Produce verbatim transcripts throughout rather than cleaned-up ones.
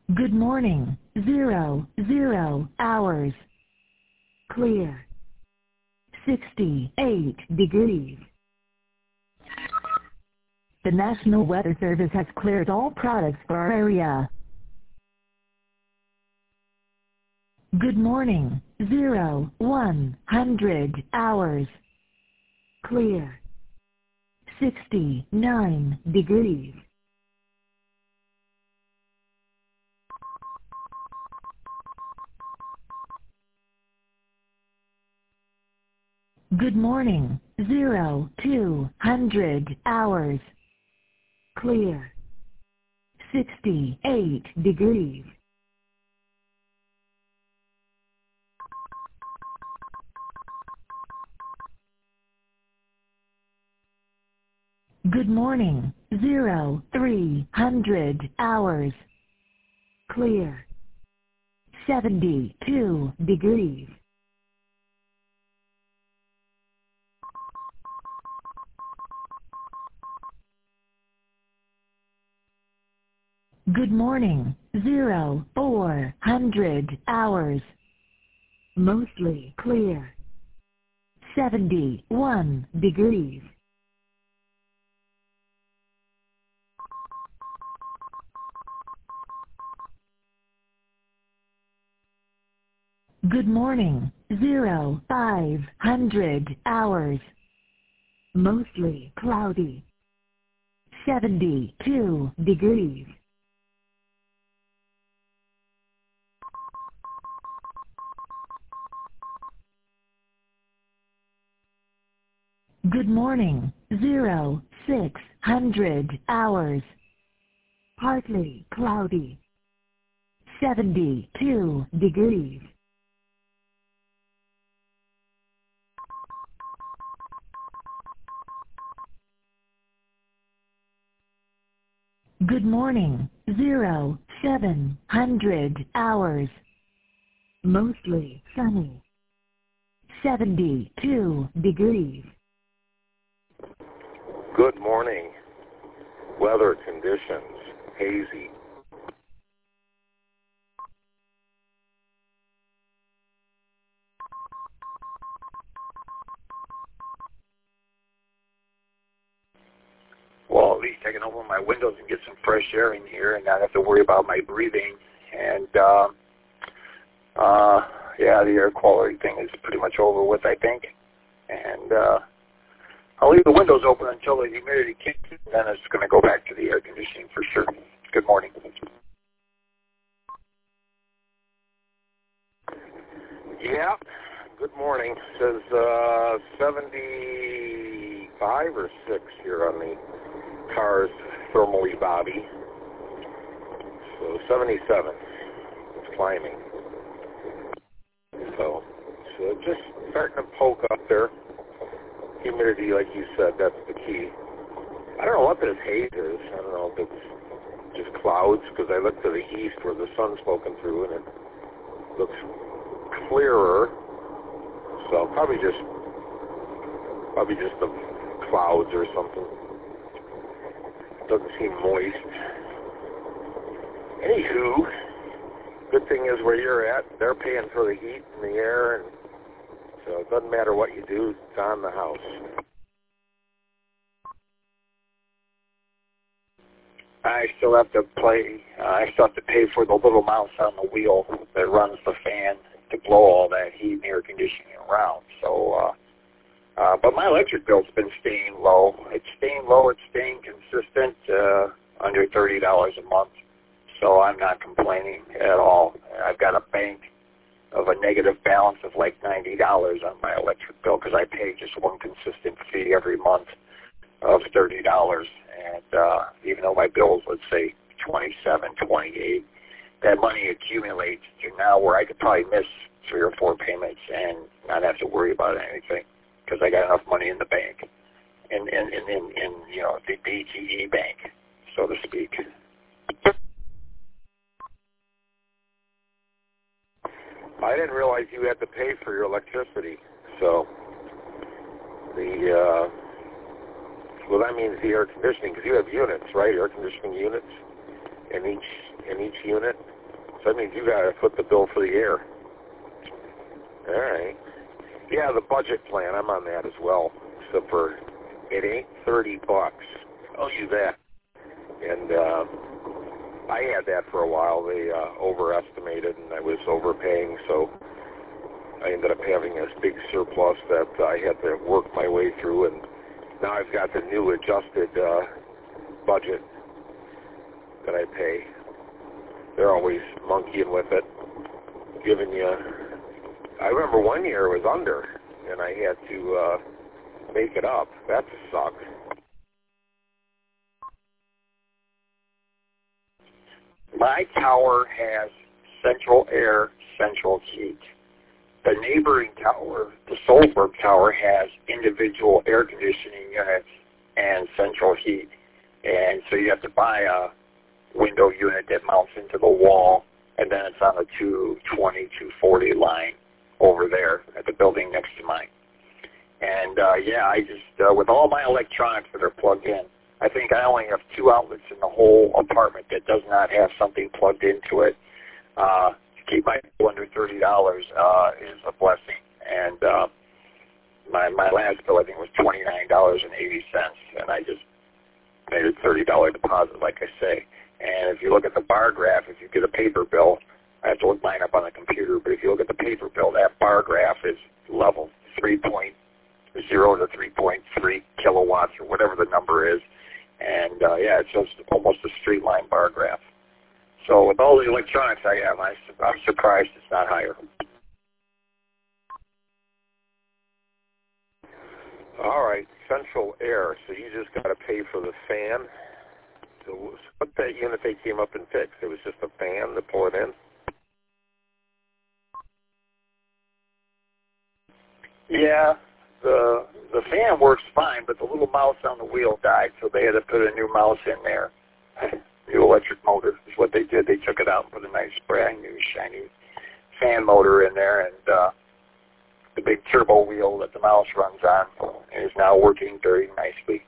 Good morning. Zero, zero hours. Clear. sixty-eight degrees. The National Weather Service has cleared all products for our area. Good morning. Zero, one hundred hours. Clear. sixty-nine degrees. Good morning. Zero, two hundred hours. Clear. sixty-eight degrees. Good morning. Zero, three hundred hours. Clear. seventy-two degrees. Good morning. Zero, four hundred hours. Mostly clear. seventy-one degrees. Good morning. Zero, five hundred hours. Mostly cloudy. seventy-two degrees. Good morning. Zero, six hundred hours. Partly cloudy. seventy-two degrees. Good morning. Zero, seven hundred hours. Mostly sunny. seventy-two degrees. Good morning. Weather conditions, hazy. Well, at least I can open my windows and get some fresh air in here and not have to worry about my breathing. And, uh, uh, yeah, the air quality thing is pretty much over with, I think. And, uh, I'll leave the windows open until the humidity kicks in, and then it's going to go back to the air conditioning for sure. Good morning. Yeah, good morning. It says uh, seventy-five or six here on the car's thermally body. So seventy-seven. It's climbing. So, so just starting to poke up there. Humidity, like you said, that's the key. I don't know what this haze is. I don't know if it's just clouds, because I look to the east where the sun's poking through, and it looks clearer. So probably just, probably just the clouds or something. Doesn't seem moist. Anywho, good thing is where you're at, they're paying for the heat and the air, and so it doesn't matter what you do, it's on the house. I still have to play, uh, I still have to pay for the little mouse on the wheel that runs the fan to blow all that heat and air conditioning around. So, uh, uh, but my electric bill's been staying low. It's staying low, it's staying consistent, uh, under thirty dollars a month. So I'm not complaining at all. I've got a bank of a negative balance of like ninety dollars on my electric bill because I pay just one consistent fee every month of thirty dollars. And uh, even though my bill's, let's say, twenty-seven, twenty-eight, that money accumulates to now where I could probably miss three or four payments and not have to worry about anything because I got enough money in the bank, in, in, in, in, in you know, the B T E bank, so to speak. I didn't realize you had to pay for your electricity. So the uh, well, that means the air conditioning, because you have units, right? Air conditioning units in each in each unit. So that means you got to foot the bill for the air. All right. Yeah, the budget plan, I'm on that as well. Except for it ain't thirty bucks. I'll use that. And uh, I had that for a while. They uh, overestimated, and I was overpaying, so I ended up having this big surplus that I had to work my way through, and now I've got the new adjusted uh, budget that I pay. They're always monkeying with it, giving you... I remember one year it was under, and I had to uh, make it up. That sucked. My tower has central air, central heat. The neighboring tower, the Solberg Tower, has individual air conditioning units and central heat. And so you have to buy a window unit that mounts into the wall, and then it's on the two twenty, two forty line over there at the building next to mine. And, uh, yeah, I just, uh, with all my electronics that are plugged in, I think I only have two outlets in the whole apartment that does not have something plugged into it. Uh, to keep my bill under thirty dollars uh, is a blessing. And uh, my my last bill, I think, was twenty-nine dollars and eighty cents, and I just made a thirty dollars deposit, like I say. And if you look at the bar graph, if you get a paper bill, I have to look mine up on the computer, but if you look at the paper bill, that bar graph is level three point zero to three point three kilowatts or whatever the number is. And, uh, yeah, it's just almost a straight line bar graph. So with all the electronics I have, I, I'm surprised it's not higher. All right, central air. So you just got to pay for the fan. So what that unit they came up and fixed? It was just a fan to pull it in? Yeah, the the fan works fine, but the little mouse on the wheel died, so they had to put a new mouse in there. New electric motor is what they did. They took it out and put a nice brand new shiny fan motor in there, and uh, the big turbo wheel that the mouse runs on is now working very nicely.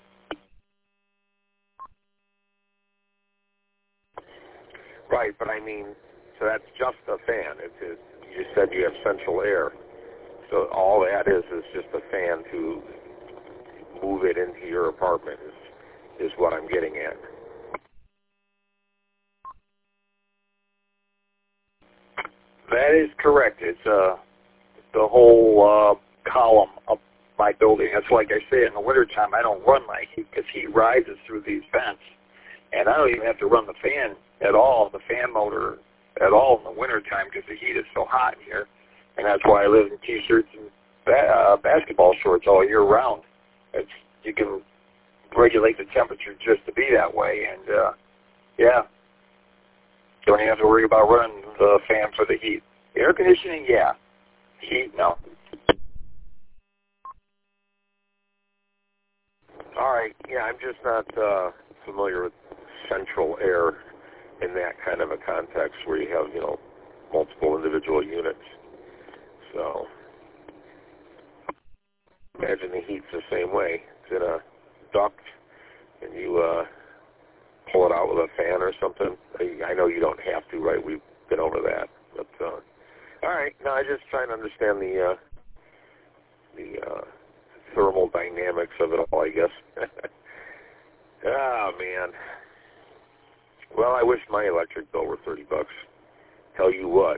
Right, but I mean, so that's just a fan. It's, it, you said you have central air. So all that is is just a fan to move it into your apartment is, is what I'm getting at. That is correct. It's uh, the whole uh, column of my building. That's like I say, in the wintertime, I don't run my heat because heat rises through these vents. And I don't even have to run the fan at all, the fan motor at all in the wintertime because the heat is so hot in here. And that's why I live in T-shirts and ba- uh, basketball shorts all year round. It's, you can regulate the temperature just to be that way. And, uh, yeah, don't even have to worry about running the fan for the heat. Air conditioning, yeah. Heat, no. All right, yeah, I'm just not uh, familiar with central air in that kind of a context where you have, you know, multiple individual units. So, imagine the heat's the same way. It's in a duct, and you uh, pull it out with a fan or something. I, I know you don't have to, right? We've been over that. But uh, all right, no, I just trying to understand the uh, the uh, thermal dynamics of it all, I guess. Oh man. Well, I wish my electric bill were thirty bucks. Tell you what.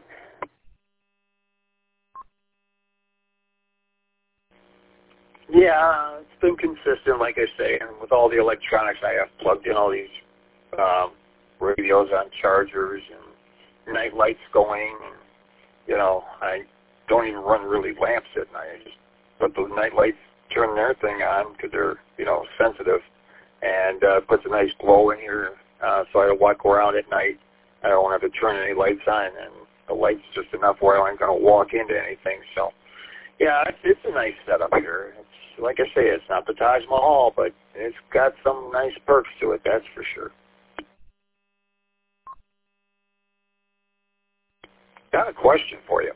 Yeah, it's been consistent, like I say, and with all the electronics I have plugged in, all these um, radios on chargers and night lights going. And, you know, I don't even run really lamps at night. I just put those night lights, turn their thing on because they're, you know, sensitive, and uh, puts a nice glow in here uh, so I don't walk around at night. I don't have to turn any lights on, and the light's just enough where I ain't going to walk into anything. So, yeah, it's, it's a nice setup here. It's, like I say, it's not the Taj Mahal, but it's got some nice perks to it, that's for sure. Got a question for you.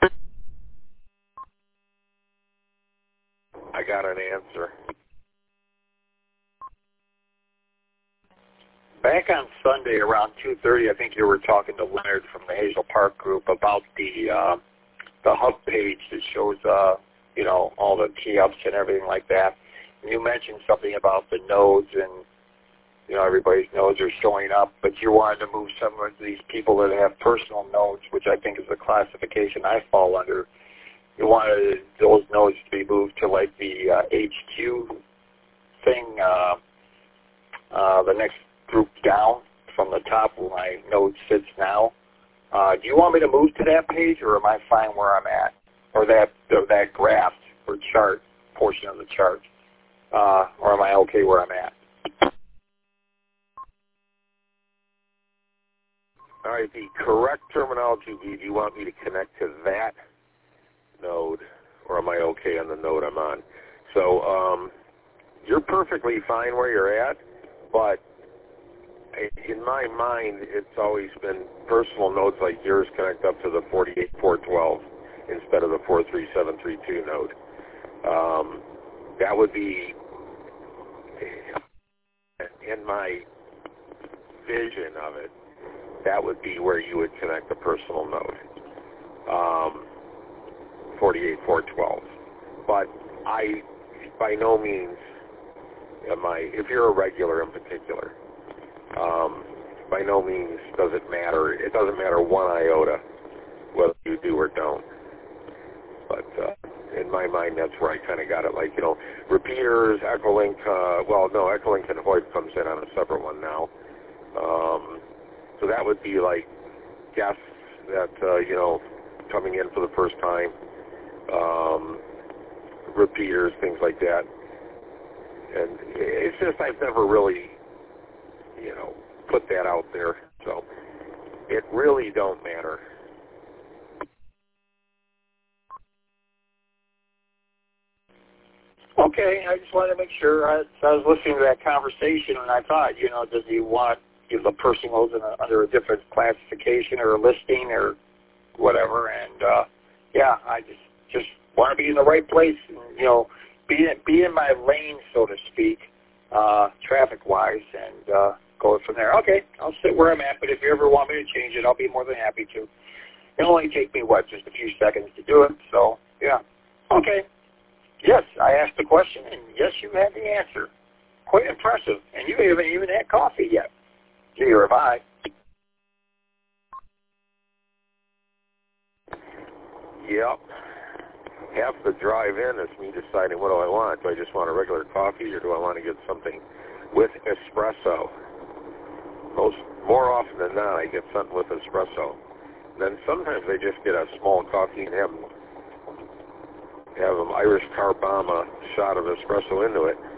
I got an answer. back on Sunday around two thirty, I think you were talking to Leonard from the Hazel Park group about the uh, the hub page that shows, uh, you know, all the tee-ups and everything like that. And you mentioned something about the nodes and, you know, everybody's nodes are showing up, but you wanted to move some of these people that have personal nodes, which I think is the classification I fall under. You wanted those nodes to be moved to like the uh, H Q thing, uh, uh, the next group down from the top where my node sits now. Uh, do you want me to move to that page, or am I fine where I'm at, or that or that graph or chart portion of the chart, uh, or am I okay where I'm at? All right, the correct terminology would be, do you want me to connect to that node, or am I okay on the node I'm on? So um, you're perfectly fine where you're at, but in my mind, it's always been personal nodes like yours connect up to the forty-eight four twelve instead of the four three seven three two node. Um, that would be, in my vision of it, that would be where you would connect the personal node, um, forty-eight four twelve. But I, by no means am I, if you're a regular in particular, um, by no means does it matter. It doesn't matter one iota whether you do or don't. But uh, in my mind, that's where I kind of got it. Like, you know, repeaters, Echolink, uh, well, no, Echolink and Hoyt comes in on a separate one now. Um, so that would be like guests that, uh, you know, coming in for the first time, um, repeaters, things like that. And it's just I've never really, you know, put that out there. So it really don't matter. Okay, I just wanted to make sure. I, I was listening to that conversation, and I thought, you know, does he want you know, the person goes in a, under a different classification or a listing or whatever? And uh, yeah, I just just want to be in the right place, and, you know, be in, be in my lane, so to speak, uh, traffic-wise, and uh, go from there. Okay, I'll sit where I'm at, but if you ever want me to change it, I'll be more than happy to. It'll only take me, what, just a few seconds to do it, so, yeah. Okay. Yes, I asked the question, and yes, you had the answer. Quite impressive. And you haven't even had coffee yet. Neither have I. Yep. Half the drive in is me deciding what do I want. Do I just want a regular coffee, or do I want to get something with espresso? Most, more often than not, I get something with espresso. And then sometimes I just get a small coffee and have have an Irish car bomb a shot of espresso into it.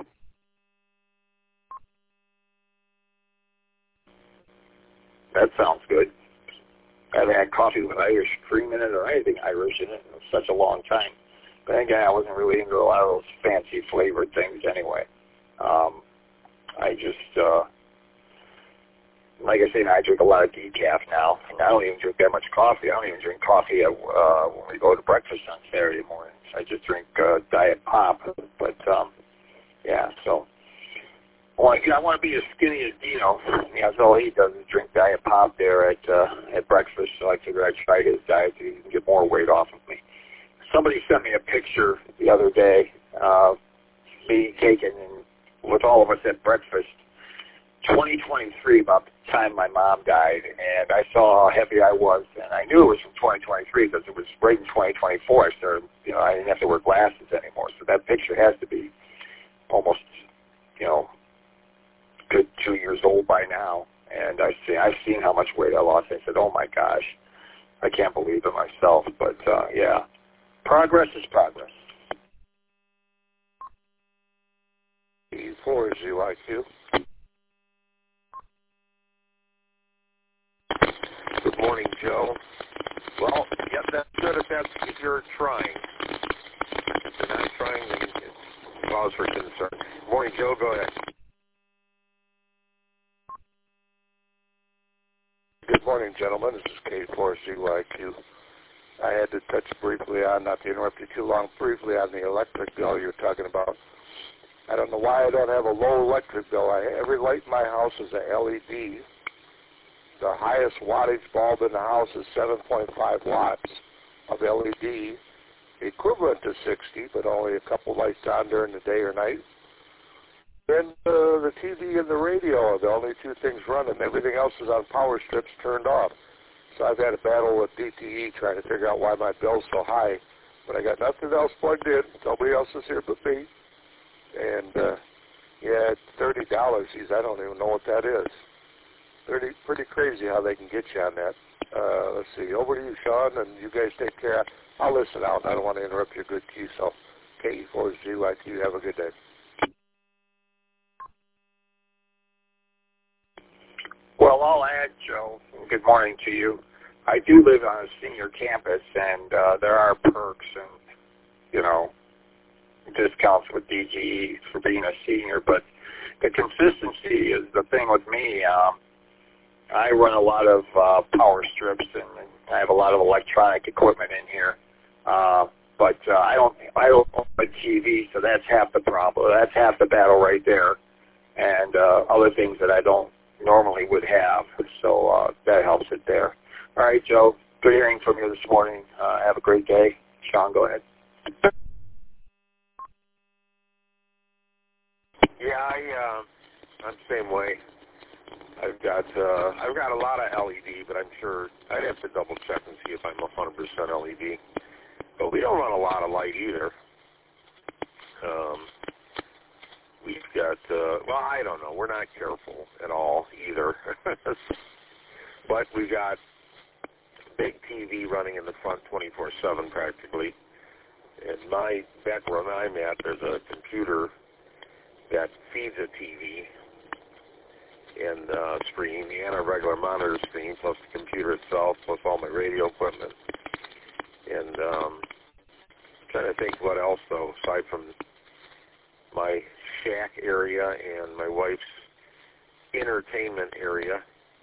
That sounds good. I haven't had coffee with Irish cream in it or anything Irish in it in such a long time. But again, I wasn't really into a lot of those fancy flavored things anyway. Um, I just, uh, like I say, I drink a lot of decaf now. And I don't even drink that much coffee. I don't even drink coffee at, uh, when we go to breakfast on Saturday mornings. I just drink uh, Diet Pop. But, um, yeah, so. Well, you know, I want to be as skinny as Dino. You know, that's all he does is drink Diet Pop there at uh, at breakfast. So I figured I'd try his diet so he can get more weight off of me. Somebody sent me a picture the other day, uh, me taken and with all of us at breakfast, twenty twenty-three, about the time my mom died, and I saw how heavy I was, and I knew it was from twenty twenty-three because it was right in twenty twenty-four. I started, you know, I didn't have to wear glasses anymore, so that picture has to be almost, you know, good two years old by now, and I see, I've seen how much weight I lost. I said, oh my gosh, I can't believe it myself, but uh, yeah, progress is progress. Four is you, I Q. Good morning, Joe. Well, yeah, that's good if that's if you're trying. If you're not trying, then it's cause for concern. Good morning, Joe. Go ahead. Good morning, gentlemen. This is K four C Y Q. I had to touch briefly on, not to interrupt you too long, briefly on the electric bill you were talking about. I don't know why I don't have a low electric bill. I, every light in my house is a L E D. The highest wattage bulb in the house is seven point five watts of L E D, equivalent to sixty, but only a couple lights on during the day or night. And uh, the T V and the radio are the only two things running. Everything else is on power strips turned off. So I've had a battle with D T E trying to figure out why my bill's so high. But I got nothing else plugged in. Nobody else is here but me. And, uh, yeah, it's thirty dollars. Geez, I don't even know what that is. Pretty, pretty crazy how they can get you on that. Uh, let's see. Over to you, Sean, and you guys take care. I'll listen out. I don't want to interrupt your good Q, so K E four Z Y Q, have a good day. Well, I'll add, Joe, good morning to you. I do live on a senior campus, and uh, there are perks and, you know, discounts with D G E for being a senior, but the consistency is the thing with me. Um, I run a lot of uh, power strips, and I have a lot of electronic equipment in here, uh, but uh, I don't I don't own a T V, so that's half the problem. That's half the battle right there, and uh, other things that I don't normally would have, so uh, that helps it there. All right, Joe, good hearing from you this morning. Uh, have a great day. Sean, go ahead. Yeah, I, uh, I'm the same way. I've got uh, I've got a lot of L E D, but I'm sure I'd have to double check and see if I'm one hundred percent L E D. But we don't run a lot of light either. Um, we've got, uh, well, I don't know. We're not careful at all either. But we got big T V running in the front twenty-four seven practically. In my bedroom I'm at, there's a computer that feeds a T V and uh, screen, and a regular monitor screen, plus the computer itself, plus all my radio equipment. And um, I'm trying to think what else, though, aside from my shack area and my wife's entertainment area.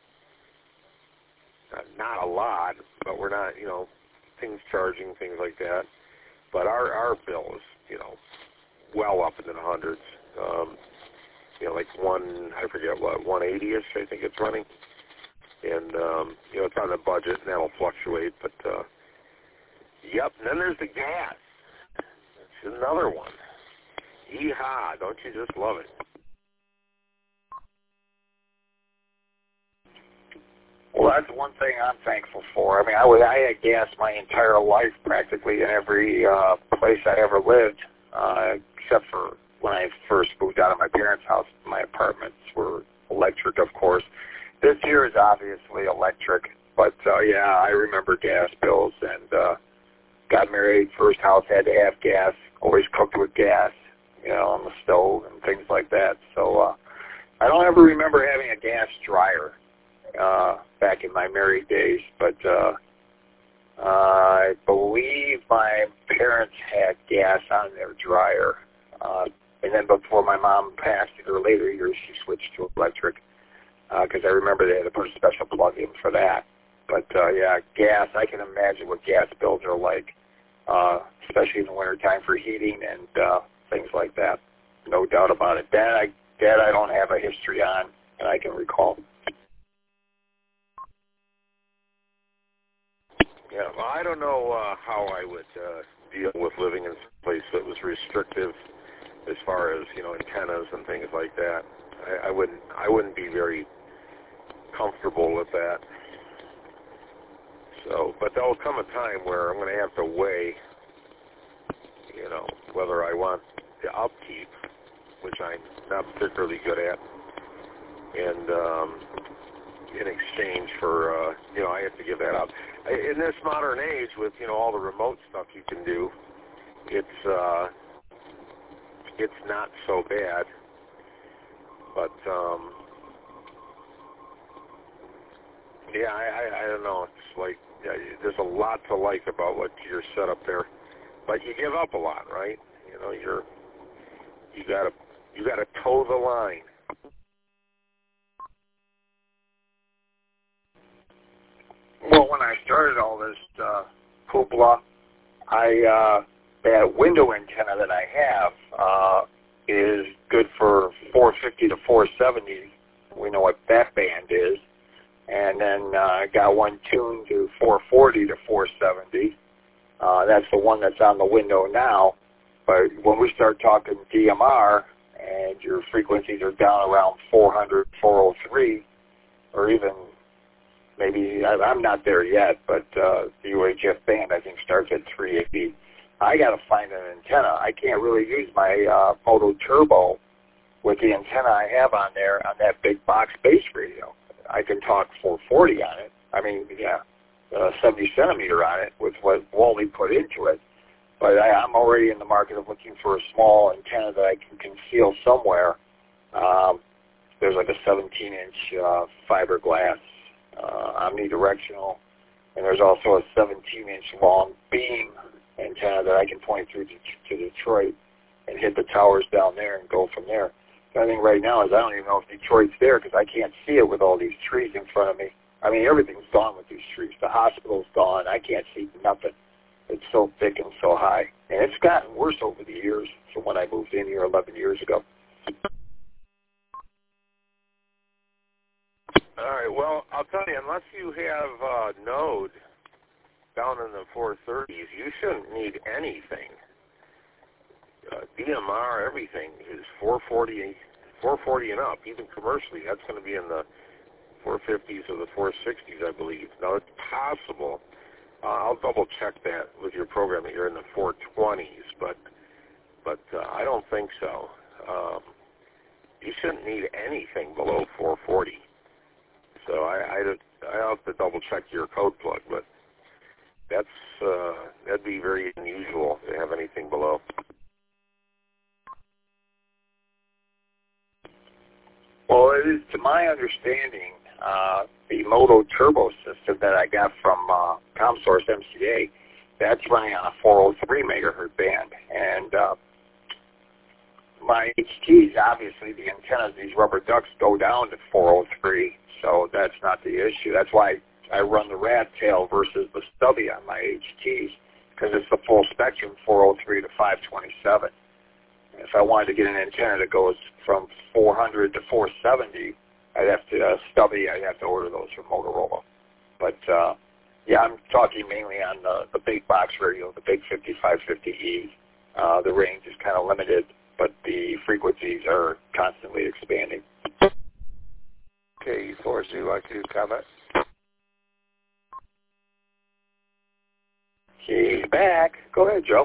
Uh, not a lot, but we're not, you know, things charging, things like that. But our, our bill is, you know, well up into the hundreds. Um, you know, like one, I forget what, one eighty-ish, I think it's running. And, um, you know, it's on the budget, and that'll fluctuate. But, uh, yep, and then there's the gas. That's another one. Yeehaw, don't you just love it? Well, that's one thing I'm thankful for. I mean, I was I had gas my entire life practically in every uh, place I ever lived, uh, except for when I first moved out of my parents' house. My apartments were electric, of course. This here is obviously electric, but uh, yeah, I remember gas bills, and uh, got married. First house had to have gas. Always cooked with gas, you know, on the stove and things like that. So uh, I don't ever remember having a gas dryer uh, back in my married days, but uh, uh, I believe my parents had gas on their dryer. Uh, and then before my mom passed in her later years, she switched to electric because uh, I remember they had to put a special plug-in for that. But, uh, yeah, gas, I can imagine what gas bills are like, uh, especially in the wintertime for heating and uh, things like that. No doubt about it. That I, that I don't have a history on, and I can recall. Yeah, well, I don't know uh, how I would uh, deal with living in a place that was restrictive as far as, you know, antennas and things like that. I, I wouldn't I wouldn't be very comfortable with that. So, but there'll come a time where I'm going to have to weigh, you know, whether I want the upkeep, which I'm not particularly good at, and um, in exchange for, uh, you know, I have to give that up. In this modern age, with, you know, all the remote stuff you can do, it's uh, it's not so bad. But um, yeah, I, I I don't know. It's like yeah, there's a lot to like about what you're set up there, but you give up a lot, right? You know, you're you gotta you gotta toe the line. Well, when I started all this uh, hoopla, I uh, that window antenna that I have, uh, is good for four fifty to four seventy. We know what that band is. And then I uh, got one tuned to four forty to four seventy. Uh, that's the one that's on the window now. But when we start talking D M R and your frequencies are down around four hundred, four oh three, or even maybe, I, I'm not there yet, but uh, the U H F band I think starts at three eighty. I got to find an antenna. I can't really use my uh, Moto Turbo with the antenna I have on there on that big box base radio. I can talk four forty on it. I mean, yeah, uh, seventy centimeter on it with what Wally put into it. But I, I'm already in the market of looking for a small antenna that I can conceal somewhere. Um, there's like a seventeen inch uh, fiberglass uh, omnidirectional, and there's also a seventeen inch long beam antenna that I can point through to, to Detroit and hit the towers down there and go from there. The thing right now is I don't even know if Detroit's there because I can't see it with all these trees in front of me. I mean, everything's gone with these trees. The hospital's gone. I can't see nothing. It's so thick and so high. And it's gotten worse over the years from when I moved in here eleven years ago. All right, well, I'll tell you, unless you have uh, Node down in the four thirties, you shouldn't need anything. Uh, D M R, everything is four forty, four forty and up, even commercially. That's going to be in the four fifties or the four sixties, I believe. Now, it's possible. Uh, I'll double-check that with your program that you're in the four twenties, but but uh, I don't think so. Um, you shouldn't need anything below four forty. So I, I, I have to double-check your code plug, but that's uh, that'd be very unusual to have anything below. Well, it is, to my understanding, uh, the Moto Turbo system that I got from uh, ComSource M C A, that's running on a four oh three megahertz band. And uh, my H Ts, obviously, the antennas, these rubber ducks, go down to four oh three, so that's not the issue. That's why I run the rat tail versus the stubby on my H Ts, because it's the full spectrum four oh three to five twenty-seven. If I wanted to get an antenna that goes from four hundred to four seventy, I'd have to, uh, stubby, I'd have to order those from Motorola. But, uh, yeah, I'm talking mainly on the, the big box radio, the big fifty-five fifty E. Uh, the range is kind of limited, but the frequencies are constantly expanding. K E four Z, like to comment? He's back. Go ahead, Joe.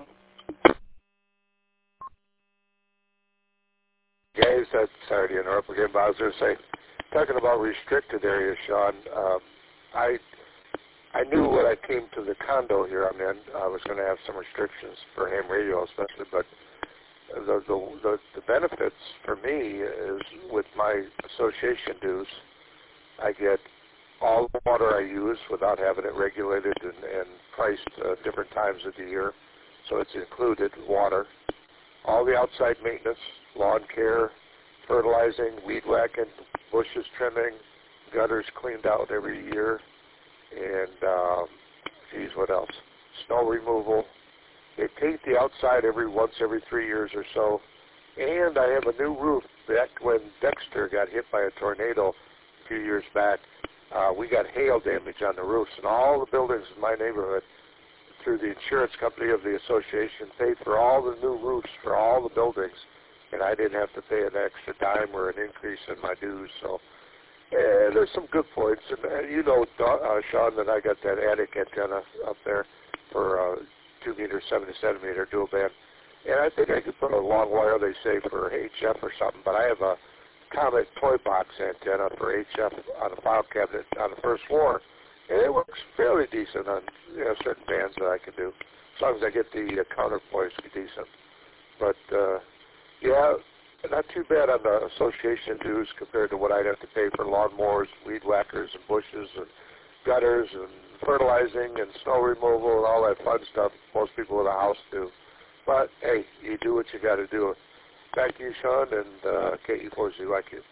Guys, uh, sorry to interrupt again, but I was going to say, talking about restricted areas, Sean, um, I I knew when I came to the condo here I'm in, I was going to have some restrictions for ham radio especially, but the, the, the, the benefits for me is with my association dues, I get all the water I use without having it regulated and, and priced uh, different times of the year, so it's included water. All the outside maintenance, lawn care, fertilizing, weed whacking, bushes trimming, gutters cleaned out every year, and, um, geez, what else? Snow removal. They paint the outside every once every three years or so, and I have a new roof. Back when Dexter got hit by a tornado a few years back, uh, we got hail damage on the roofs, and all the buildings in my neighborhood, through the insurance company of the association, paid for all the new roofs for all the buildings, and I didn't have to pay an extra dime or an increase in my dues. So eh, there's some good points. And uh, you know, uh, Sean, that I got that attic antenna up there for uh, two meter, seventy centimeter dual band. And I think I could put a long wire, they say, for H F or something, but I have a Comet toy box antenna for H F on a file cabinet on the first floor. And it works fairly decent on, you know, certain bands that I can do, as long as I get the uh, counterpoise decent. But, uh, yeah, not too bad on the association dues compared to what I'd have to pay for lawnmowers, weed whackers, and bushes, and gutters, and fertilizing, and snow removal, and all that fun stuff most people in the house do. But, hey, you do what you got to do. Back to you, Sean, and uh, K E four Z, like you.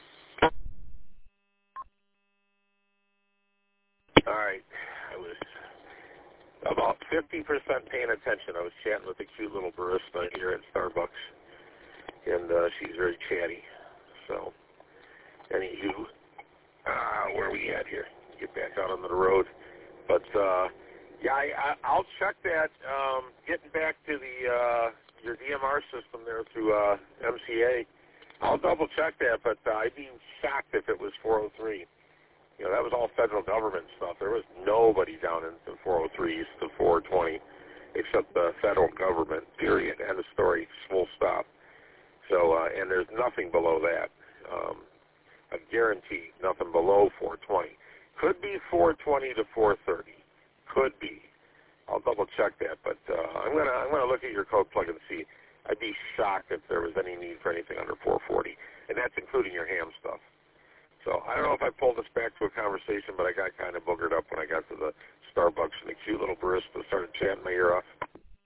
All right. I was about fifty percent paying attention. I was chatting with a cute little barista here at Starbucks. and uh, she's very chatty. So, anywho, uh, where are we at here? Get back out onto the road. But, uh, yeah, I, I, I'll check that. Um, getting back to the uh, your D M R system there through uh, M C A, I'll double check that, but uh, I'd be shocked if it was four oh three. You know, that was all federal government stuff. There was nobody down in the four oh threes to four twenty except the federal government, period. End of story, full stop. So, uh, and there's nothing below that. Um, I guarantee nothing below four twenty. Could be four twenty to four thirty. Could be. I'll double check that, but uh, I'm gonna I'm gonna look at your code plug and see. I'd be shocked if there was any need for anything under four forty, and that's including your ham stuff. So I don't know if I pulled this back to a conversation, but I got kind of boogered up when I got to the Starbucks and the cute little barista started chatting my ear off.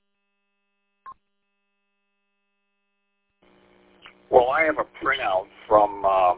Well, I have a printout from uh,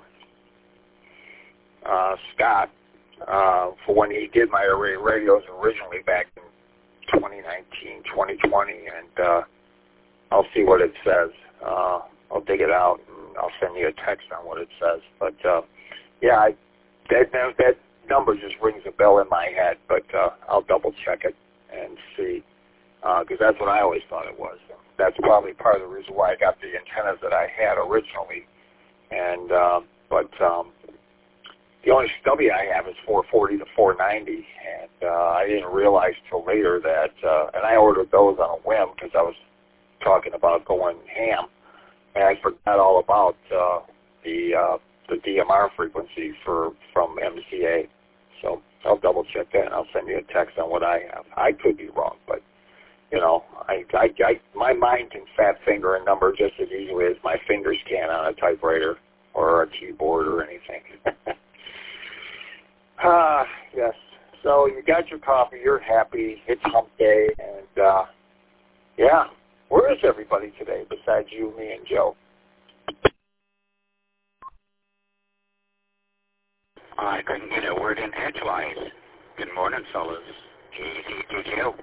uh, Scott uh, for when he did my array radios originally back in twenty nineteen, twenty twenty, and uh, I'll see what it says. Uh, I'll dig it out, and I'll send you a text on what it says. But, uh, yeah, I, that, that number just rings a bell in my head, but uh, I'll double-check it and see, because uh, that's what I always thought it was. That's probably part of the reason why I got the antennas that I had originally. And uh, But um, the only stubby I have is four forty to four ninety, and uh, I didn't realize till later that, uh, and I ordered those on a whim because I was talking about going ham, and I forgot all about uh, the uh, the D M R frequency for from M C A. So I'll double check that, and I'll send you a text on what I have. I could be wrong, but you know, I, I, I my mind can fat finger a number just as easily as my fingers can on a typewriter or a keyboard or anything. Ah, yes. So you got your coffee, you're happy, it's hump day, and uh, yeah. Where is everybody today besides you, me, and Joe? I couldn't get a word in edgewise. Good morning, fellas. G C G O.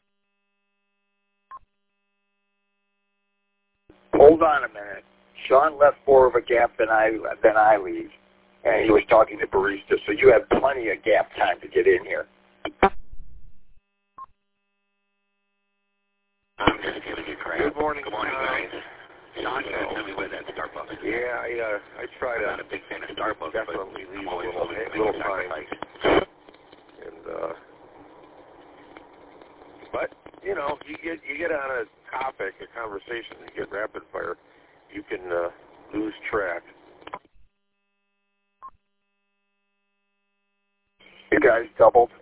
Hold on a minute. Sean left more of a gap than I than I leave, and he was talking to Barista, so you have plenty of gap time to get in here. I'm just giving you crap. Good morning. Good morning, guys. Sean, you gotta tell me where that Starbucks is. Yeah, I, uh, I try I'm to not a big fan of Starbucks, definitely but leave I'm a always little, willing to a little make a time. sacrifice. And, uh, but, you know, you get you get on a topic, a conversation, you get rapid fire, you can uh, lose track. You guys doubled.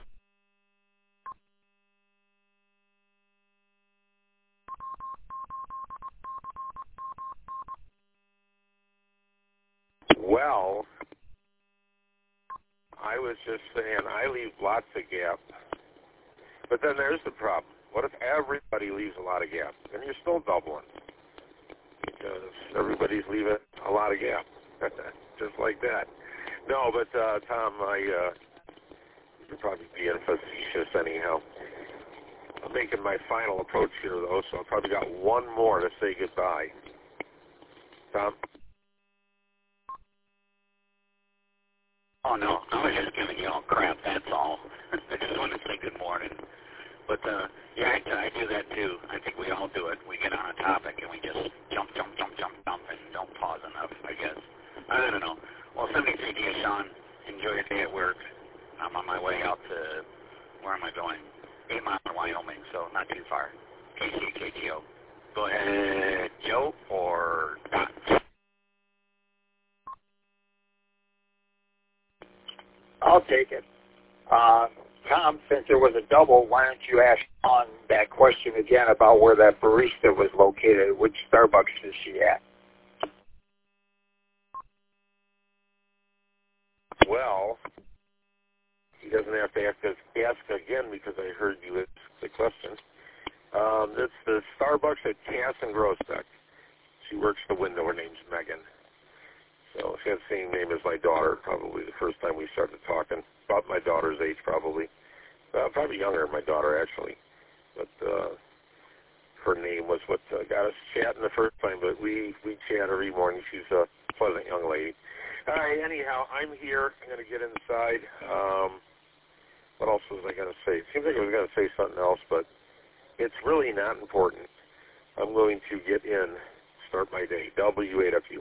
Well, I was just saying, I leave lots of gap. But then there's the problem. What if everybody leaves a lot of gap? Then you're still doubling. Because everybody's leaving a lot of gap. Just like that. No, but, uh, Tom, I, uh, you're probably being facetious anyhow. I'm making my final approach here, though, so I've probably got one more to say goodbye. Tom? Oh, no, I was just giving you all crap, that's all. I just wanted to say good morning. But, uh, yeah, I, I do that, too. I think we all do it. We get on a topic, and we just jump, jump, jump, jump, jump, and don't pause enough, I guess. I don't know. Well, seventy-three to you, Sean. Enjoy your day at work. I'm on my way out to, where am I going? Eight Mile, Wyoming, so not too far. K C K G O. Go ahead, Joe, or Don? I'll take it. Uh, Tom, since there was a double, why don't you ask Sean that question again about where that barista was located? Which Starbucks is she at? Well, he doesn't have to ask, ask again because I heard you ask the question. Um, it's the Starbucks at Cass and Grosbeck. She works the window. Her name's Megan. So she has the same name as my daughter, probably the first time we started talking. About my daughter's age, probably. Uh, probably younger than my daughter, actually. But uh, her name was what uh, got us chatting the first time, but we, we chat every morning. She's a pleasant young lady. All right, anyhow, I'm here. I'm going to get inside. Um, what else was I going to say? It seems like I was going to say something else, but it's really not important. I'm going to get in, start my day. W eight F U.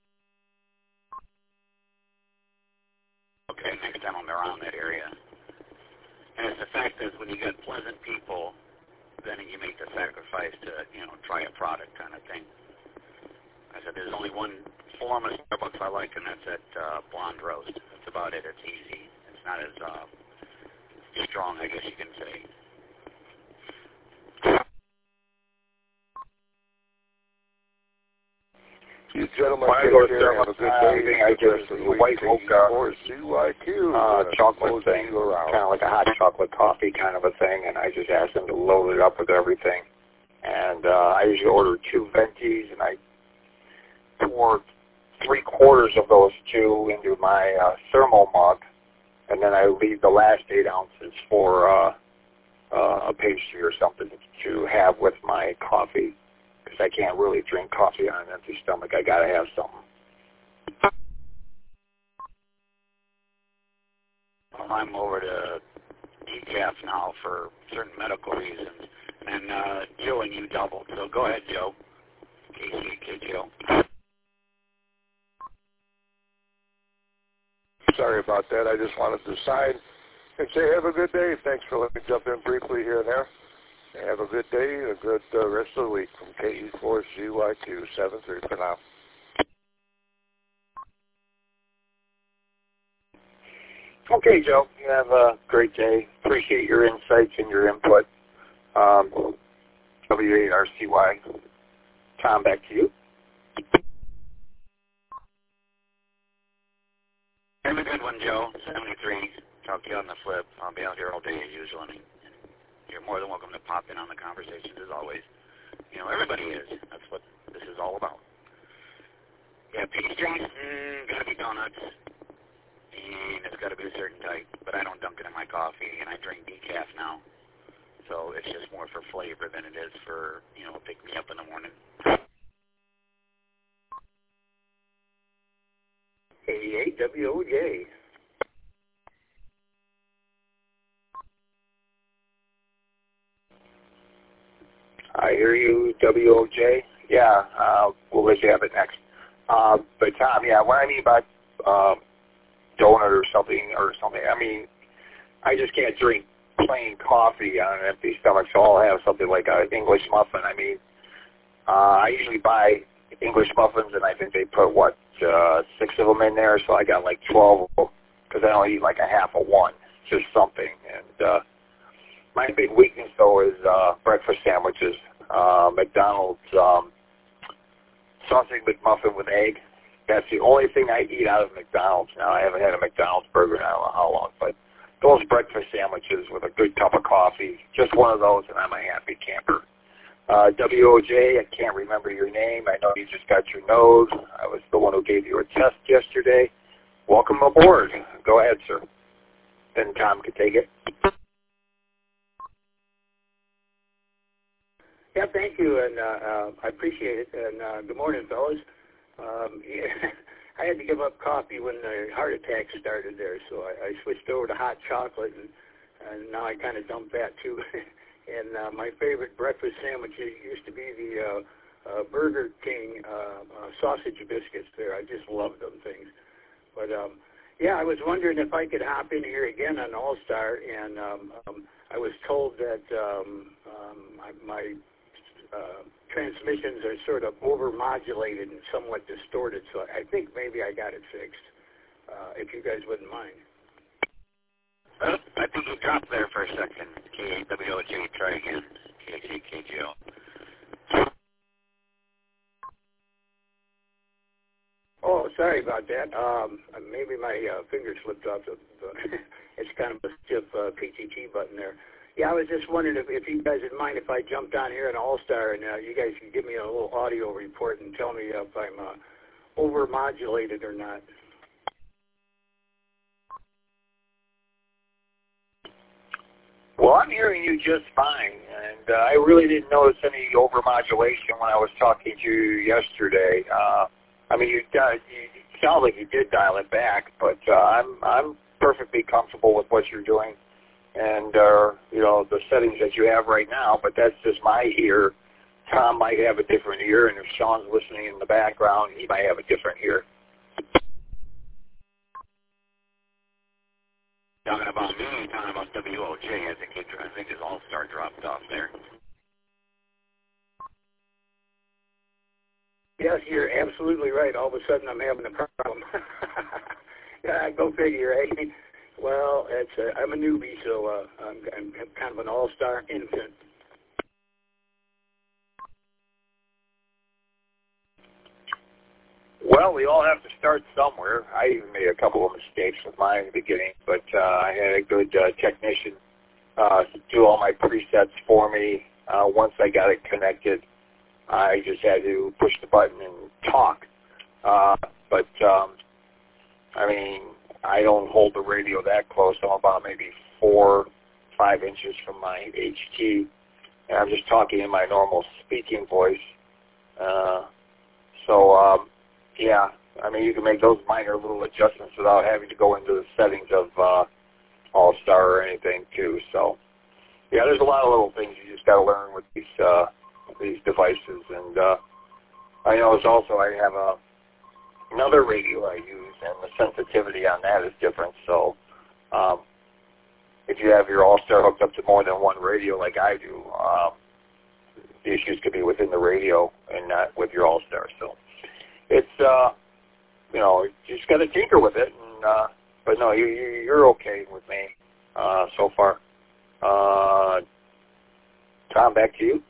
Okay, next time I'm around that area. And it's the fact that when you get pleasant people, then you make the sacrifice to, you know, try a product kind of thing. I said there's only one form of Starbucks I like, and that's that uh, blonde roast. That's about it. It's easy. It's not as uh, strong, I guess you can say. You gentlemen, When I take go to care. Have a good day. I just a white mocha or C Y Q uh, chocolate thing, around. kind of like a hot chocolate coffee kind of a thing, and I just asked them to load it up with everything. And uh, I usually order two ventis, and I pour three quarters of those two into my uh, thermal mug, and then I leave the last eight ounces for uh, uh, a pastry or something to have with my coffee, because I can't really drink coffee on an empty stomach. I got to have something. Well, I'm over to decaf now for certain medical reasons, and uh, Joe and you doubled. So go ahead, Joe. K C K J O. Sorry about that. I just wanted to sign and say have a good day. Thanks for letting me jump in briefly here and there. And have a good day and a good uh, rest of the week from K E four C Y two seven three for now. Okay, Joe. You have a great day. Appreciate your insights and your input. Um, W eight R C Y. Tom, back to you. Have a good one, Joe. seventy-three. Talk to you on the flip. I'll be out here all day as usual. And you're more than welcome to pop in on the conversations as always. You know, everybody is. That's what this is all about. Yeah, pastries, mm, gotta be donuts. And it's gotta be a certain type. But I don't dunk it in my coffee, and I drink decaf now. So it's just more for flavor than it is for, you know, pick me up in the morning. eighty-eight W O J. I hear you, W O J. Yeah, uh, we'll let you have it next. Uh, but Tom, yeah, what I mean by uh, donut or something or something, I mean, I just can't drink plain coffee on an empty stomach, so I'll have something like an English muffin. I mean, uh, I usually buy English muffins, and I think they put, what, uh, six of them in there, so I got like twelve of them, because I only eat like a half of one, just something. And uh, my big weakness, though, is uh, breakfast sandwiches. Uh, McDonald's um, sausage McMuffin with egg. That's the only thing I eat out of McDonald's. Now, I haven't had a McDonald's burger in I don't know how long, but those breakfast sandwiches with a good cup of coffee, just one of those, and I'm a happy camper. Uh, W O J, I can't remember your name. I know you just got your nose. I was the one who gave you a test yesterday. Welcome aboard. Go ahead, sir. Then Tom can take it. Yeah, thank you, and uh, uh, I appreciate it. And uh, good morning, fellas. Um, yeah, I had to give up coffee when the heart attack started there, so I, I switched over to hot chocolate, and, and now I kind of dumped that too. And uh, my favorite breakfast sandwiches used to be the uh, uh, Burger King uh, uh, sausage biscuits there. I just love them things. But, um, yeah, I was wondering if I could hop in here again on All-Star, and um, um, I was told that um, um, my, my uh, transmissions are sort of over-modulated and somewhat distorted, so I think maybe I got it fixed, uh, if you guys wouldn't mind. Uh, I think you dropped there for a second. K W O J, try again. K J K J O. Oh, sorry about that. Um, maybe my uh, finger slipped off the, the it's kind of a stiff uh, P T T button there. Yeah, I was just wondering if, if you guys would mind if I jumped on here in All-Star and uh, you guys could give me a little audio report and tell me if I'm uh, over-modulated or not. Well, I'm hearing you just fine, and uh, I really didn't notice any overmodulation when I was talking to you yesterday. Uh, I mean, you, uh, you it sounds like you did dial it back, but uh, I'm I'm perfectly comfortable with what you're doing, and uh, you know the settings that you have right now. But that's just my ear. Tom might have a different ear, and if Sean's listening in the background, he might have a different ear. Talking about me, talking about W O J, I think, I think his All-Star dropped off there. Yes, you're absolutely right. All of a sudden, I'm having a problem. Yeah, go figure, eh? Well, it's a, I'm a newbie, so uh, I'm, I'm kind of an all-star infant. Well, we all have to start somewhere. I even made a couple of mistakes with mine in the beginning, but uh, I had a good uh, technician uh, do all my presets for me. Uh, once I got it connected, I just had to push the button and talk. Uh, but, um, I mean, I don't hold the radio that close. I'm about maybe four, five inches from my H T, and I'm just talking in my normal speaking voice. Uh, so, um, yeah, I mean, you can make those minor little adjustments without having to go into the settings of uh, All-Star or anything, too. So, yeah, there's a lot of little things you just got to learn with these uh, these devices. And uh, I notice also I have a, another radio I use, and the sensitivity on that is different. So um, if you have your All-Star hooked up to more than one radio like I do, um, the issues could be within the radio and not with your All-Star. So it's, uh, you know, you just got to tinker with it. And, uh, but no, you, you, you're okay with me uh, so far. Uh, Tom, back to you.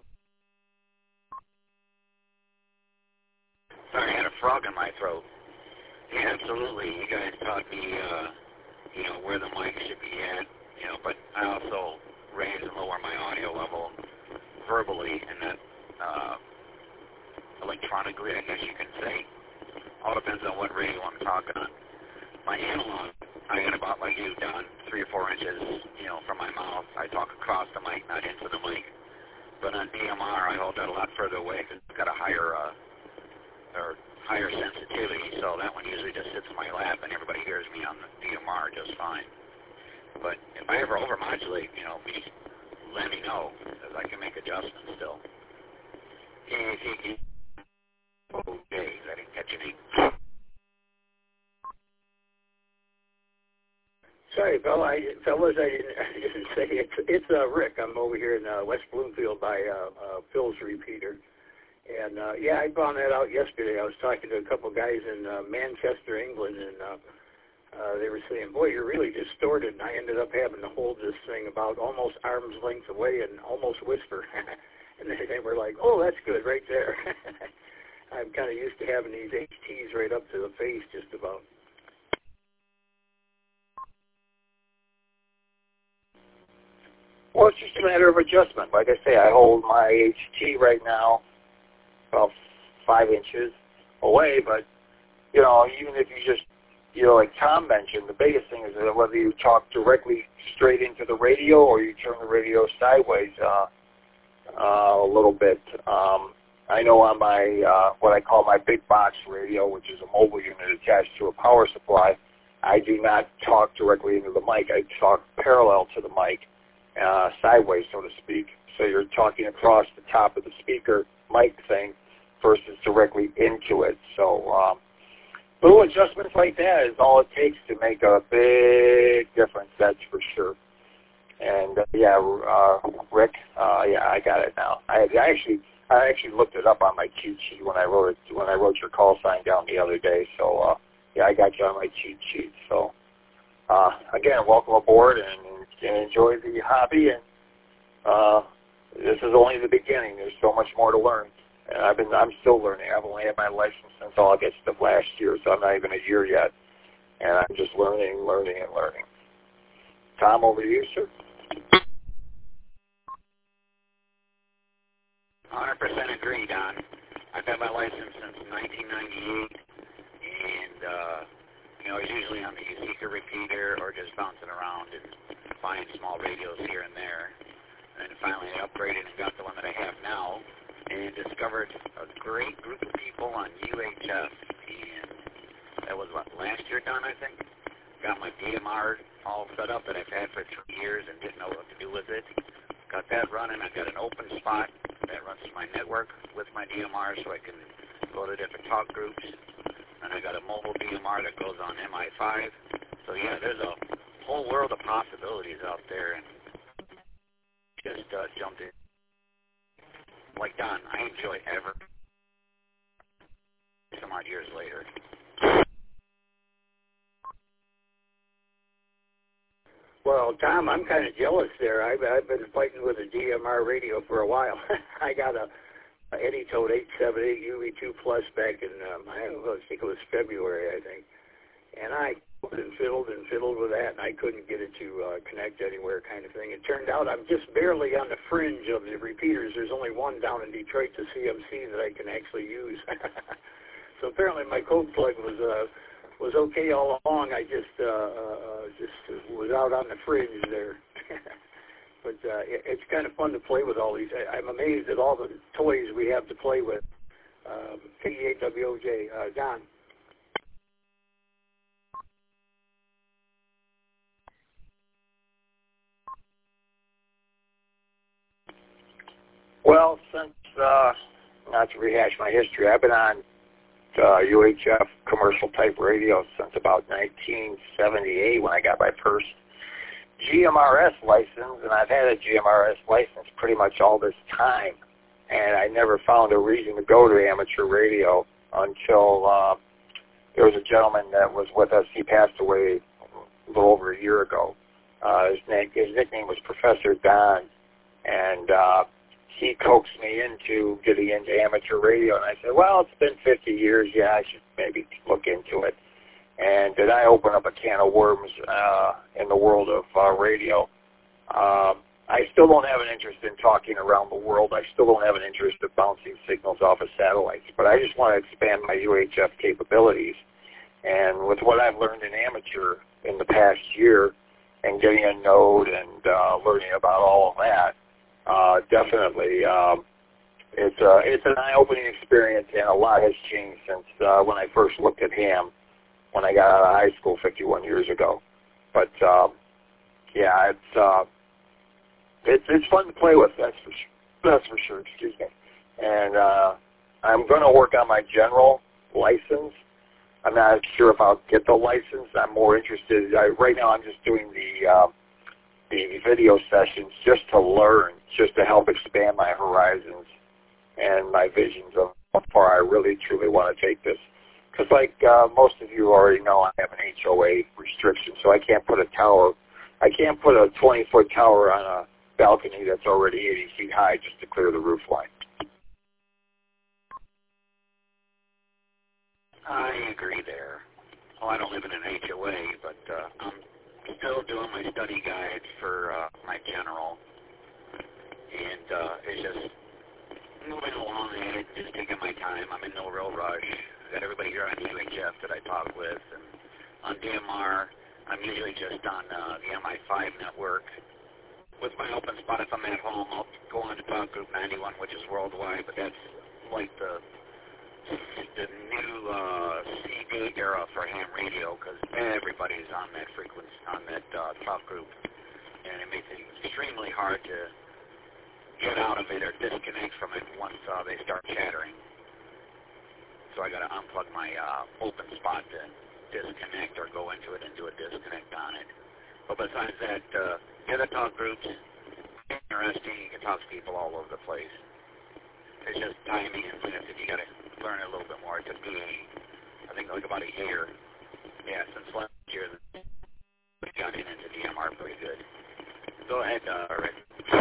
Sorry, I had a frog in my throat. Yeah, absolutely. You guys taught me, uh, you know, where the mic should be at, you know, but I also raise and lower my audio level verbally and not uh, electronically, I guess you can say. All depends on what radio I'm talking on. My analog, I got about like you, Don, three or four inches, you know, from my mouth. I talk across the mic, not into the mic. But on D M R, I hold that a lot further away because it's got a higher, uh, or higher sensitivity, so that one usually just sits in my lap and everybody hears me on the D M R just fine. But if I ever overmodulate, you know, please let me know, because I can make adjustments still. Okay, I didn't catch your name. Sorry, fella, I, fellas, I didn't, I didn't say it. It's uh, Rick. I'm over here in uh, West Bloomfield by uh, uh, Phil's repeater. And, uh, yeah, I found that out yesterday. I was talking to a couple guys in uh, Manchester, England, and uh, uh, they were saying, boy, you're really distorted. And I ended up having to hold this thing about almost arm's length away and almost whisper. And they, they were like, oh, that's good right there. I'm kind of used to having these H Ts right up to the face just about. Well, it's just a matter of adjustment. Like I say, I hold my H T right now about five inches away, but, you know, even if you just, you know, like Tom mentioned, the biggest thing is that whether you talk directly straight into the radio or you turn the radio sideways uh, uh, a little bit. Um, I know on my, uh, what I call my big box radio, which is a mobile unit attached to a power supply, I do not talk directly into the mic. I talk parallel to the mic. Uh, sideways, so to speak. So you're talking across the top of the speaker mic thing versus directly into it. So um, little adjustments like that is all it takes to make a big difference, that's for sure. And uh, yeah, uh, Rick, uh, yeah, I got it now. I, I actually, I actually looked it up on my cheat sheet when I wrote it when I wrote your call sign down the other day. So uh, yeah, I got you on my cheat sheet. So uh, again, welcome aboard and. and enjoy the hobby, and uh, this is only the beginning. There's so much more to learn, and I've been, I'm still learning. I've only had my license since August of last year, so I'm not even a year yet, and I'm just learning, learning, and learning. Tom, over to you, sir. one hundred percent agree, Don. I've had my license since nineteen ninety-eight, and uh, you know, I was usually on the Seeker repeater or just bouncing around and buying small radios here and there. and finally I upgraded and got the one that I have now, and discovered a great group of people on U H F, and that was, what, last year done, I think? Got my D M R all set up that I've had for three years and didn't know what to do with it. Got that running. I got an open spot that runs my network with my D M R so I can go to different talk groups. And I got a mobile D M R that goes on M I five. So, yeah, there's a whole world of possibilities out there, and just uh, jumped in. Like Don, I enjoy ever some odd years later. Well, Tom, I'm kind of jealous there. I've, I've been fighting with a D M R radio for a while. I got a, a Eddie Toad eight seventy-eight U V two Plus back in, um, I don't know, I think it was February, I think. And I and fiddled and fiddled with that, and I couldn't get it to uh, connect anywhere kind of thing. It turned out I'm just barely on the fringe of the repeaters. There's only one down in Detroit, the C M C, that I can actually use. So apparently my code plug was... Uh, was okay all along. I just uh, uh, just was out on the fringe there. But uh, it, it's kind of fun to play with all these. I, I'm amazed at all the toys we have to play with. Um, K E eight W O J, uh, Don. Well, since, uh, not to rehash my history, I've been on Uh, U H F commercial type radio since about nineteen seventy-eight when I got my first G M R S license, and I've had a G M R S license pretty much all this time, and I never found a reason to go to amateur radio until uh, there was a gentleman that was with us. He passed away a little over a year ago. Uh, his, name, his nickname was Professor Don, and uh, he coaxed me into getting into amateur radio, and I said, well, it's been fifty years, yeah, I should maybe look into it. And did I open up a can of worms uh, in the world of uh, radio? Um, I still don't have an interest in talking around the world. I still don't have an interest in bouncing signals off of satellites, but I just want to expand my U H F capabilities. And with what I've learned in amateur in the past year and getting a node and uh, learning about all of that, Uh, definitely, um, it's uh, it's an eye-opening experience, and a lot has changed since uh, when I first looked at ham when I got out of high school fifty-one years ago. But um, yeah, it's uh, it's it's fun to play with. That's for sure. That's for sure. Excuse me. And uh, I'm going to work on my general license. I'm not sure if I'll get the license. I'm more interested. I, right now, I'm just doing the uh, the video sessions just to learn, just to help expand my horizons and my visions of how far I really, truly want to take this. Because like uh, most of you already know, I have an H O A restriction, so I can't put a tower, I can't put a twenty-foot tower on a balcony that's already eighty feet high just to clear the roof line. I agree there. Well, I don't live in an H O A, but uh, I'm still doing my study guide for uh, my general, and uh, it's just moving along and just taking my time. I'm in no real rush. I've got everybody here on U H F that I talk with, and on D M R, I'm usually just on uh, the M I five network. With my open spot, if I'm at home, I'll go on to Talk Group ninety-one, which is worldwide, but that's like the the new uh, C D era for ham radio, because everybody's on that frequency, on that uh, talk group, and it makes it extremely hard to get out of it or disconnect from it once uh, they start chattering. So I got to unplug my uh, open spot to disconnect or go into it and do a disconnect on it. But besides that, uh, the other talk groups, interesting. You can talk to people all over the place. It's just timing and since you got to learn a little bit more. It took me, I think, like about a year. Yeah, since last year, we got in into D M R pretty good. Go ahead, uh, Rick.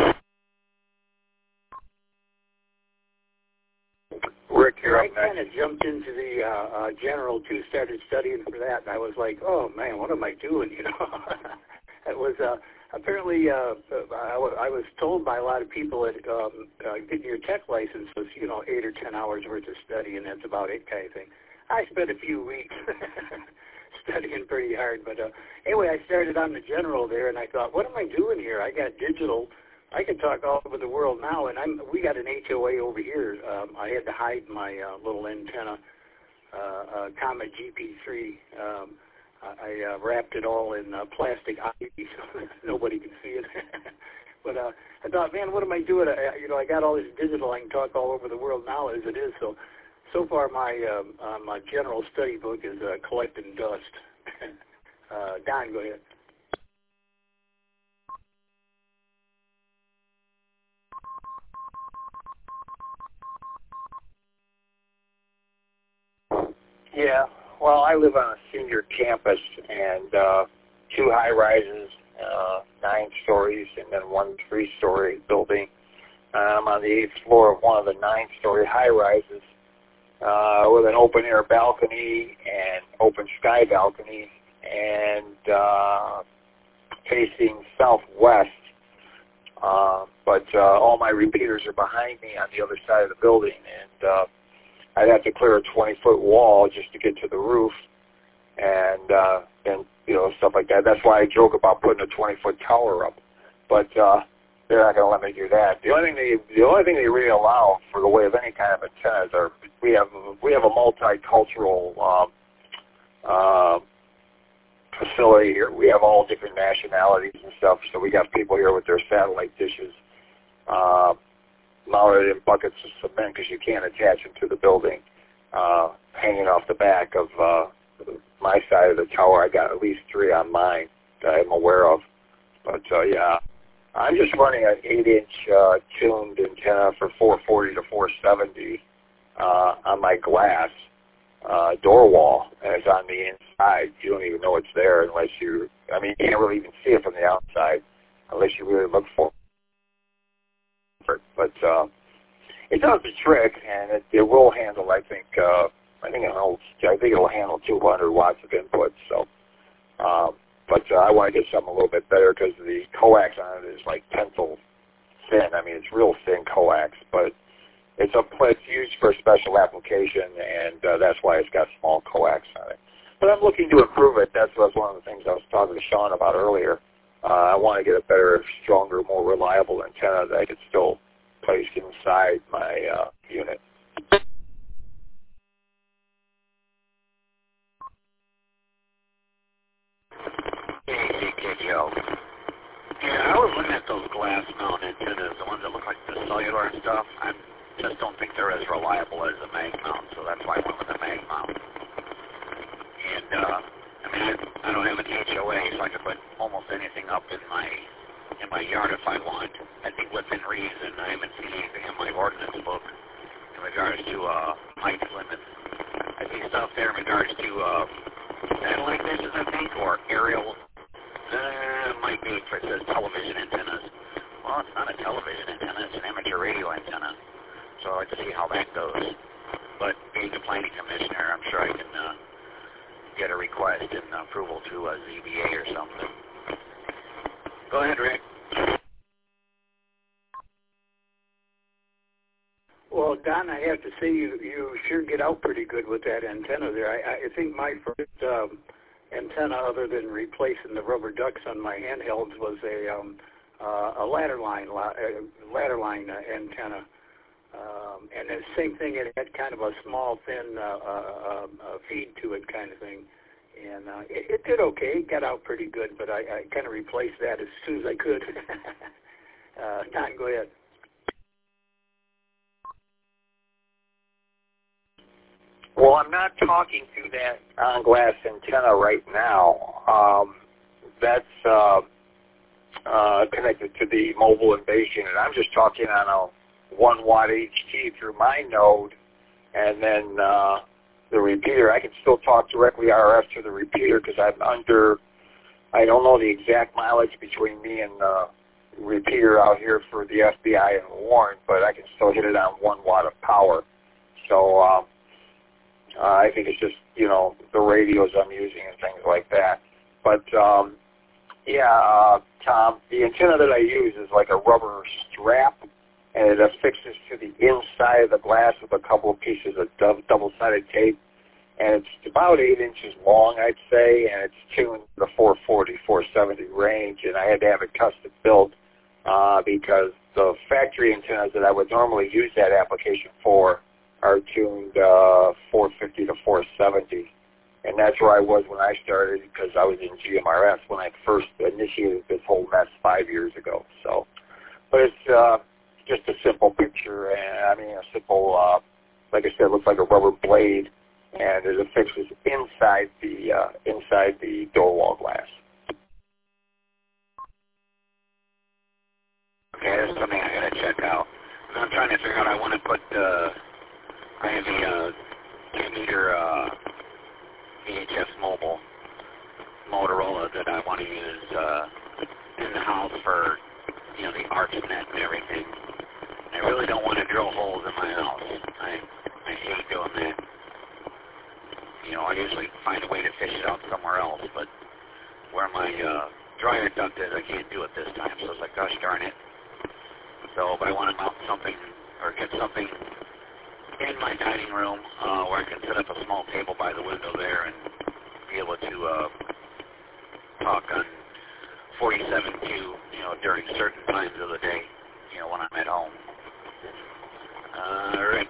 Rick, you're I up kind of next. jumped into the uh, uh, general too, started studying for that, and I was like, oh man, what am I doing? You know, it was uh, apparently uh, I, w- I was told by a lot of people that um, uh, getting your tech license was, you know, eight or ten hours worth of study, and that's about it, kind of thing. I spent a few weeks studying pretty hard, but uh, anyway, I started on the general there, and I thought, what am I doing here? I got digital I can talk all over the world now, and I'm we got an H O A over here. Um, I had to hide my uh, little antenna, uh, uh, Comet G P three. Um, I uh, wrapped it all in uh, plastic ivy so nobody can see it. But uh, I thought, man, what am I doing? I, you know, I got all this digital. I can talk all over the world now as it is. So, so far my um, uh, my general study book is uh, collecting dust. uh, Don, go ahead. Yeah, well, I live on a senior campus, and uh, two high-rises, uh, nine stories, and then one three-story building. Uh, I'm on the eighth floor of one of the nine-story high-rises uh, with an open-air balcony and open sky balcony, and uh, facing southwest. Uh, but uh, all my repeaters are behind me on the other side of the building, and uh, I'd have to clear a twenty-foot wall just to get to the roof, and uh, and you know stuff like that. That's why I joke about putting a twenty-foot tower up, but uh, they're not going to let me do that. The only thing they the only thing they really allow for the way of any kind of antennas are we have we have a multicultural um, uh, facility here. We have all different nationalities and stuff. So we got people here with their satellite dishes. Uh, mounted in buckets of cement because you can't attach them to the building, uh, hanging off the back of uh, my side of the tower. I got at least three on mine that I'm aware of. But, uh, yeah, I'm just running an eight-inch uh, tuned antenna for four forty to four seventy uh, on my glass uh, door wall, and it's on the inside. You don't even know it's there unless you, I mean, you can't really even see it from the outside unless you really look for it. But uh, it does the trick, and it, it will handle. I think. Uh, I think it'll. I think it'll handle two hundred watts of input. So, um, but uh, I want to get something a little bit better because the coax on it is like pencil thin. I mean, it's real thin coax, but it's a. It's used for a special application, and uh, that's why it's got small coax on it. But I'm looking to improve it. That's, that's one of the things I was talking to Sean about earlier. Uh, I want to get a better, stronger, more reliable antenna that I could still place inside my uh, unit. Hey, K Joe. Yeah, I was looking at those glass mount antennas, the ones that look like the cellular and stuff. I just don't think they're as reliable as the mag mount, so that's why I went with the mag mount. And, uh, I mean, I, I don't have an H O A, so I could put almost anything up in my in my yard if I want. I think within reason. I haven't seen anything in my ordinance book in regards to uh, height limits. I see stuff there in regards to uh, satellite dishes, I think, or aerial. Uh, might be for it says television antennas. Well, it's not a television antenna. It's an amateur radio antenna. So I'd like to see how that goes. But being a planning commissioner, I'm sure I can uh, get a request and approval to a Z B A or something. Go ahead, Rick. Well, Don, I have to say you you sure get out pretty good with that antenna there. I, I think my first um, antenna, other than replacing the rubber ducks on my handhelds, was a um, uh, a ladder line uh, ladder line uh, antenna. Um, and the same thing, it had kind of a small, thin uh, uh, uh, feed to it kind of thing. And uh, it, it did okay. It got out pretty good, but I, I kind of replaced that as soon as I could. uh, Don, go ahead. Well, I'm not talking to that on-glass antenna right now. Um, that's uh, uh, connected to the mobile and base unit. I'm just talking on a one watt H T through my node, and then uh, the repeater. I can still talk directly R F to the repeater because I'm under, I don't know the exact mileage between me and the repeater out here for the F B I and Warren, but I can still hit it on one watt of power. So uh, uh, I think it's just, you know, the radios I'm using and things like that. But, um, yeah, uh, Tom, the antenna that I use is like a rubber strap, and it affixes to the inside of the glass with a couple of pieces of double-sided tape. And it's about eight inches long, I'd say, and it's tuned to the four forty, four seventy range. And I had to have it custom built uh, because the factory antennas that I would normally use that application for are tuned uh, four fifty to four seventy. And that's where I was when I started, because I was in G M R S when I first initiated this whole mess five years ago. So, but it's uh, just a simple picture, and I mean a simple, uh, like I said, it looks like a rubber blade, and it affixes inside the uh, inside the door wall glass. Okay, that's something I gotta check out. I'm trying to figure out. I want to put. Uh, I have a uh, two meter. Uh, V H F mobile Motorola that I want to use uh, in the house for, you know, the ArchNet and everything. I really don't want to drill holes in my house. I I hate doing that. You know, I usually find a way to fish it out somewhere else, but where my uh, dryer duct is, I can't do it this time. So it's like, gosh darn it. So, but I want to mount something or get something in my dining room uh, where I can set up a small table by the window there and be able to uh, talk on forty-seven Q, you know, during certain times of the day, you know, when I'm at home. All right.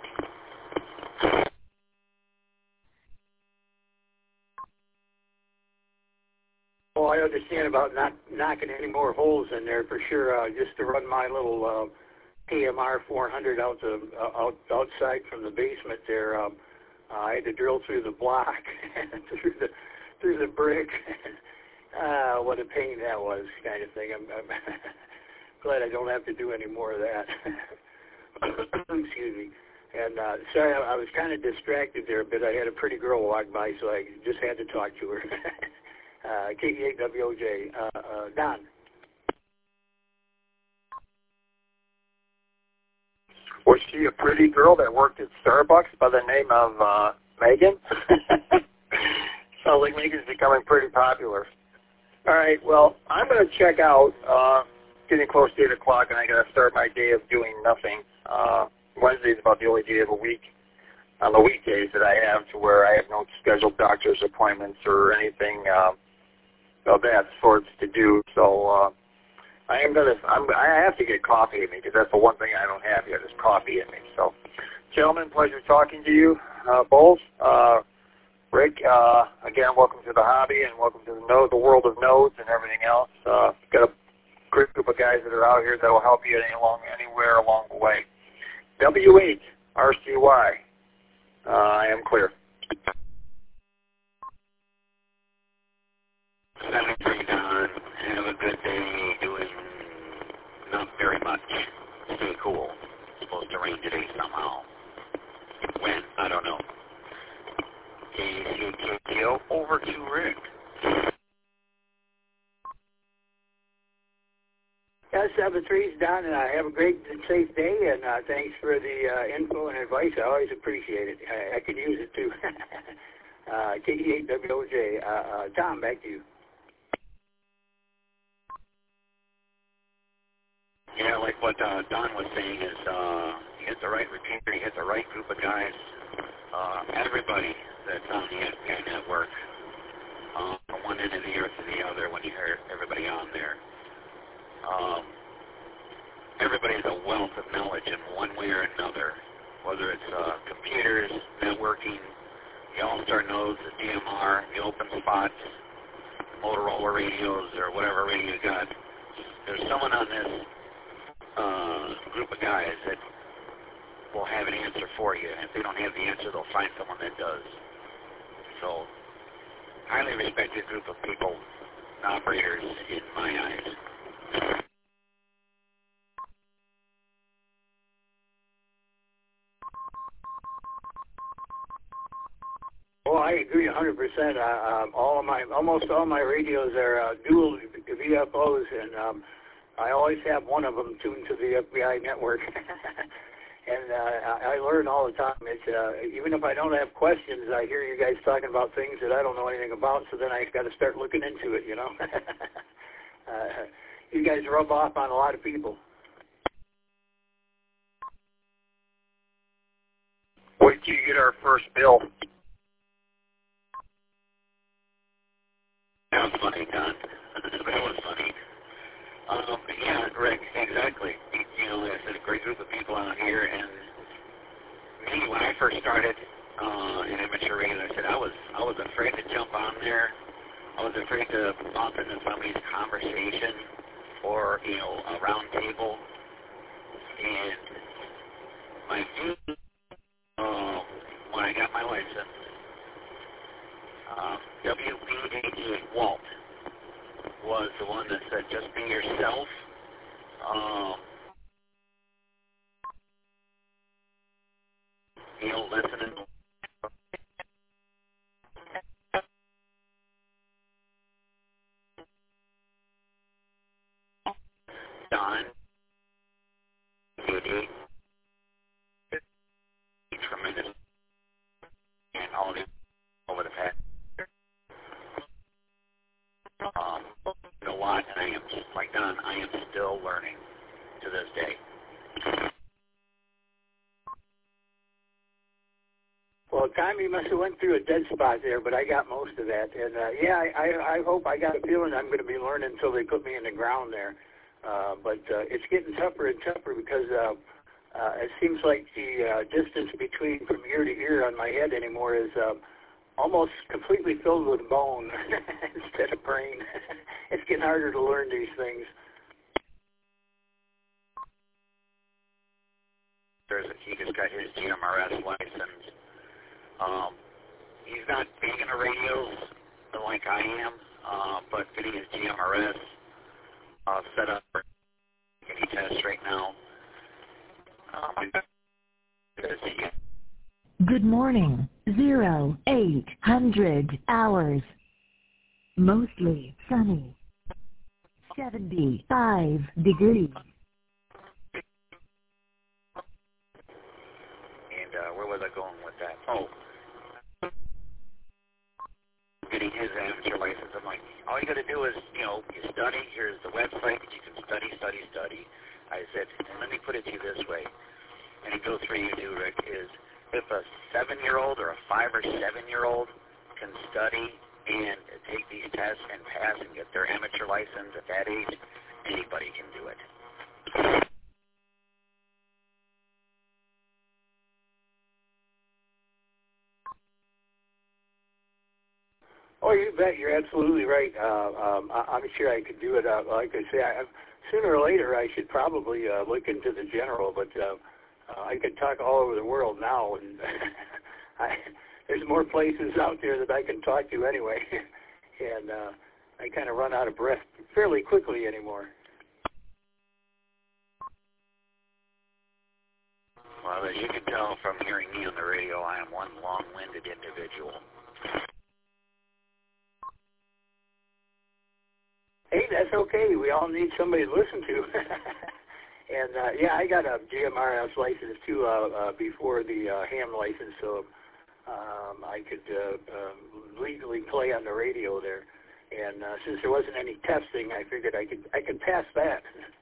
Well, I understand about not knocking any more holes in there for sure. Uh, just to run my little uh, P M R four hundred out the uh, out, outside from the basement there. Um, uh, I had to drill through the block, through the through the brick. uh, what a pain that was, kind of thing. I'm, I'm glad I don't have to do any more of that. Excuse me. And uh, sorry, I, I was kind of distracted there a bit. I had a pretty girl walk by, so I just had to talk to her. uh, K E eight W O J. Uh, uh, Don. Was she a pretty girl that worked at Starbucks by the name of uh, Megan? Sounds like Megan's becoming pretty popular. All right, well, I'm going to check out. Uh, getting close to eight o'clock, and I got to start my day of doing nothing. Uh, Wednesday's about the only day of the week on the weekdays that I have to where I have no scheduled doctor's appointments or anything uh, of that sorts to do. So uh, I am gonna. I'm, I have to get coffee in me because that's the one thing I don't have yet is coffee in me. So, gentlemen, pleasure talking to you uh, both. Uh, Rick, uh, again, welcome to the hobby and welcome to the node, the world of nodes and everything else. Uh, got a great group of guys that are out here that will help you any along anywhere along the way. W eight R C Y. Uh, I am clear. seventy-three Don. Have a good day doing not very much. Stay cool. It's supposed to rain today somehow. When? I don't know. K C K O over to Rick. S seven three's Don, and I have a great and safe day, and uh, thanks for the uh, info and advice. I always appreciate it. I, I could use it too. uh, K E eight W O J. Uh, uh, Tom, back to you. Yeah, like what uh, Don was saying is uh, you hit the right repeater, you hit the right group of guys. Uh, everybody that's on the F B I network, uh, from one end of the earth to the other when you hear everybody on there. Um, everybody's a wealth of knowledge in one way or another, whether it's uh, computers, networking, the All-Star nodes, the D M R, the open spots, Motorola radios, or whatever radio you got. There's someone on this uh, group of guys that will have an answer for you. And if they don't have the answer, they'll find someone that does. So, highly respected group of people, operators in my eyes. Well, I agree one hundred percent. Uh, um, all of my, almost all my radios are uh, dual V F Os, and um, I always have one of them tuned to the F B I network. And uh, I learn all the time. It's uh, even if I don't have questions, I hear you guys talking about things that I don't know anything about. So then I got to start looking into it. You know, uh, you guys rub off on a lot of people. Wait till you get our first bill. That was funny, Don. That was funny. Um, yeah, Rick, exactly. You know, like I said, a great group of people out here, and me, when I first started uh, in amateur radio, I said I was I was afraid to jump on there. I was afraid to bump into somebody's conversation or, you know, a round table. And my view, uh, when I got my license, uh, W B eighty-eight Walt was the one that said, just be yourself. Um, you know, listen and Don, eighty-eight, tremendous, and all the over the past. Um, you know what? And I am just like Don. I am still learning to this day. Well, Tommy must have went through a dead spot there, but I got most of that. And uh, yeah, I, I, I hope I got a feeling I'm going to be learning until they put me in the ground there. Uh, but uh, it's getting tougher and tougher because uh, uh, it seems like the uh, distance between from ear to ear on my head anymore is uh, almost completely filled with bone instead of brain. It's getting harder to learn these things. There's a, he just got his G M R S license. Um, he's not big into radios like I am, uh, but getting his G M R S uh, set up for any test right now. Um, Good morning. Zero, eight hundred hours. Mostly sunny. seventy-five degrees. And uh, where was I going with that? Oh, getting his amateur license. I'm like, all you got to do is, you know, you study. Here's the website that you can study, study, study. I said, and let me put it to you this way, and it goes for you too, Rick, is if a seven-year-old or a five- or seven-year-old can study and take these tests and pass and get their amateur license at that age, anybody can do it. Oh, you bet. You're absolutely right. Uh, um, I, I'm sure I could do it. Uh, like I say, I, sooner or later I should probably uh, look into the general, but uh, uh, I could talk all over the world now, and I, there's more places out there that I can talk to anyway, and uh, I kind of run out of breath fairly quickly anymore. Well, as you can tell from hearing me on the radio, I am one long-winded individual. Hey, that's okay. We all need somebody to listen to. And, uh, yeah, I got a G M R S license, too, uh, uh, before the uh, ham license, so um, I could uh, uh, legally play on the radio there. And uh, since there wasn't any testing, I figured I could I could pass that.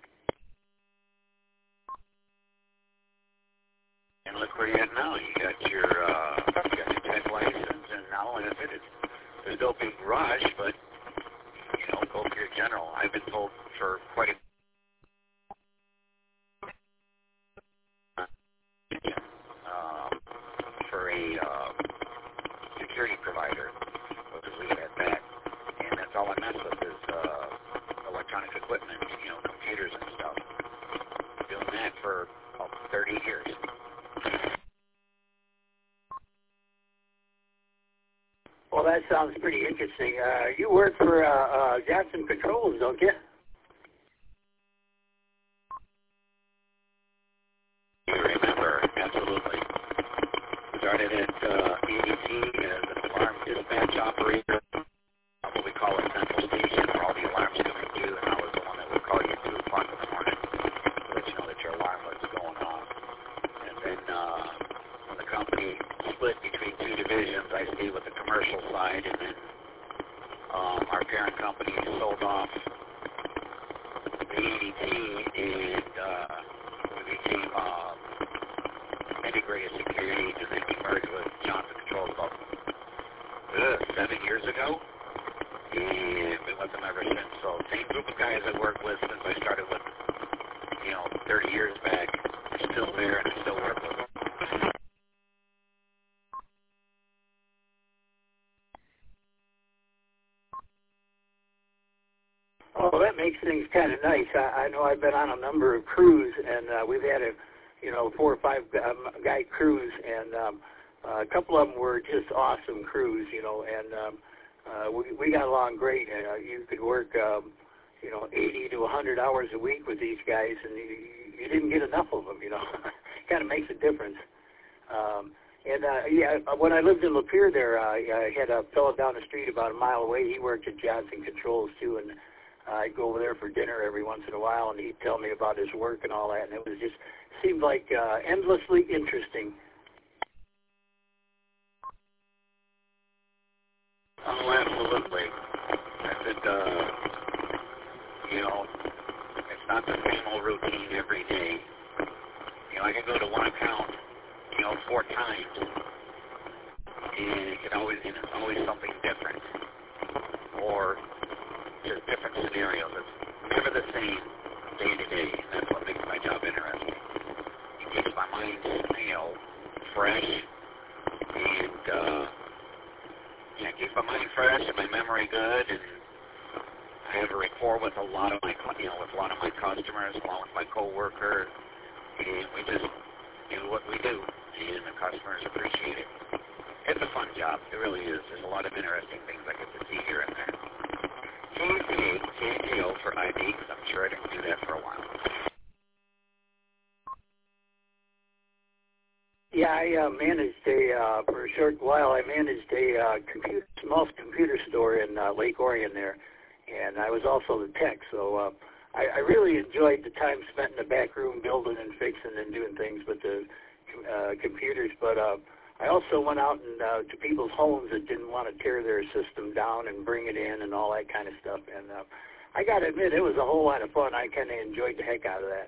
And look where you're at now. You got your, uh, you got your tech license, and not only that, it's, there's no big rush, but you know, go for your general. I've been told for quite a um, for a uh, security provider. We'll just leave it at that. And that's all I mess with is uh, electronic equipment, you know, computers and stuff. Doing that for about thirty years. Well, that sounds pretty interesting. Uh, you work for uh, uh, Johnson Controls, don't you? You remember, absolutely. Started at uh, A D T as an alarm dispatch operator, uh, what we call a central station where all the alarms coming through, and I was the one that would call you at two o'clock in the morning to let you know that your alarm was going off. And then uh, when the company split between two divisions, I stayed with the commercial side, and then um, our parent company sold off the A D T, and uh, we became uh, integrated security, and then we merged with Johnson Controls about uh, seven years ago, and it wasn't my ever since. So same group of guys I worked with since I started with, you know, thirty years back. They're still there and I still work with them. Oh, that makes things kind of nice. I, I know I've been on a number of crews, and uh, we've had a, you know, four or five um, guy crews, and um, uh, a couple of them were just awesome crews, you know, and um, uh, we we got along great. And uh, you could work, um, you know, eighty to a hundred hours a week with these guys, and you, you didn't get enough of them, you know. Kind of makes a difference. Um, and uh, yeah, when I lived in Lapeer, there, uh, I had a fellow down the street about a mile away. He worked at Johnson Controls too, and I'd go over there for dinner every once in a while, and he'd tell me about his work and all that, and it was just seemed like uh, endlessly interesting. Oh, absolutely. I said, uh, you know, it's not the same old routine every day. You know, I can go to one account, you know, four times, and it can always, it's always something different, or just different scenarios. It's never the same day to day. That's what makes my job interesting. It keeps my mind, you know, fresh, and uh, yeah, keeps my mind fresh and my memory good. And I have a rapport with a lot of my, you know, with a lot of my customers, along with my coworkers, and we just do what we do, and the customers appreciate it. It's a fun job. It really is. There's a lot of interesting things I get to see here and there. J J O for I D, because I'm sure I didn't do that for a while. Yeah, I uh, managed a, uh, for a short while, I managed a uh, computer, small computer store in uh, Lake Orion there, and I was also the tech, so uh, I, I really enjoyed the time spent in the back room building and fixing and doing things with the uh, computers, but uh, I also went out and uh, to people's homes that didn't want to tear their system down and bring it in and all that kind of stuff. And uh, I got to admit, it was a whole lot of fun. I kind of enjoyed the heck out of that.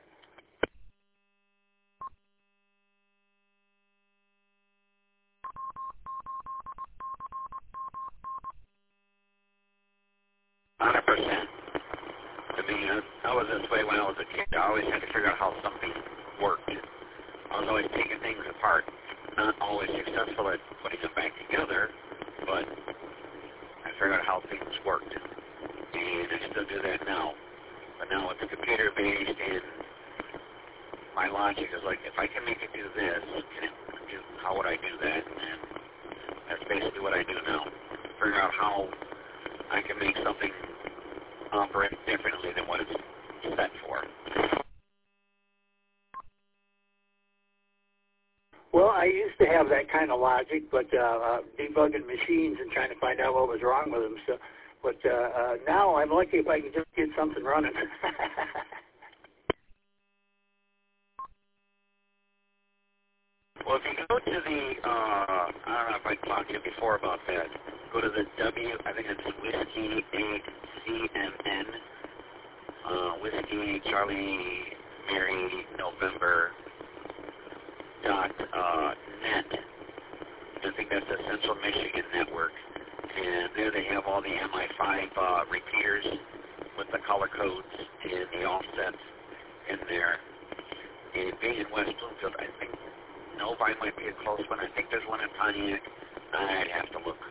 one hundred percent. To me, I was this way when I was a kid. I always had to figure out how something worked. I was always taking things apart. Not always successful at putting them back together, but I figured out how things worked. And I still do that now. But now it's computer-based, and my logic is like, if I can make it do this, can it do, how would I do that? And that's basically what I do now. Figure out how I can make something operate differently than what it's set for. Well, I used to have that kind of logic, but uh, uh, debugging machines and trying to find out what was wrong with them. So, but uh, uh, now I'm lucky if I can just get something running. Well, if you go to the, uh, I don't know if I talked to you before about that, go to the W, I think it's Whiskey eight C M N, uh, Whiskey Charlie Mary November dot uh, net. I think that's the Central Michigan Network. And there they have all the M I five uh, repeaters with the color codes and the offsets in there. And being in West Bloomfield, I think Novi might be a close one. I think there's one in Pontiac. I'd have to look.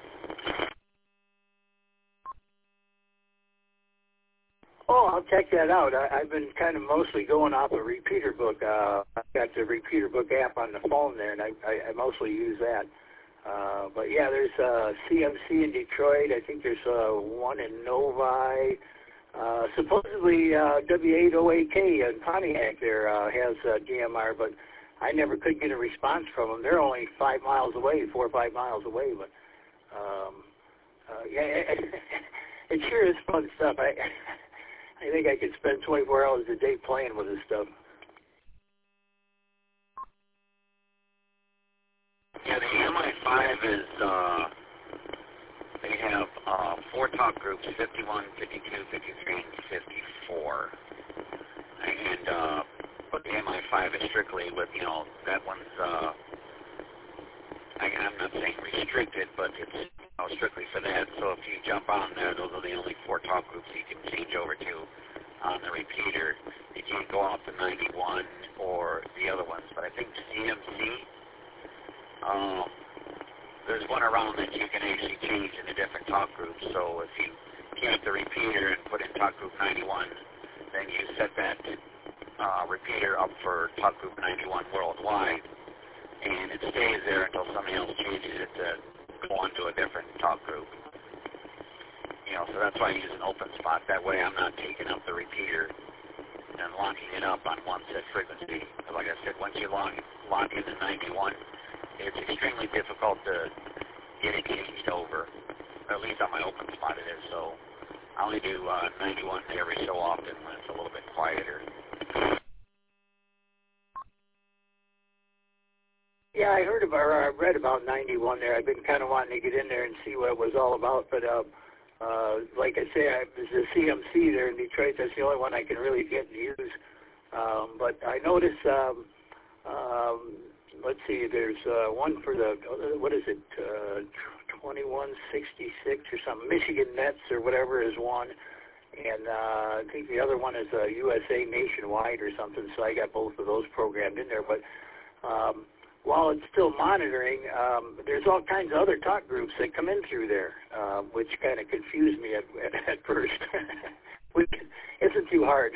Oh, I'll check that out. I, I've been kind of mostly going off a repeater book. Uh, I've got the repeater book app on the phone there, and I, I, I mostly use that. Uh, but yeah, there's uh, C M C in Detroit. I think there's uh, one in Novi. Uh, supposedly uh, W eight oh eight K in Pontiac there uh, has uh, G M R, but I never could get a response from them. They're only five miles away, four or five miles away. But um, uh, yeah, it, it sure is fun stuff. I I think I could spend twenty-four hours a day playing with this stuff. Yeah, the M I five is, uh, they have uh, four top groups, fifty-one, fifty-two, fifty-three, and fifty-four. And uh, but the M I five is strictly with, you know, that one's, uh, I, I'm not saying restricted, but it's, you know, know, strictly for that. So if you jump on there, those are the only four talk groups you can change over to on the repeater. You can't go off the ninety-one or the other ones. But I think C M C, um, there's one around that you can actually change in a different talk group. So if you keep the repeater and put in talk group ninety-one, then you set that uh, repeater up for talk group ninety-one worldwide, and it stays there until somebody else changes it to go on to a different talk group. You know, so that's why I use an open spot. That way I'm not taking up the repeater and locking it up on one set frequency. Like I said, once you lock, lock in the ninety-one, it's extremely difficult to get it changed over. Or at least on my open spot it is. So I only do uh, ninety-one every so often when it's a little bit quieter. Yeah, I heard about, or I read about ninety-one there. I've been kind of wanting to get in there and see what it was all about. But uh, uh, like I say, I, there's a C M C there in Detroit. That's the only one I can really get and use. Um, but I noticed, um, um, let's see, there's uh, one for the, what is it, uh, twenty-one sixty-six or something. Michigan Nets or whatever is one. And uh, I think the other one is uh, U S A Nationwide or something. So I got both of those programmed in there. But um, while it's still monitoring, um, there's all kinds of other talk groups that come in through there, uh, which kind of confused me at, at, at first, which isn't too hard.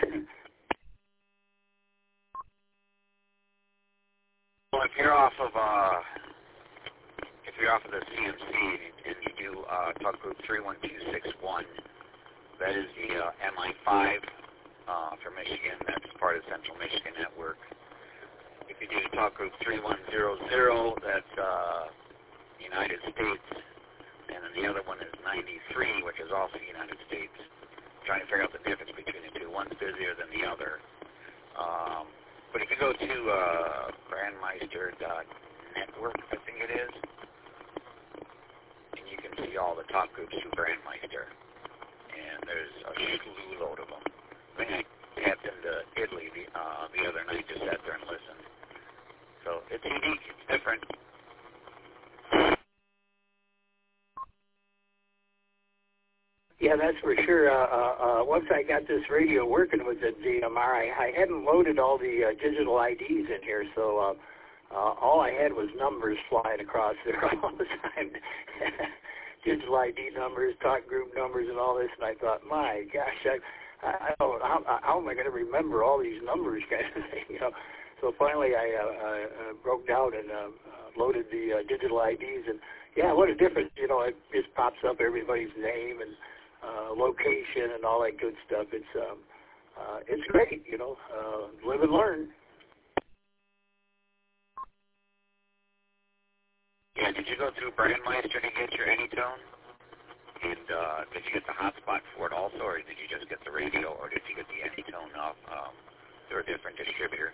Well, if you're off of uh, if you're off of the C M C and you do uh, talk group three one two six one, that is the uh, M I five uh, for Michigan. That's part of Central Michigan Network. If you do talk group three one zero zero, that's uh, United States, and then the other one is ninety-three, which is also United States. I'm trying to figure out the difference between the two. One's busier than the other. Um, but if you go to uh, Brandmeister dot network, I think it is, and you can see all the talk groups through Brandmeister, and there's a slew load of them. I think I tapped into Italy the, uh, the other night, just sat there and listened. So it's unique, it's different. Yeah, that's for sure. Uh, uh, uh, once I got this radio working with the D M R, I, I hadn't loaded all the uh, digital I Ds in here, so uh, uh, all I had was numbers flying across there all the time. Digital I D numbers, talk group numbers, and all this, and I thought, my gosh, I, I, I don't, how, how am I going to remember all these numbers, kind of thing, you know? So finally, I uh, uh, broke down and uh, loaded the uh, digital I Ds, and yeah, what a difference! You know, it just pops up everybody's name and uh, location and all that good stuff. It's um, uh, it's great, you know. Uh, live and learn. Yeah, did you go through Brandmeister to get your Anytone? And uh, did you get the hotspot for it also, or did you just get the radio, or did you get the Anytone off um, through a different distributor?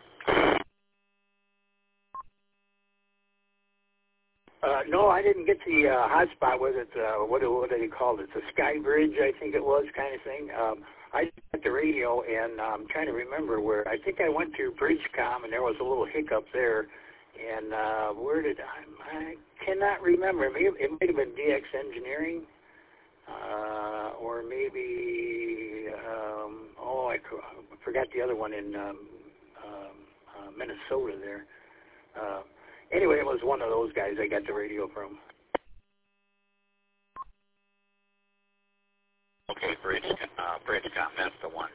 Uh, no, I didn't get the uh, hotspot. Was it uh, what? What did he call it? The Sky Bridge, I think it was, kind of thing. Um, I got the radio, and I'm um, trying to remember where. I think I went to Bridgecom, and there was a little hiccup there. And uh, where did I? I cannot remember. Maybe it might have been D X Engineering, uh, or maybe um, oh, I forgot the other one in um, um, uh, Minnesota there. Uh, Anyway, it was one of those guys I got the radio from. Okay, Bridge, uh, Bridgecom, that's the one.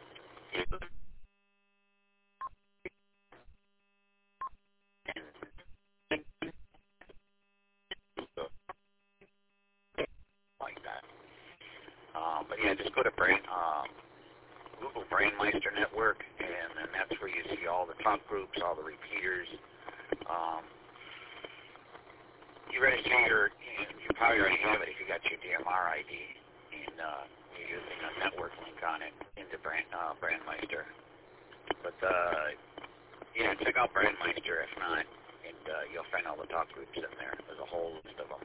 Like that. Um, but yeah, just go to Brand, um, Google Brandmeister Network, and then that's where you see all the top groups, all the repeaters. Um, you register your, you probably already have it if you got your D M R I D, and uh, you're using a network link on it into Brand, uh, Brandmeister. But uh, yeah, check out Brandmeister if not, and uh, you'll find all the top groups in there. There's a whole list of them.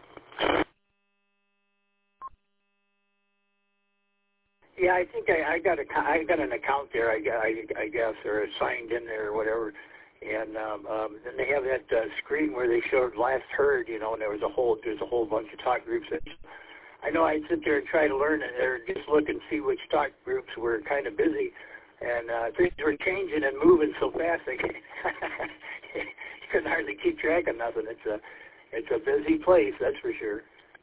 Yeah, I think I, I got a I got an account there. I, I, I guess or signed in there or whatever. And um, um, then they have that uh, screen where they showed last heard, you know, and there was a whole there's a whole bunch of talk groups. That, I know I'd sit there and try to learn it, or just look and see which talk groups were kind of busy, and uh, things were changing and moving so fast they you couldn't hardly keep track of nothing. It's a it's a busy place, that's for sure.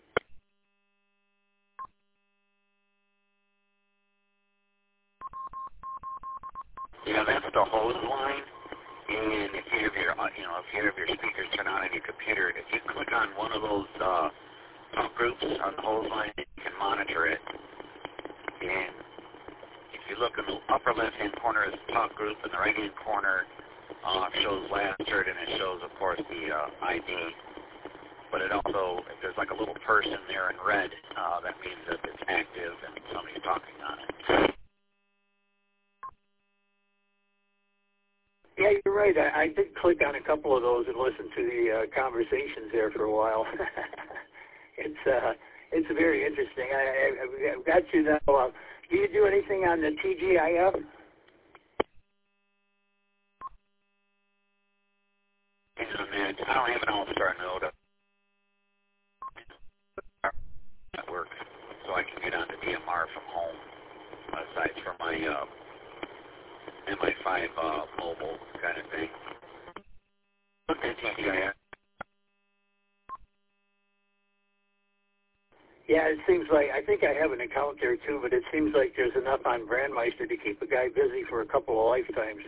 Yeah, that's the hose line. And if you have your, uh, you know, if you have your speakers turned on on your computer, if you click on one of those uh, talk groups on the hose line, you can monitor it. And if you look in the upper left-hand corner is the talk group, and the right-hand corner uh, shows last heard, and it shows, of course, the uh, I D. But it also, if there's like a little person there in red, uh, that means that it's active and somebody's talking on it. Yeah, you're right. I, I did click on a couple of those and listen to the uh, conversations there for a while. it's uh, it's very interesting. I, I, I've got you now. Uh, do you do anything on the T G I F? I don't have an all-star node at work, so I can get onto D M R from home, aside from my uh, M I five uh, mobile kind of thing. Okay, T G I F. Yeah, it seems like, I think I have an account there too, but it seems like there's enough on Brandmeister to keep a guy busy for a couple of lifetimes.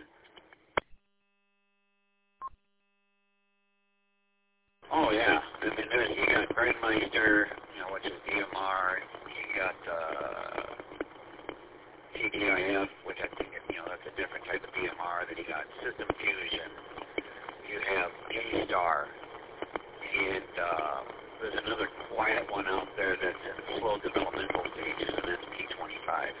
Oh yeah, I mean, there's, you got Brandmeister, you know, which is D M R. You got uh, T G I F, which I think, you know, that's a different type of D M R. Then you got System Fusion. You have A-Star, and uh, there's another quiet one out there that's in slow developmental stages, and that's P twenty-five.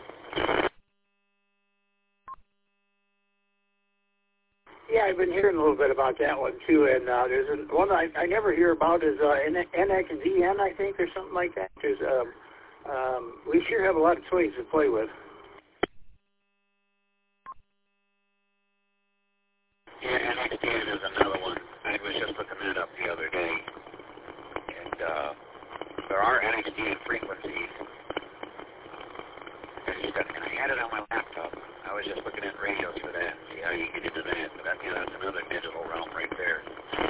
Yeah, I've been hearing a little bit about that one too, and uh, there's a, one I, I never hear about is uh, N X Z N, I think, or something like that. There's um, um, we sure have a lot of toys to play with. Yeah, N X D N is another one. I was just looking that up the other day, and uh, there are N X D N frequencies. And I had it on my laptop. I was just looking at radios for that, see how you get into that. But that, you know, that's another digital realm right there.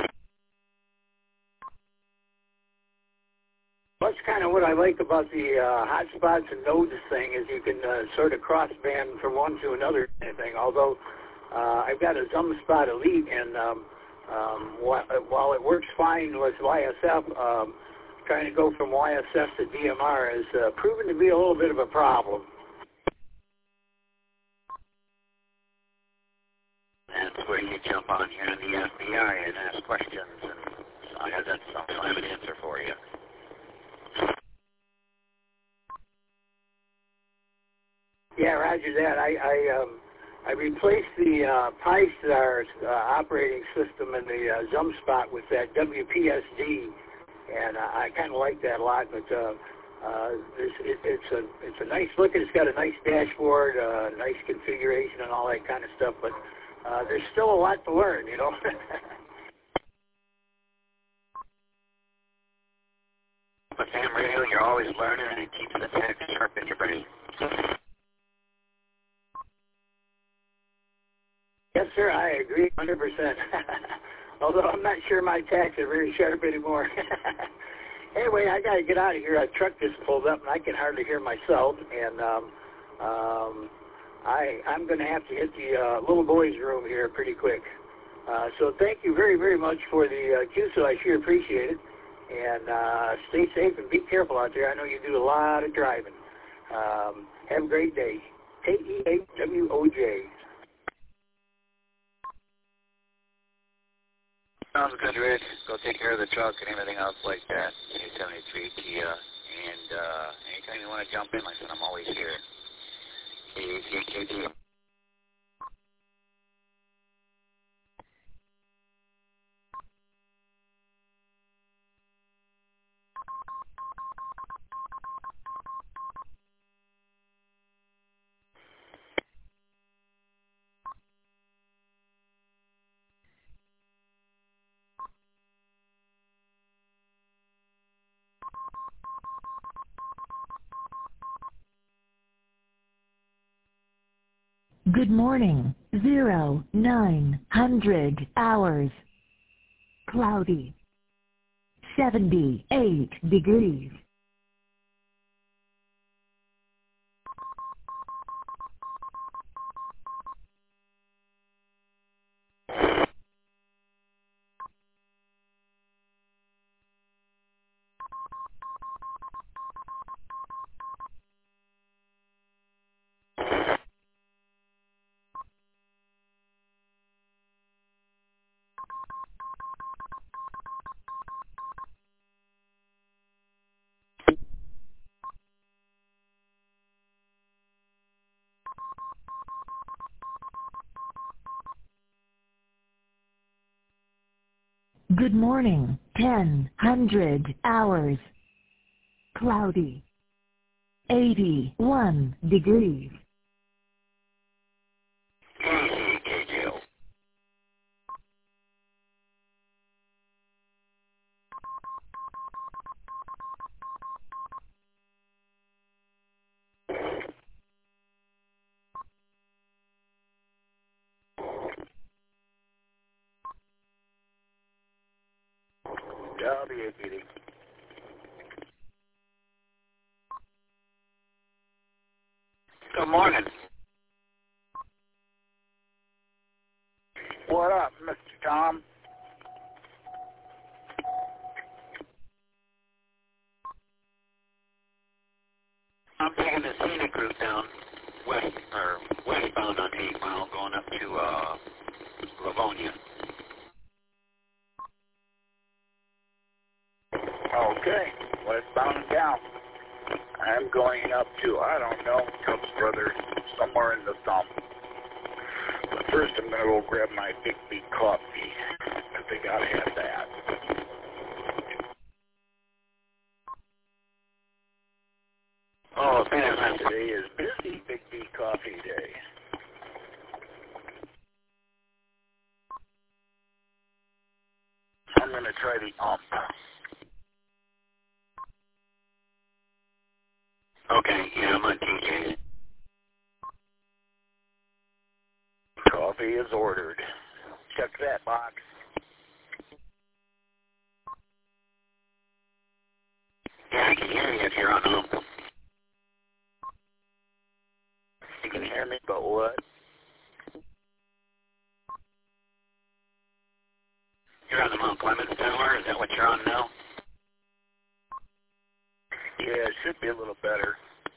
That's kind of what I like about the uh, hotspots and nodes thing, is you can uh, sort of cross-band from one to another kind of thing. Although uh, I've got a ZumSpot Elite, and um, um, wh- while it works fine with Y S F, um, trying to go from Y S F to D M R has uh, proven to be a little bit of a problem. That's where you jump on here in the F B I and ask questions, and I have that I'll have an answer for you. Yeah, Roger that. I I, um, I replaced the uh, Pi-Star uh, operating system in the uh, ZumSpot with that W P S D, and uh, I kind of like that a lot. But uh, uh, it's, it, it's a it's a nice look. It's got a nice dashboard, uh, nice configuration, and all that kind of stuff. But uh, there's still a lot to learn, you know. But Sam Radio, you're always learning, and it keeps the tech sharp in your brain. Yes, sir, I agree one hundred percent. Although I'm not sure my tacks are very sharp anymore. Anyway, I got to get out of here. A truck just pulled up, and I can hardly hear myself. And um, um, I, I'm going to have to hit the uh, little boy's room here pretty quick. Uh, so thank you very, very much for the uh, cue, so I sure appreciate it. And uh, stay safe and be careful out there. I know you do a lot of driving. Um, have a great day. K E H W O J. Sounds good, Rick. Go take care of the truck and everything else like that. eight seventy-three Kia. And uh, anytime you want to jump in, like I said, I'm always here. K A C K T. Good morning. Zero, nine hundred hours. Cloudy. seventy-eight degrees. Good morning. ten hundred hours. Cloudy. eighty-one degrees. Easy, K J O. W P D. Good morning. What up, Mister Tom? I'm taking the scenic route down west or westbound on eight mile, going up to uh, Livonia. Okay, westbound and down. I'm going up to, I don't know, Cubs Brothers, somewhere in the thumb. But first I'm going to go grab my Big B coffee, because they got to have that. Oh, man, Today is busy Big B coffee day. I'm going to try the ump. okay, yeah, I'm on T J. Coffee is ordered. Check that box. Yeah, I can hear you if you're on ump. You can hear me, but what? You're on the Mount Clemens Tower? Is that what you're on now? Yeah, it should be a little better.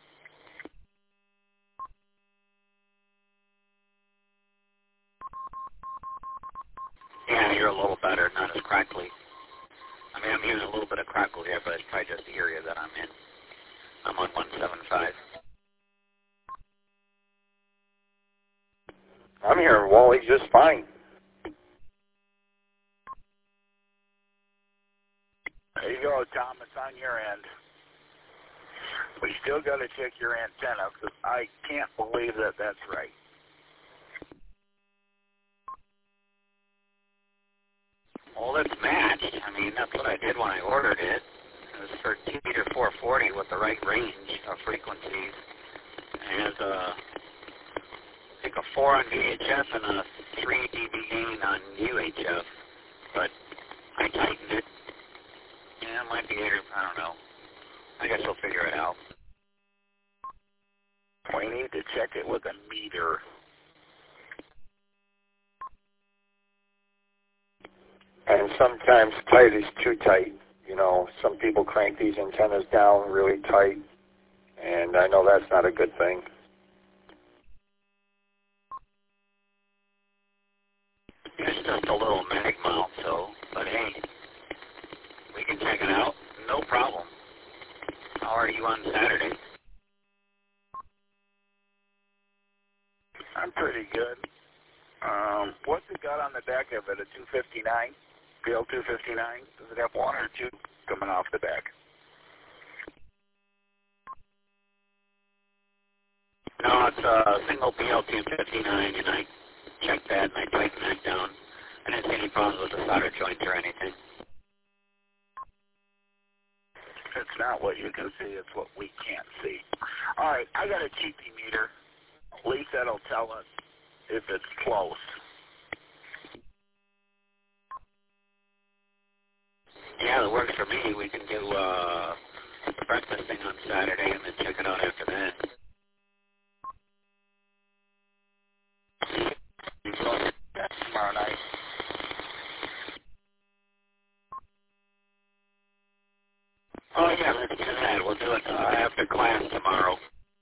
Yeah, you're a little better, not as crackly. I mean, I'm hearing a little bit of crackle here, but it's probably just the area that I'm in. I'm on one seven five. I'm hearing Wally just fine. There you go, Tom. It's on your end. We still got to check your antenna, because I can't believe that that's right. Well, it's matched. I mean, that's what I did when I ordered it. It was for T meter four forty with the right range of frequencies. It has a, I think a four on V H F and a three D B gain on U H F. But I tightened it. Yeah, it might be here. I don't know. I guess we'll figure it out. We need to check it with a meter. And sometimes tight is too tight. You know, some people crank these antennas down really tight, and I know that's not a good thing. It's just a little mag mount, so, but hey, we can check it out. No problem. How are you on Saturday? I'm pretty good. Um, what's it got on the back of it? A two fifty-nine? P L two fifty-nine? Does it have one or two coming off the back? No, it's a single P L two fifty-nine, and I checked that and I tightened that down. I didn't see any problems with the solder joint or anything. It's not what you can see, it's what we can't see. All right, I got a G P meter. At least that'll tell us if it's close. Yeah, it works for me. We can do uh, the breakfast thing on Saturday and then check it out after that. Tomorrow night. Oh, yeah, let's do that. We'll do it uh, after class tomorrow.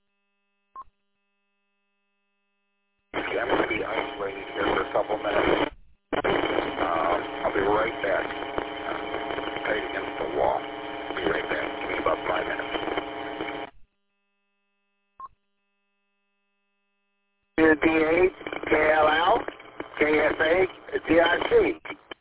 Okay, I'm going to be isolated here for a couple minutes. Um, I'll be right back. I'm tight against the wall. I'll be right back. Give me about five minutes. D eight, K L L, K S A, D R C.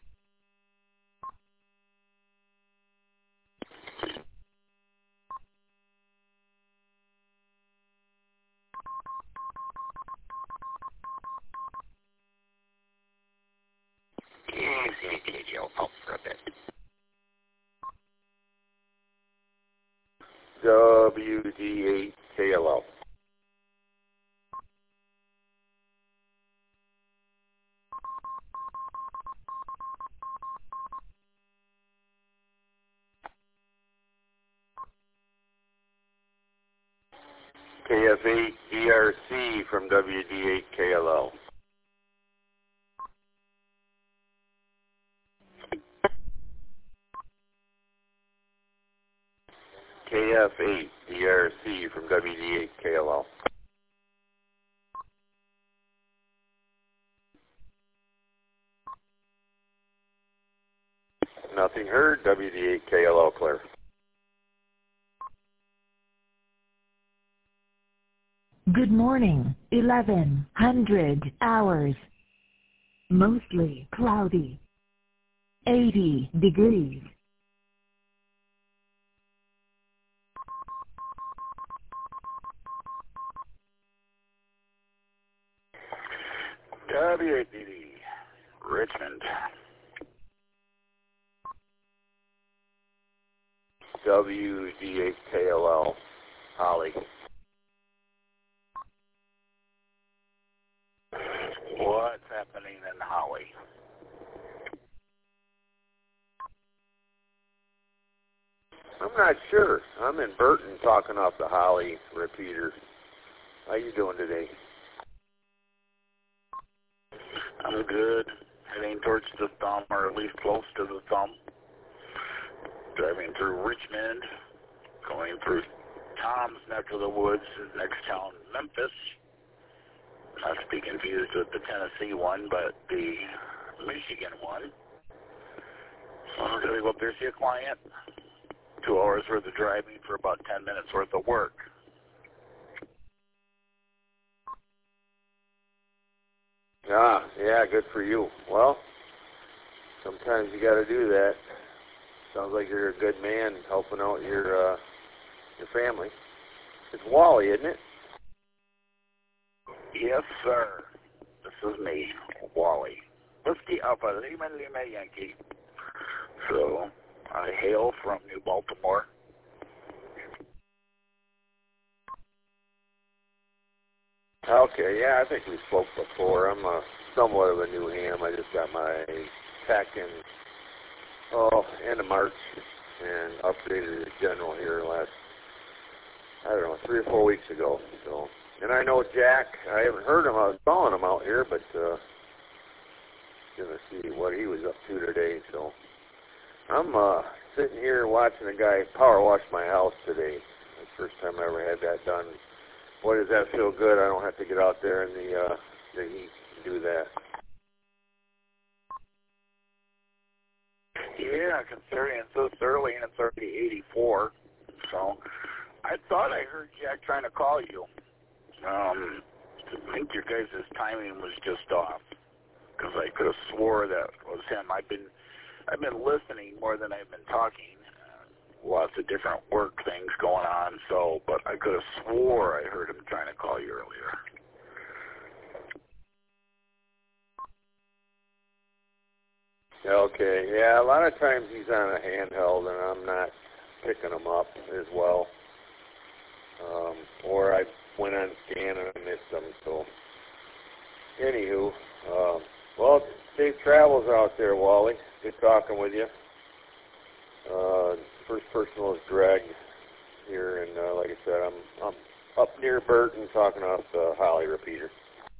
I'll pump for a bit. W D eight K L L. K F eight D R C from W D eight K L L. K F eight D R C from W D eight K L L. Nothing heard. W D eight K L L clear. Good morning, eleven hundred hours. Mostly cloudy. eighty degrees. W A D D, Richmond. W D eight K L L, Holly. What's happening in Holly? I'm not sure. I'm in Burton talking off the Holly repeater. How you doing today? I'm good. Heading towards the thumb, or at least close to the thumb. Driving through Richmond, going through Tom's neck of the woods, next town, Memphis. Not to be confused with the Tennessee one, but the Michigan one. So I'm going to go up there, see a client. Two hours worth of driving for about ten minutes worth of work. Ah, yeah, good for you. Well, sometimes you got to do that. Sounds like you're a good man helping out your uh, your family. It's Wally, isn't it? Yes, sir. This is me, Wally. Whiskey Alpha Lima Lima Yankee. So, I hail from New Baltimore. Okay, yeah, I think we spoke before. I'm a, somewhat of a new ham. I just got my tech in, oh, end of March and updated as general here last, I don't know, three or four weeks ago. So, and I know Jack, I haven't heard him. I was calling him out here, but uh, going to see what he was up to today. So, I'm uh, sitting here watching a guy power wash my house today. That's the first time I ever had that done. Boy, does that feel good. I don't have to get out there in the, uh, the heat and do that. Yeah, considering it's so early and it's already eighty-four. So, I thought I heard Jack trying to call you. Um, I think your guys' timing was just off. Because I could have swore that was him. I've been, I've been listening more than I've been talking. Lots of different work things going on, so, but I could have swore I heard him trying to call you earlier. Okay, yeah, a lot of times he's on a handheld and I'm not picking him up as well. Um, or I went on scan and I missed him, so anywho, uh, well, safe travels out there, Wally. Good talking with you. Uh, first person was Greg here, and uh, like I said, I'm, I'm up near Burton talking off the Holly repeater.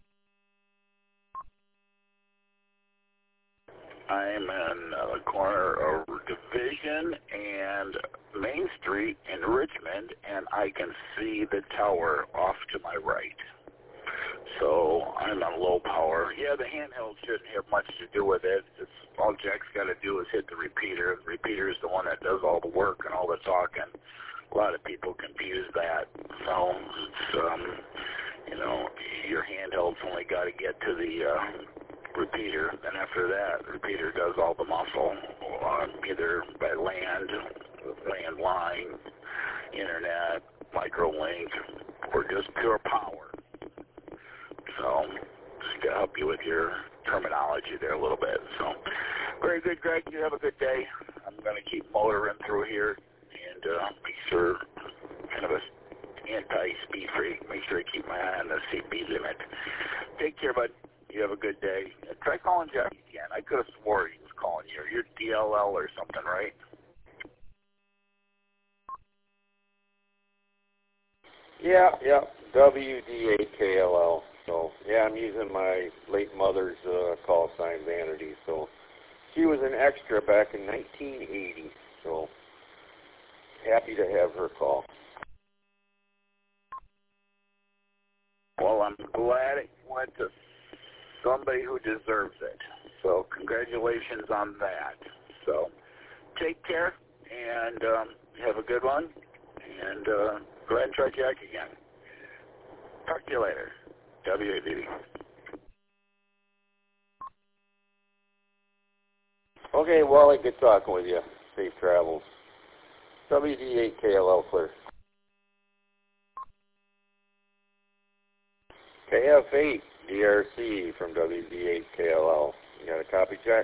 I'm in uh, the corner of Division and Main Street in Richmond, and I can see the tower off to my right. So I'm on low power. Yeah, the handheld shouldn't have much to do with it. It's, all Jack's got to do is hit the repeater. The repeater is the one that does all the work and all the talking. A lot of people confuse that. So, it's, um, you know, your handheld's only got to get to the uh, repeater. And after that, the repeater does all the muscle, uh, either by land, landline, internet, microlink, or just pure power. So, just to help you with your terminology there a little bit. So, very good, Greg. You have a good day. I'm going to keep motoring through here and uh, make sure, kind of a anti-speed freak, make sure I keep my eye on the C P limit. Take care, bud. You have a good day. Uh, try calling Jack again. I could have swore he was calling you. You're D L L or something, right? Yeah, yeah, W D A K L L. So, yeah, I'm using my late mother's uh, call sign, Vanity. So, she was an extra back in nineteen eighty. So, happy to have her call. Well, I'm glad it went to somebody who deserves it. So, congratulations on that. So, take care and um, have a good one. And uh, go ahead and try Jack again. Talk to you later. W A V D. Okay, Wally, good talking with you. Safe travels. W D eight K L L clear. K F eight D R C from W D eight K L L. You got a copy, Jack?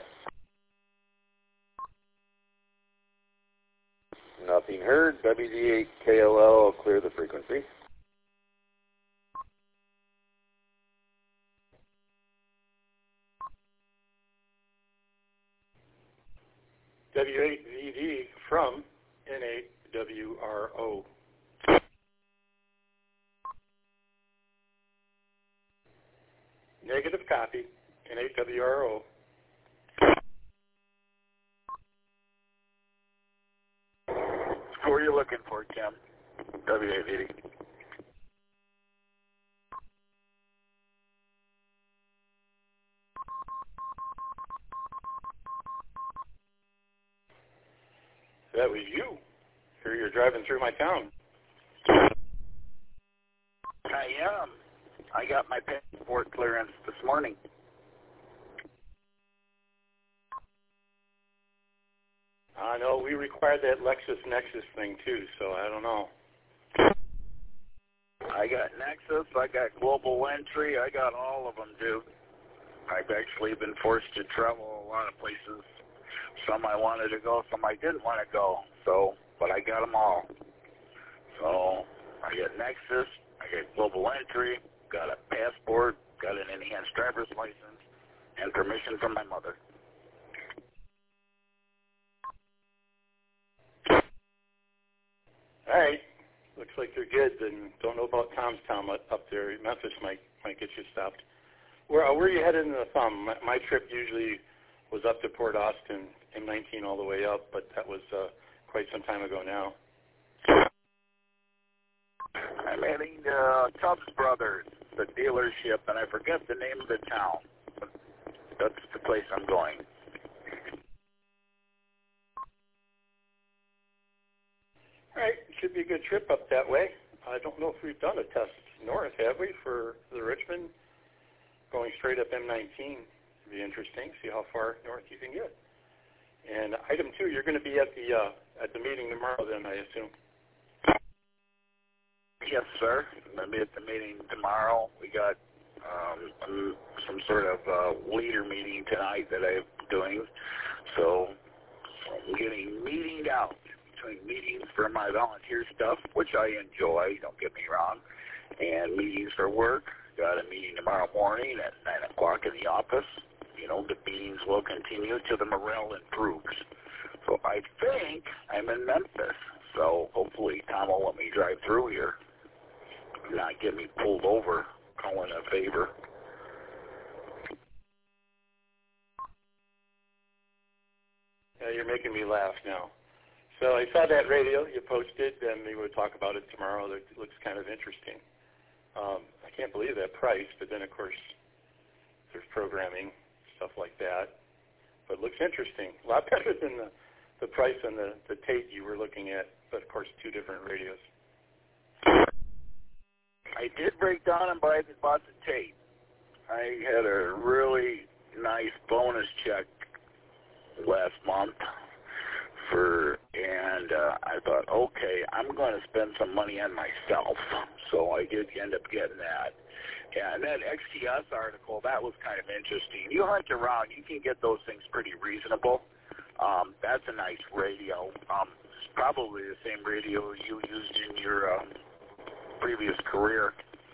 Nothing heard. W D eight K L L, clear the frequency. W eight V D from N eight W R O. Negative copy, N eight W R O. Who are you looking for, Kim? W A V D. That was you. Here you're driving through my town. I am. I got my passport clearance this morning. I know we required that LexisNexis thing too, so I don't know. I got Nexus, I got Global Entry, I got all of them, dude. I've actually been forced to travel a lot of places. Some I wanted to go, some I didn't want to go. So, but I got them all. So, I got Nexus, I got Global Entry, got a passport, got an enhanced driver's license, and permission from my mother. All right. Looks like they're good. Then don't know about Tom's Town up there. Memphis might might get you stopped. Where where are you headed in the thumb? My, my trip usually was up to Port Austin, M nineteen all the way up, but that was uh, quite some time ago now. I'm heading to uh, Tubbs Brothers, the dealership, and I forget the name of the town. But that's the place I'm going. All right, should be a good trip up that way. I don't know if we've done a test north, have we, for the Richmond? Going straight up M nineteen. It'd be interesting, see how far north you can get. And item two, you're going to be at the uh, at the meeting tomorrow then, I assume. Yes, sir. I'm going to be at the meeting tomorrow. We got um, some sort of uh, leader meeting tonight that I'm doing. So I'm getting meetinged out between meetings for my volunteer stuff, which I enjoy, don't get me wrong, and meetings for work. got a meeting tomorrow morning at nine o'clock in the office. You know, the meetings will continue till the morale improves. So I think I'm in Memphis. So hopefully Tom will let me drive through here, not get me pulled over, calling a favor. Yeah, you're making me laugh now. So I saw that radio you posted, and we would talk about it tomorrow. It looks kind of interesting. Um, I can't believe that price, but then, of course, there's programming, stuff like that. But it looks interesting. A lot better than the, the price on the, the Tate you were looking at, but, of course, two different radios. I did break down and buy the, bought the Tate. I had a really nice bonus check last month for, and uh, I thought, okay, I'm going to spend some money on myself. So I did end up getting that. And that X T S article, that was kind of interesting. You hunt around, you can get those things pretty reasonable. Um, that's a nice radio. Um, it's probably the same radio you used in your um, previous career.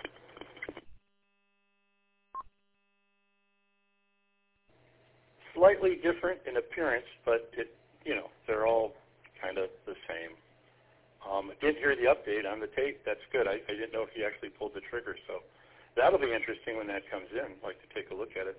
Slightly different in appearance, but it, you know, they're all kind of the same. Um, I did hear the update on the Tate. That's good. I, I didn't know if he actually pulled the trigger, so that'll be interesting when that comes in. I'd like to take a look at it.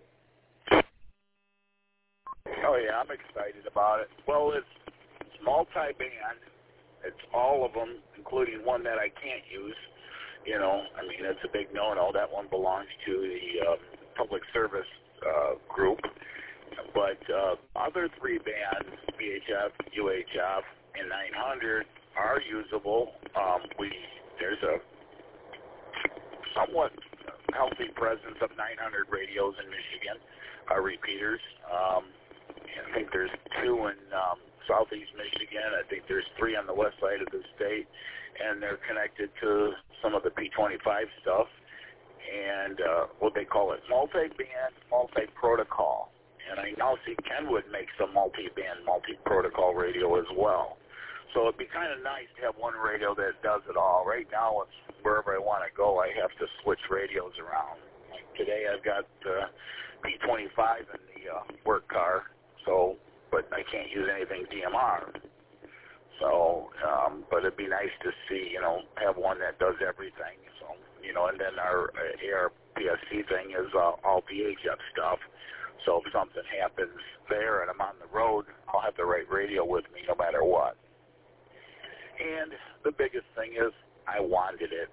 Oh, yeah, I'm excited about it. Well, it's, it's multi-band. It's all of them, including one that I can't use. You know, I mean, it's a big no-no. That one belongs to the uh, public service uh, group. But uh, other three bands, V H F, U H F, and nine hundred, are usable. Um, we there's a somewhat healthy presence of nine hundred radios in Michigan, uh, repeaters. Um, I think there's two in um, southeast Michigan. I think there's three on the west side of the state, and they're connected to some of the P twenty-five stuff and uh, what they call it, multi-band, multi-protocol. And I now see Kenwood makes a multi-band, multi-protocol radio as well. So it'd be kind of nice to have one radio that does it all. Right now, it's wherever I want to go, I have to switch radios around. Like today, I've got uh, P twenty-five in the uh, work car, so but I can't use anything D M R. So, um, but it'd be nice to see, you know, have one that does everything. So, you know, and then our uh, A R P S C thing is uh, all V H F stuff. So if something happens there and I'm on the road, I'll have the right radio with me no matter what. And the biggest thing is I wanted it.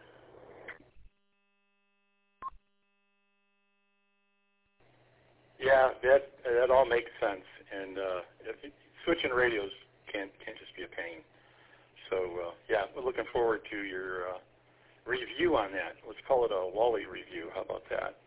Yeah, that that all makes sense. And uh, if it, switching radios can't can't just be a pain. So uh, yeah, we're looking forward to your uh, review on that. Let's call it a Wally review. How about that?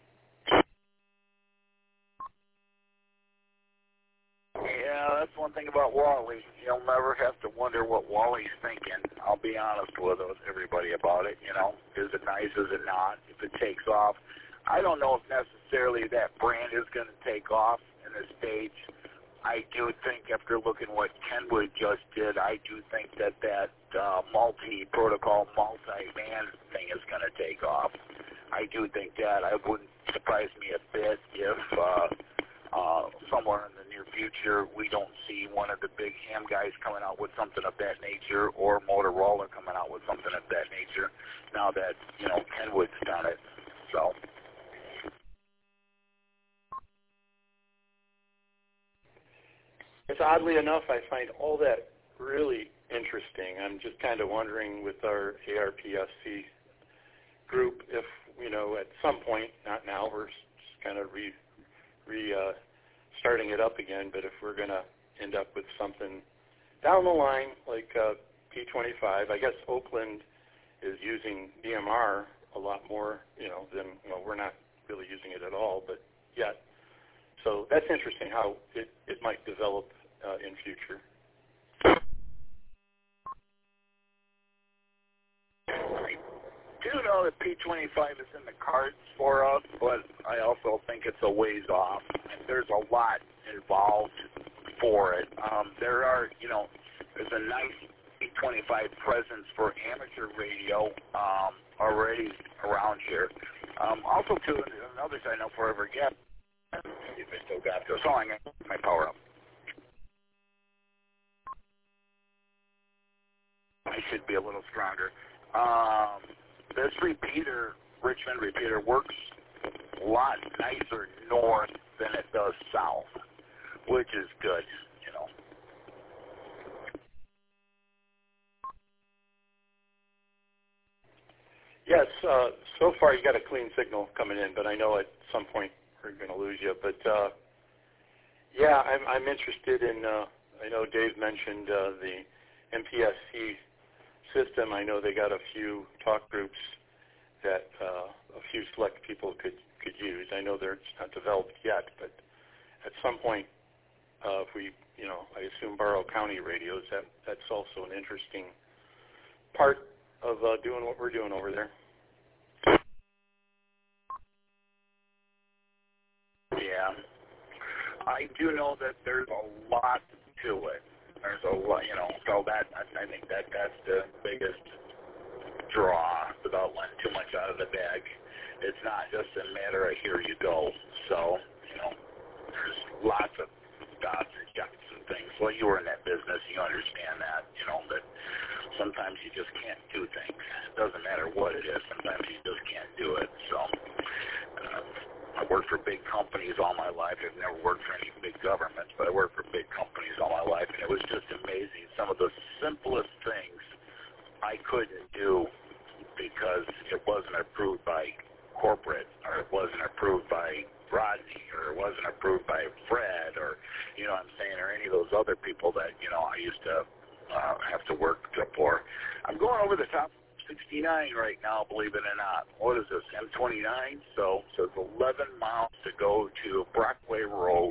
Yeah, that's one thing about Wally. You'll never have to wonder what Wally's thinking. I'll be honest with everybody about it. You know, is it nice? Is it not? If it takes off, I don't know if necessarily that brand is going to take off in the States. I do think after looking what Kenwood just did, I do think that that uh, multi-protocol, multi-band thing is going to take off. I do think that. It wouldn't surprise me a bit if uh, uh, somewhere in the near future we don't see one of the big ham guys coming out with something of that nature, or Motorola coming out with something of that nature, now that, you know, Kenwood's done it. So... It's oddly enough, I find all that really interesting. I'm just kind of wondering with our A R P S C group if, you know, at some point, not now, we're just kind of re, re uh, starting it up again, but if we're going to end up with something down the line like uh, P twenty-five, I guess Oakland is using D M R a lot more, you know, than, well, we're not really using it at all, but yet. So that's interesting how it, it might develop uh, in future. I do know that P twenty-five is in the cards for us, but I also think it's a ways off. And there's a lot involved for it. Um, there are, you know, there's a nice P twenty-five presence for amateur radio um, already around here. Um, also, too, another side note for every gap, if I still got this, oh, I'm going to my power up. I should be a little stronger. Um, this repeater, Richmond repeater, works a lot nicer north than it does south, which is good, you know. Yes, uh, so far you got a clean signal coming in, but I know at some point we're going to lose you. But uh, yeah, I'm, I'm interested in, uh, I know Dave mentioned uh, the M P S C system. I know they got a few talk groups that uh, a few select people could, could use. I know they're it's not developed yet, but at some point, uh, if we, you know, I assume Barrow County radios, that, that's also an interesting part of uh, doing what we're doing over there. Yeah. I do know that there's a lot to it. There's a lot, you know, so that, I think that that's the biggest draw without letting too much out of the bag. It's not just a matter of here you go. So, you know, there's lots of dots and jets and things. Well, you were in that business, you understand that, you know, that sometimes you just can't do things. It doesn't matter what it is. Sometimes you just can't do it. So, uh, I worked for big companies all my life. I've never worked for any big governments, but I worked for big companies all my life, and it was just amazing. Some of the simplest things I couldn't do because it wasn't approved by corporate, or it wasn't approved by Rodney, or it wasn't approved by Fred, or, you know what I'm saying, or any of those other people that, you know, I used to uh, have to work for. I'm going over the top sixty-nine right now, believe it or not. What is this, M twenty-nine? So, so it's eleven miles to go to Brockway Road.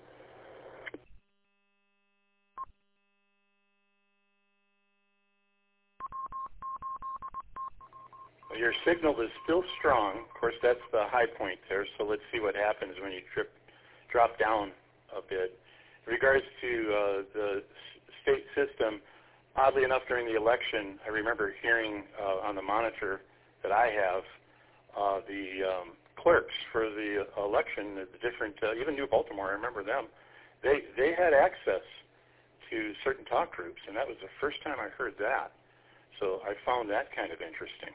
Well, your signal is still strong. Of course, that's the high point there, so let's see what happens when you trip, drop down a bit. In regards to uh, the state system, oddly enough, during the election, I remember hearing uh, on the monitor that I have uh, the um, clerks for the election, the different, uh, even New Baltimore, I remember them, they, they had access to certain talk groups, and that was the first time I heard that. So I found that kind of interesting.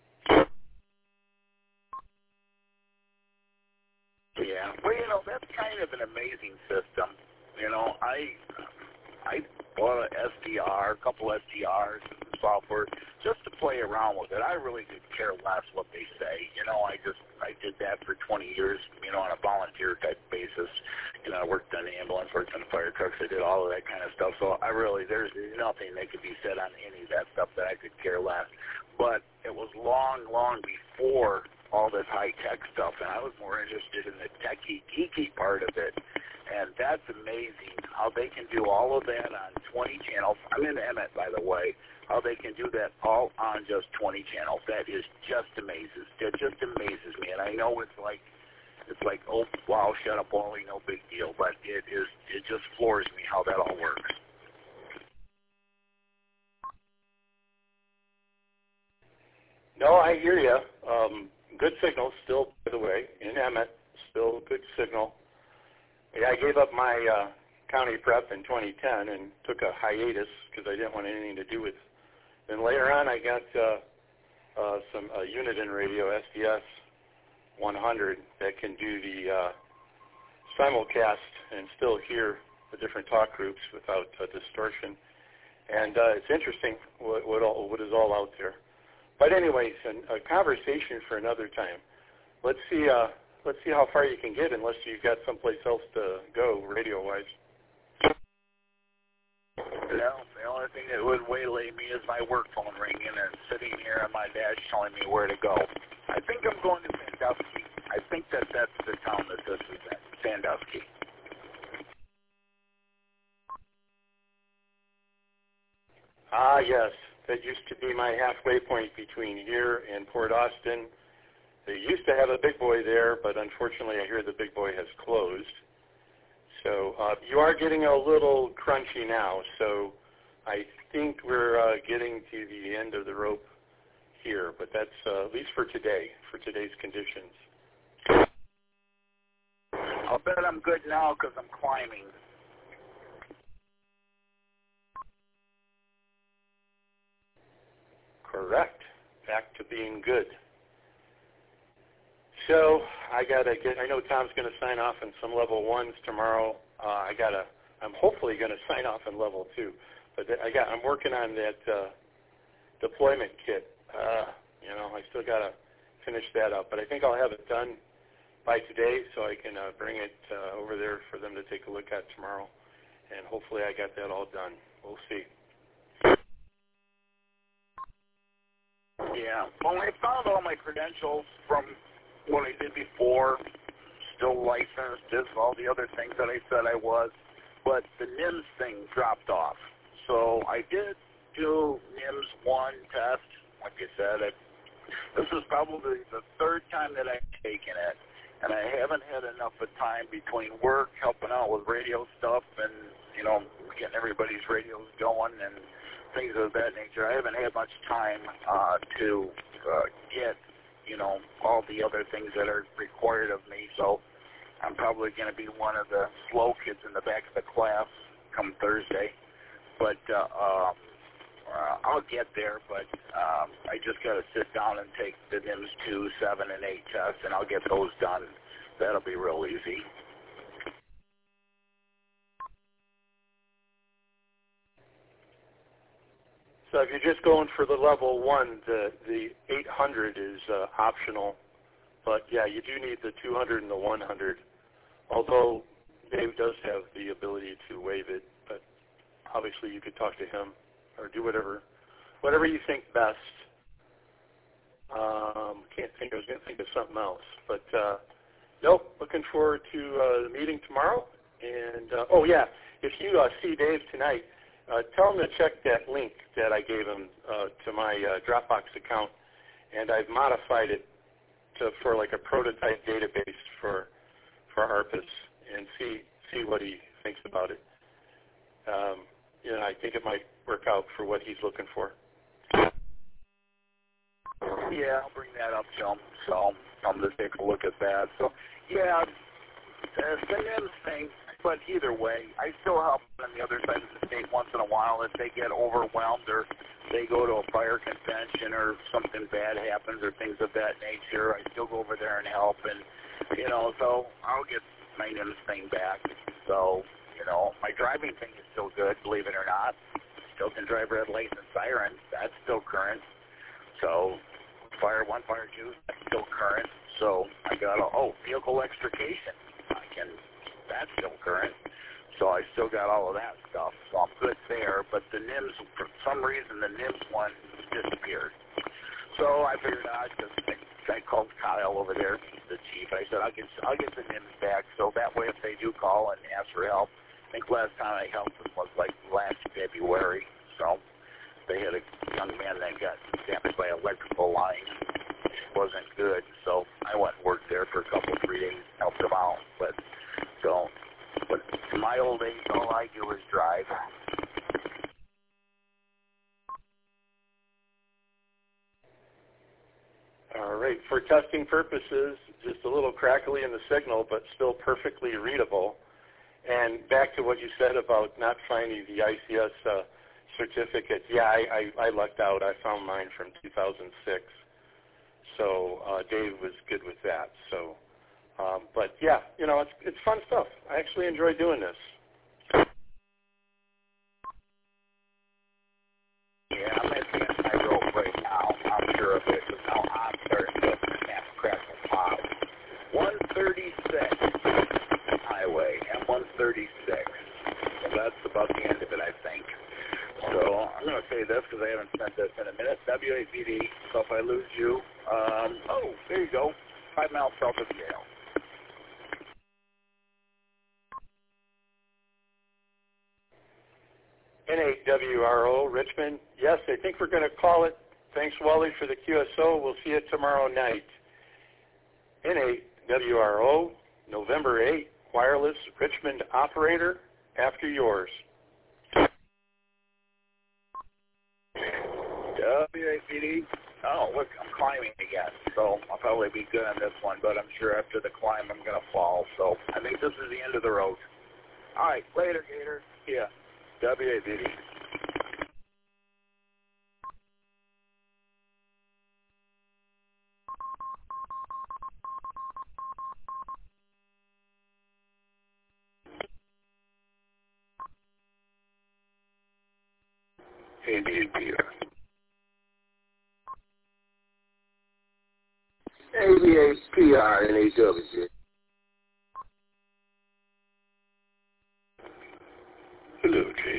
Yeah, well, you know, that's kind of an amazing system. You know, I I bought an S D R, a couple S D Rs and software just to play around with it. I really could care less what they say. You know, I just, I did that for twenty years, you know, on a volunteer type basis. You know, I worked on the ambulance, worked on the fire trucks, I did all of that kind of stuff. So I really, there's nothing that could be said on any of that stuff that I could care less. But it was long, long before all this high-tech stuff, and I was more interested in the techie, geeky part of it. And that's amazing how they can do all of that on twenty channels. I'm in Emmett, by the way. How they can do that all on just twenty channels. That is just amazes. That just amazes me. And I know it's like, it's like, oh, wow, shut up, Wally, no big deal. But it is, it just floors me how that all works. No, I hear you. Um, good signal still, by the way, in Emmett. Still good signal. Yeah, I gave up my uh, county prep in twenty ten and took a hiatus because I didn't want anything to do with. Then later on, I got uh, uh, some uh, Uniden radio, S D S one hundred, that can do the uh, simulcast and still hear the different talk groups without uh, distortion. And uh, it's interesting what, what, all, what is all out there. But anyways, an, a conversation for another time. Let's see. Uh, let's see how far you can get, unless you've got someplace else to go, radio-wise. No, the only thing that would waylay me is my work phone ringing and sitting here on my dash telling me where to go. I think I'm going to Sandusky. I think that that's the town that this is at, Sandusky. Ah, yes. That used to be my halfway point between here and Port Austin. They used to have a big boy there, but unfortunately I hear the big boy has closed. So uh, you are getting a little crunchy now, so I think we're uh, getting to the end of the rope here, but that's uh, at least for today, for today's conditions. I'll bet I'm good now because I'm climbing. Correct. Back to being good. So I gotta get. I know Tom's going to sign off in some level ones tomorrow. Uh, I gotta. I'm hopefully going to sign off in level two, but I got. I'm working on that uh, deployment kit. Uh, you know, I still got to finish that up, but I think I'll have it done by today, so I can uh, bring it uh, over there for them to take a look at tomorrow, and hopefully I got that all done. We'll see. Yeah. Well, I found all my credentials from what I did before, still licensed, this, all the other things that I said I was, but the N I M S thing dropped off. So I did do N I M S one test, like I said. I, this is probably the third time that I've taken it, and I haven't had enough of time between work, helping out with radio stuff, and, you know, getting everybody's radios going and things of that nature. I haven't had much time uh, to uh, get, you know, all the other things that are required of me. So I'm probably going to be one of the slow kids in the back of the class come Thursday. But uh, uh, uh, I'll get there. But um, I just got to sit down and take the N I M S two, seven, and eight tests, and I'll get those done. That'll be real easy. So if you're just going for the level one, the, the eight hundred is uh, optional. But, yeah, you do need the two hundred and the one hundred, although Dave does have the ability to waive it. But obviously you could talk to him or do whatever whatever you think best. Um, can't think. I was going to think of something else. But, uh, nope, looking forward to uh, the meeting tomorrow. And, uh, oh, yeah, if you uh, see Dave tonight, Uh, tell him to check that link that I gave him uh, to my uh, Dropbox account, and I've modified it to, for like a prototype database for for ARPAS, and see see what he thinks about it. Um, you know, I think it might work out for what he's looking for. Yeah, I'll bring that up to him, so I'm going to take a look at that. So, yeah, the N I M S thing. But either way, I still help on the other side of the state once in a while if they get overwhelmed or they go to a fire convention or something bad happens or things of that nature. I still go over there and help, and, you know, so I'll get my N I M S thing back. So, you know, my driving thing is still good, believe it or not. Still can drive red lights and sirens. That's still current. So, fire one, fire two, that's still current. So I got a, oh, vehicle extrication. I can... That's still current, so I still got all of that stuff, so I'm good there. But the N I M S, for some reason, the N I M S one disappeared. So I figured out, just I called Kyle over there, the chief. I said, I'll get, I'll get the N I M S back, so that way if they do call and ask for help, I think last time I helped them was like last February. So they had a young man that got damaged by an electrical line. It wasn't good, so I went and worked there for a couple, three days, helped them out, but... So, but in my old age, all I do is drive. All right. For testing purposes, just a little crackly in the signal, but still perfectly readable. And back to what you said about not finding the I C S uh, certificate. Yeah, I, I, I lucked out. I found mine from two thousand six. So uh, Dave was good with that. So. Um, but yeah, you know, it's it's fun stuff. I actually enjoy doing this. Yeah, I'm at the end of my rope right now. I'm sure of it, because now I'm starting to snap, crackle, pop. one thirty-six highway, M one thirty-six. So that's about the end of it, I think. So I'm going to say this because I haven't spent this in a minute. W A P D, so if I lose you, um, oh, there you go, five miles south of Yale. N eight W R O, Richmond. Yes, I think we're going to call it. Thanks, Wally, for the Q S O. We'll see you tomorrow night. N eight W R O, November eighth, wireless Richmond operator, after yours. W A P D, Oh, look, I'm climbing again, so I'll probably be good on this one, but I'm sure after the climb I'm going to fall. So I think this is the end of the road. All right, later, Gator. Yeah. W A D D. A B A P R. A B A P R and A W J. Hello, Jay.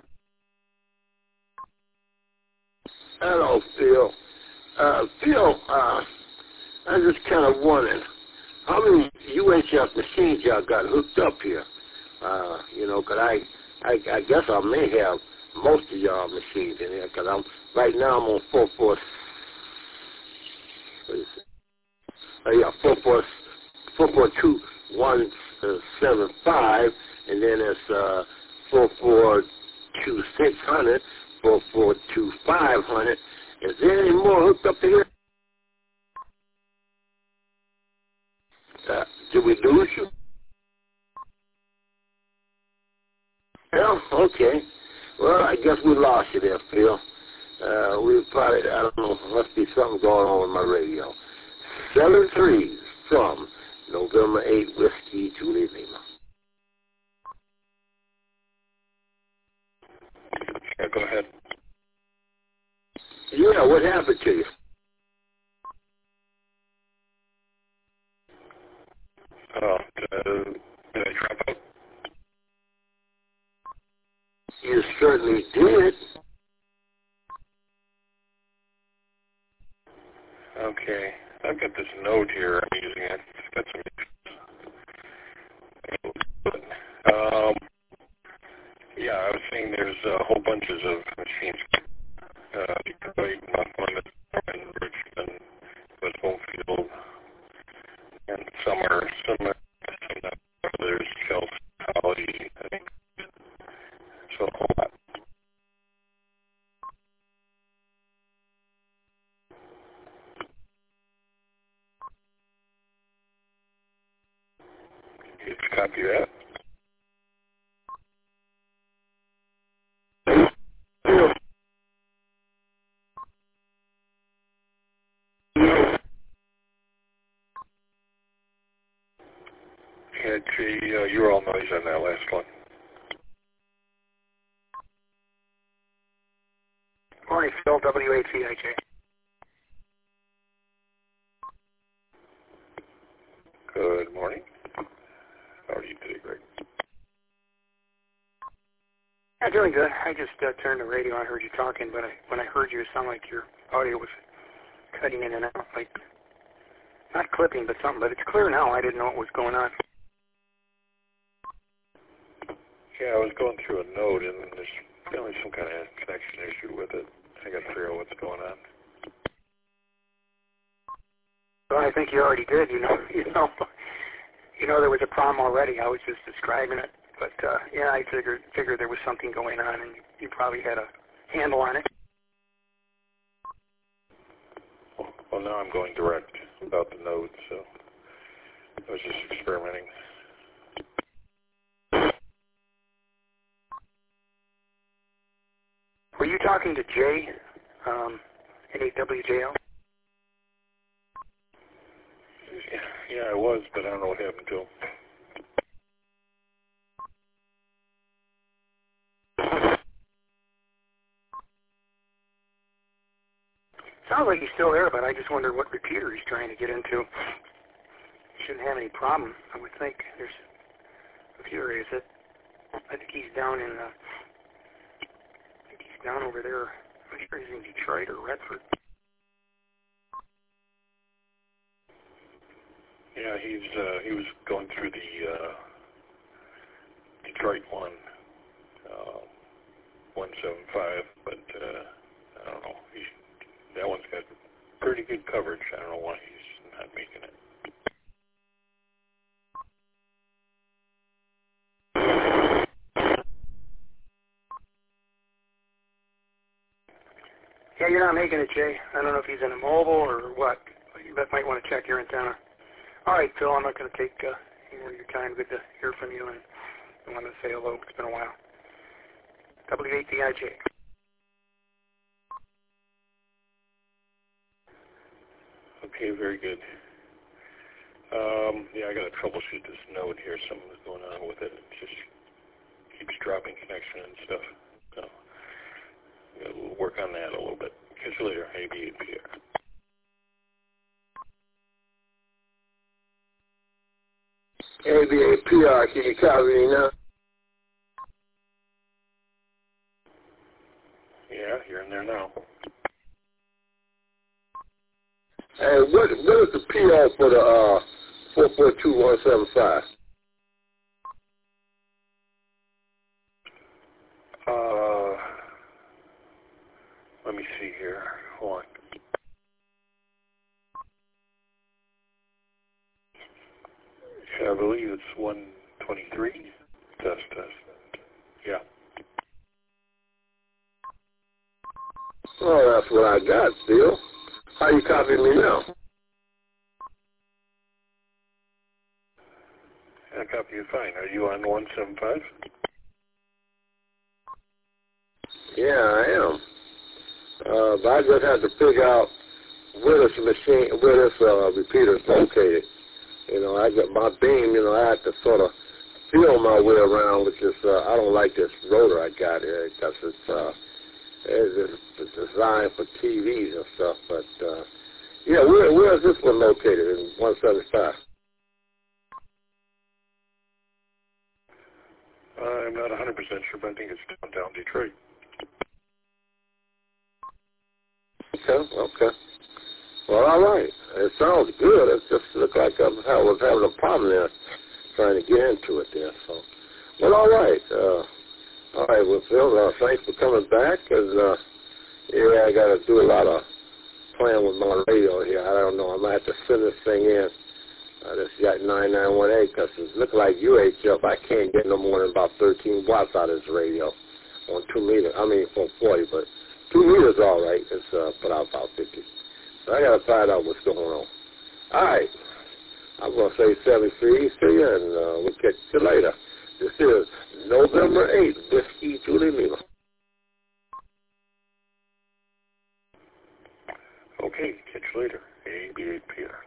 Hello, Phil. Uh, Phil, uh, I was just kind of wondering, how many U H F machines y'all got hooked up here? Uh, you know, 'cause I, I, I guess I may have most of y'all machines in here, 'cause I'm, right now I'm on four four, what is it? Uh, yeah, four four, four four two one seven five, and then it's, uh, four four two six hundred, four four two five hundred. Is there any more hooked up to here? Uh, did we lose you? Yeah, okay. Well, I guess we lost you there, Phil. Uh, we probably, I don't know, must be something going on with my radio. Seven threes from November eighth, Whiskey, Julie Lima. Yeah, go ahead. Yeah, what happened to you? Oh, uh, did I drop out? You certainly did. Okay. I've got this note here I'm using. It. It's got some... Um, yeah, I was saying there's uh, whole bunches of machines. Uh, Detroit, Mount Plymouth, and Richmond, with Homefield, and some are similar. There's Chelsea, Holly, I think. So a whole lot. Did you copy that? Yeah, Jay, uh, you were all noise on that last one. Morning, Phil, W A T I J. Good morning. How are you today, Greg? Yeah, doing good. I just uh, turned the radio on, I heard you talking, but I, when I heard you, it sounded like your audio was cutting in and out, like, not clipping, but something, but it's clear now. I didn't know what was going on. Yeah, I was going through a node, and there's apparently some kind of connection issue with it. I got to figure out what's going on. Well, I think you already did. You know, you know, you know, there was a problem already. I was just describing it, but uh, yeah, I figured figured there was something going on, and you probably had a handle on it. Well, well now I'm going direct about the node, so I was just experimenting. Were you talking to Jay, um, at A W J L? Yeah, yeah, I was, but I don't know what happened to him. Sounds like he's still there, but I just wondered what repeater he's trying to get into. Shouldn't have any problem, I would think. There's a few areas that I think he's down in, uh, I think he's down over there. I'm sure he's in Detroit or Redford. Yeah, he's uh, he was going through the uh, Detroit one, uh, one seven five, but uh, I don't know. He, that one's got pretty good coverage. I don't know why he's not making it. Yeah, you're not making it, Jay. I don't know if he's in a mobile or what. You might want to check your antenna. All right, Phil, I'm not going to take uh, any more of your time. Good to hear from you, and I want to say hello. It's been a while. W eight D I J. Okay, very good. Um, yeah, I got to troubleshoot this node here. Something's going on with it. It just keeps dropping connection and stuff. So we'll work on that a little bit. Catch you later. A B A P R. A B A P R, can you copy me now? Yeah, you're in there now. Hey, what what is the P O for the uh four four two one seven five? Uh, let me see here. Hold on. Yeah, I believe it's one twenty-three. Test, test. Yeah. Oh, that's what I got, Phil. How you copying me now? I copy you fine. Are you on one seven five? Yeah, I am. Uh, but I just had to figure out where this machine, where this uh, repeater is located. You know, I got my beam, you know, I had to sort of feel my way around, which is, uh, I don't like this rotor I got here because it's, uh, it's, it's designed for T Vs and stuff. But, uh, yeah, where, where is this one located in one seventy-five? I'm not one hundred percent sure, but I think it's downtown Detroit. Okay, okay. Well, all right. It sounds good. It just looked like I was having a problem there trying to get into it there. So, well, all right. Uh, all right, well, Phil, uh, thanks for coming back. Cause, uh, yeah, I got to do a lot of playing with my radio here. I don't know. I might have to send this thing in. I just got nine nine one eight because it looked like U H F. I can't get no more than about thirteen watts out of this radio on two meters. I mean, on forty, but two meters all right. It's uh, put out about fifty. So I got to find out what's going on. All right. I'm going to say seven three to you, and uh, we'll catch you later. This is November eighth, Whiskey Julie Lima. Okay, catch you later. A B A P R.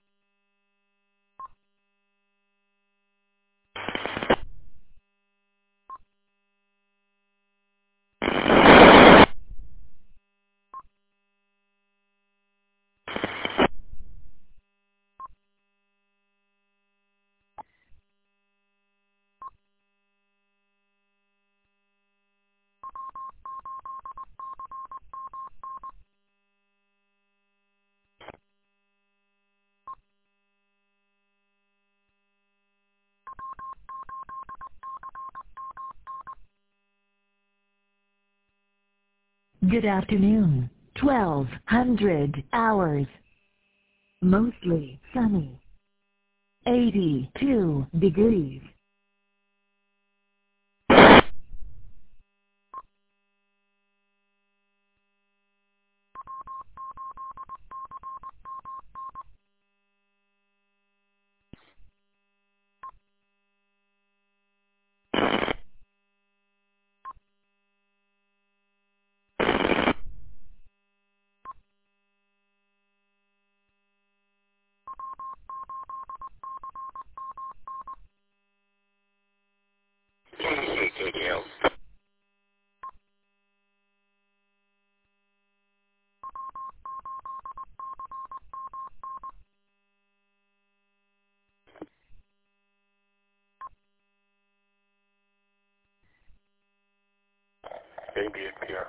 Good afternoon. twelve hundred hours. Mostly sunny. eighty-two degrees. A B A P R.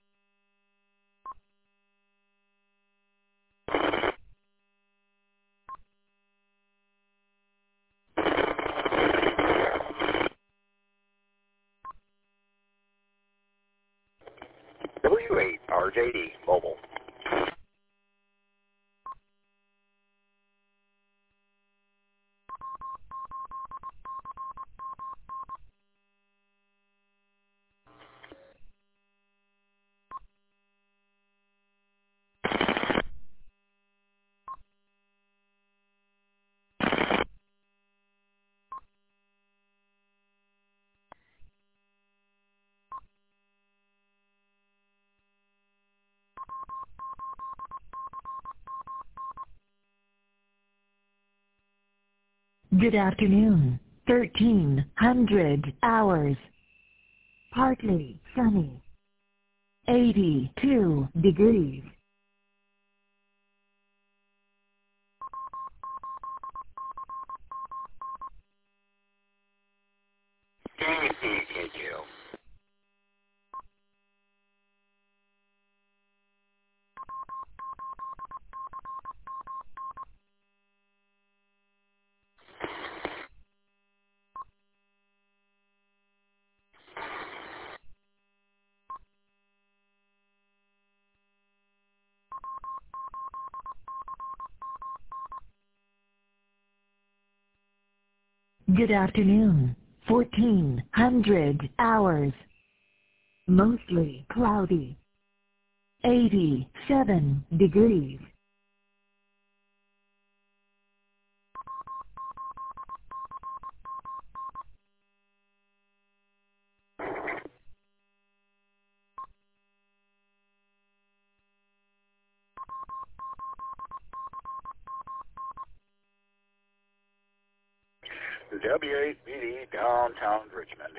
W eight R J D Mobile. Good afternoon. thirteen hundred hours. Partly sunny. eighty-two degrees. Can you see it, kid, you? Good afternoon. fourteen hundred hours. Mostly cloudy. eighty-seven degrees. W eight B D downtown Richmond.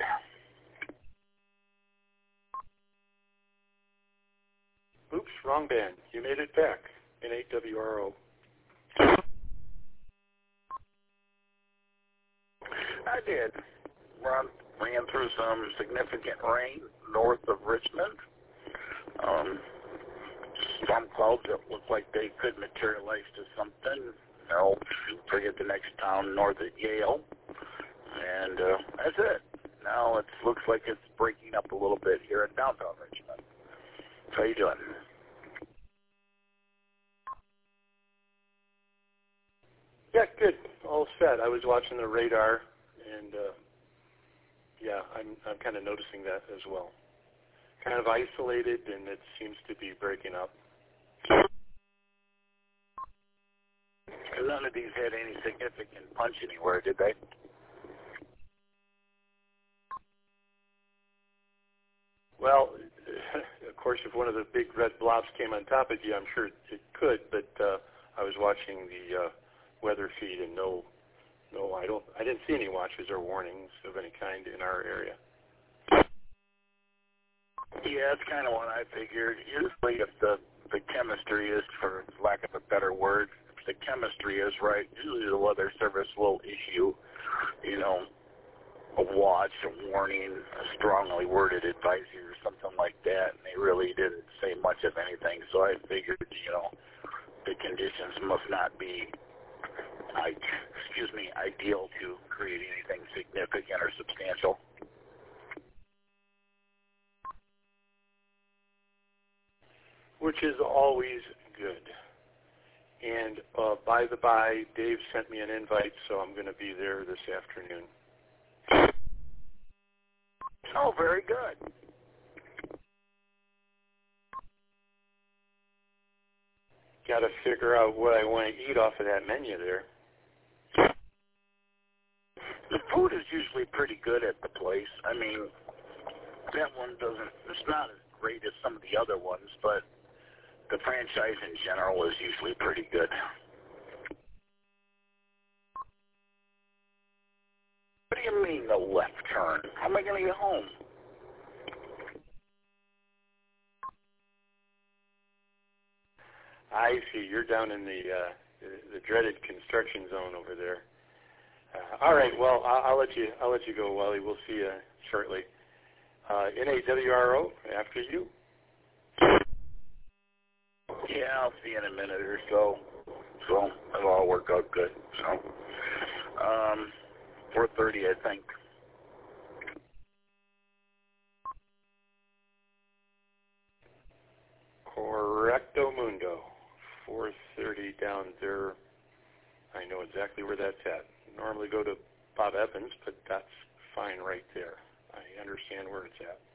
Oops, wrong band. You made it back. N eight W R O. I did. Run, ran through some significant rain north of Richmond. Um, some clouds that looked like they could materialize to something. You know, forget the next town north of Yale. And uh, that's it. Now it looks like it's breaking up a little bit here in downtown Richmond. How you doing? Yeah, good. All set. I was watching the radar, and uh, yeah, I'm I'm kind of noticing that as well. Kind of isolated, and it seems to be breaking up. None of these had any significant punch anywhere, did they? Well, of course, if one of the big red blobs came on top of you, I'm sure it could. But uh, I was watching the uh, weather feed, and no, no, I don't, I didn't see any watches or warnings of any kind in our area. Yeah, that's kind of what I figured. Usually, if the the chemistry is, for lack of a better word, if the chemistry is right, usually the Weather Service will issue, you know, a watch, a warning, a strongly worded advisory or something like that, and they really didn't say much of anything. So I figured, you know, the conditions must not be, I, excuse me, ideal to create anything significant or substantial. Which is always good. And uh, by the by, Dave sent me an invite, so I'm going to be there this afternoon. Oh, very good. Got to figure out what I want to eat off of that menu there. The food is usually pretty good at the place. I mean, that one doesn't, it's not as great as some of the other ones, but the franchise in general is usually pretty good. What do you mean the left turn? How am I going to get home? I see. You're down in the uh, the, the dreaded construction zone over there. Uh, all right. Well, I'll, I'll let you. I'll let you go, Wally. We'll see you shortly. Uh, N A W R O after you. Yeah, I'll see you in a minute or so. So it'll all work out good. So, um, four thirty, I think. Correcto mundo. four thirty down there. I know exactly where that's at. Normally go to Bob Evans, but that's fine right there. I understand where it's at.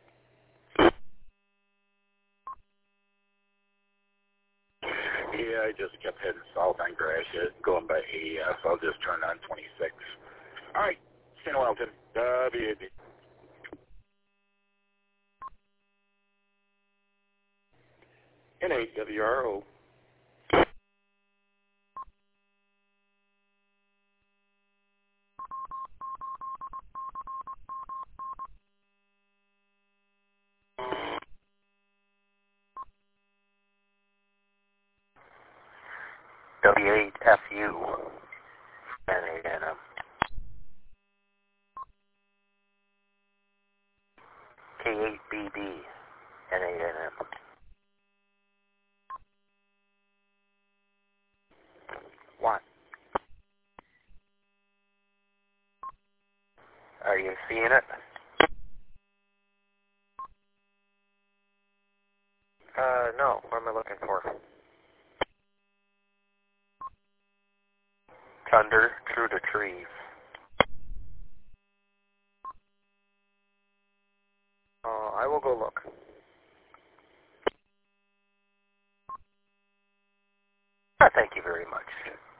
Yeah, I just kept heading south on Gratiot, going by A E S. I'll just turn on twenty-six. All right, see you in a while, Tim. W A B. N A W R O. W eight F U, N eight N M. K eight B B, N eight N M. What? Are you seeing it? Uh, no. What am I looking for? Thunder, true to trees. Uh, I will go look. Uh, thank you very much.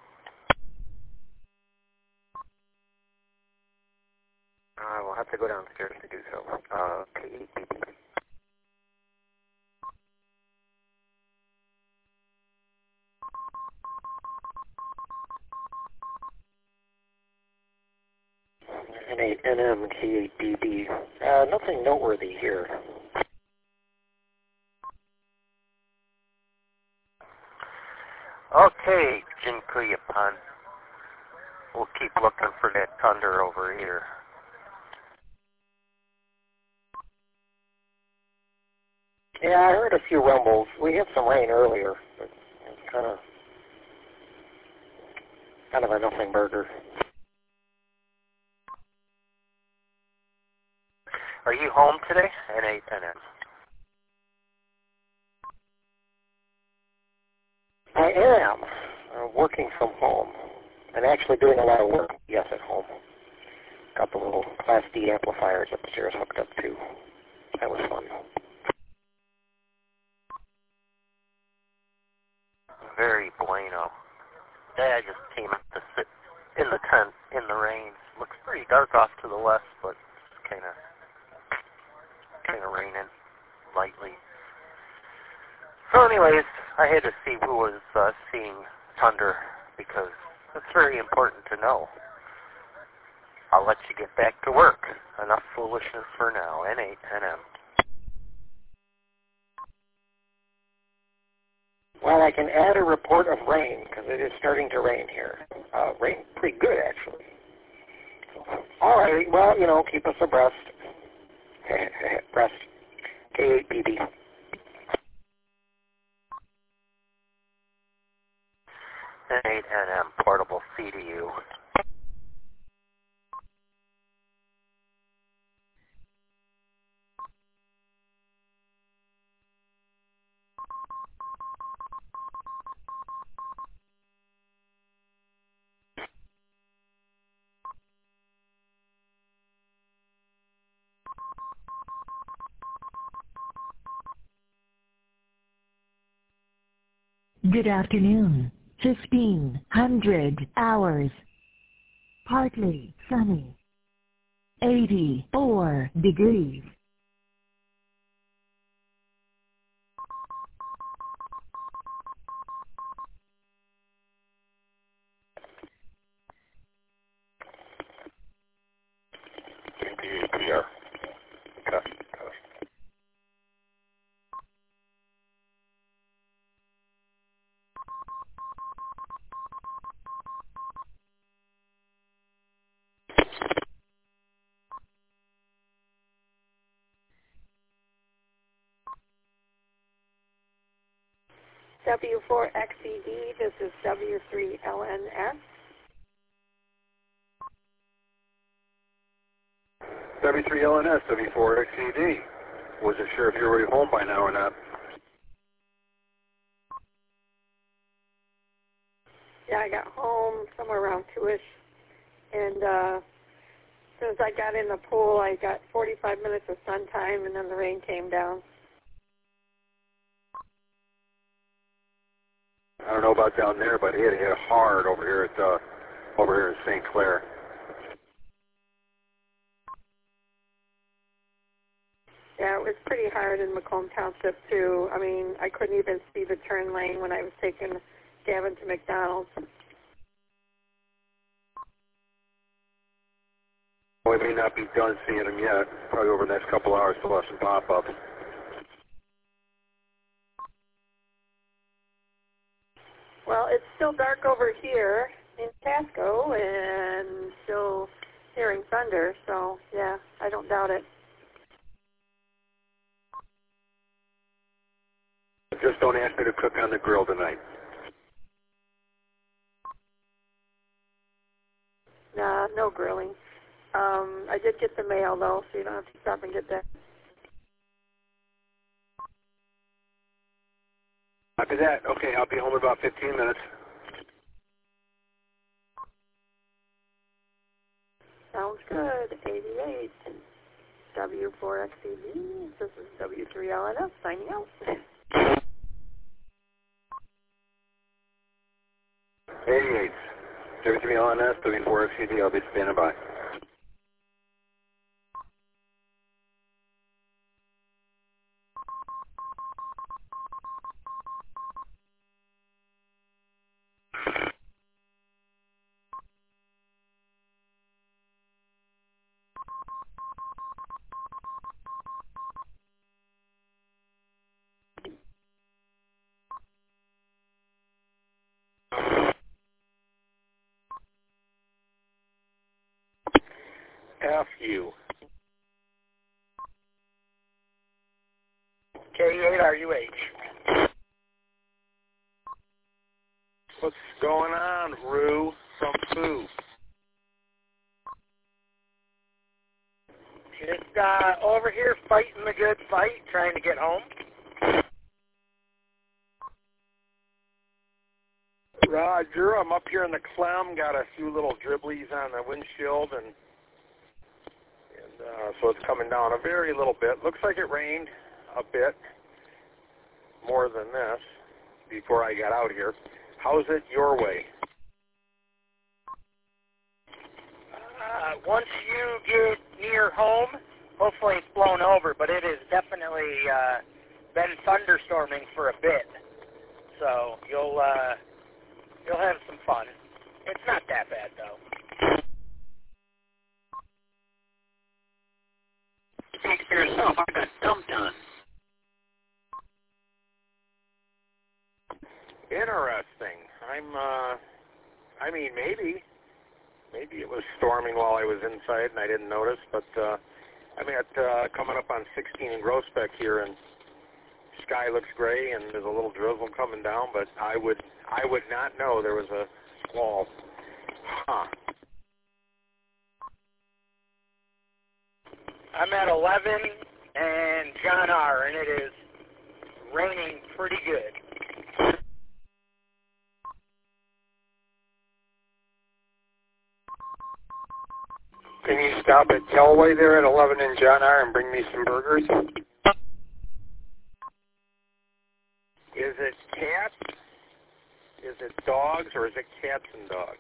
I will have to go downstairs to do so. Uh, K eight B B. N eight N M, K eight B B. Uh, nothing noteworthy here. Okay, Jinkuyapan. We'll keep looking for that thunder over here. Yeah, I heard a few rumbles. We had some rain earlier. But it's kind of, kind of a nothing burger. Are you home today? N eight N M. I am. I'm working from home. And actually doing a lot of work, yes, at home. Got the little Class D amplifiers upstairs hooked up too. That was fun. Very bueno. Dad just came out to sit in the tent in the rain. Looks pretty dark off to the west, but it's kind of kind of raining lightly. So anyways, I had to see who was uh, seeing thunder because it's very important to know. I'll let you get back to work. Enough foolishness for now. N eight N M. Well, I can add a report of rain because it is starting to rain here. Uh, rain pretty good, actually. All right. Well, you know, keep us abreast. Breast. K eight B B. N eight N M, portable C D U. Good afternoon. fifteen hundred hours. Partly sunny. eighty-four degrees. Here. Cut. W four X E D, this is W three L N S. W three L N S, W four X E D. Wasn't sure if you were already home by now or not. Yeah, I got home somewhere around two-ish, and uh, as soon as I got in the pool, I got forty-five minutes of sun time, and then the rain came down. I don't know about down there, but it hit hard over here at uh, over here in Saint Clair. Yeah, it was pretty hard in Macomb Township, too. I mean, I couldn't even see the turn lane when I was taking Gavin to McDonald's. We may not be done seeing them yet. Probably over the next couple hours to have some Well, it's still dark over here in Pasco and still hearing thunder, so yeah, I don't doubt it. Just don't ask me to cook on the grill tonight. Nah, no grilling. Um, I did get the mail, though, so you don't have to stop and get that. After that, okay, I'll be home in about fifteen minutes. Sounds good. eighty-eight W four X C D. This is W three L N F signing out. eighty-eight W three L N S, W four X C D, I'll be standing by. F U. K eight R U H. What's going on, Rue from Foo? Just uh, over here fighting the good fight, trying to get home. Roger, I'm up here in the Clem, got a few little dribblies on the windshield, and and uh, so it's coming down a very little bit. Looks like it rained a bit more than this before I got out here. How's it your way? Uh, once you get near home, hopefully it's blown over, but it has definitely uh, been thunderstorming for a bit. So you'll uh, you'll have some fun. It's not that bad though. Speak for yourself. I got dumped on. Interesting. I'm, uh, I mean, maybe, maybe it was storming while I was inside and I didn't notice, but uh, I'm at uh, coming up on sixteen in Groesbeck here, and sky looks gray and there's a little drizzle coming down, but I would, I would not know there was a squall. Huh. I'm at eleven and John R, and it is raining pretty good. Can you stop at Callaway there at eleven and John R and bring me some burgers? Is it cats? Is it dogs, or is it cats and dogs?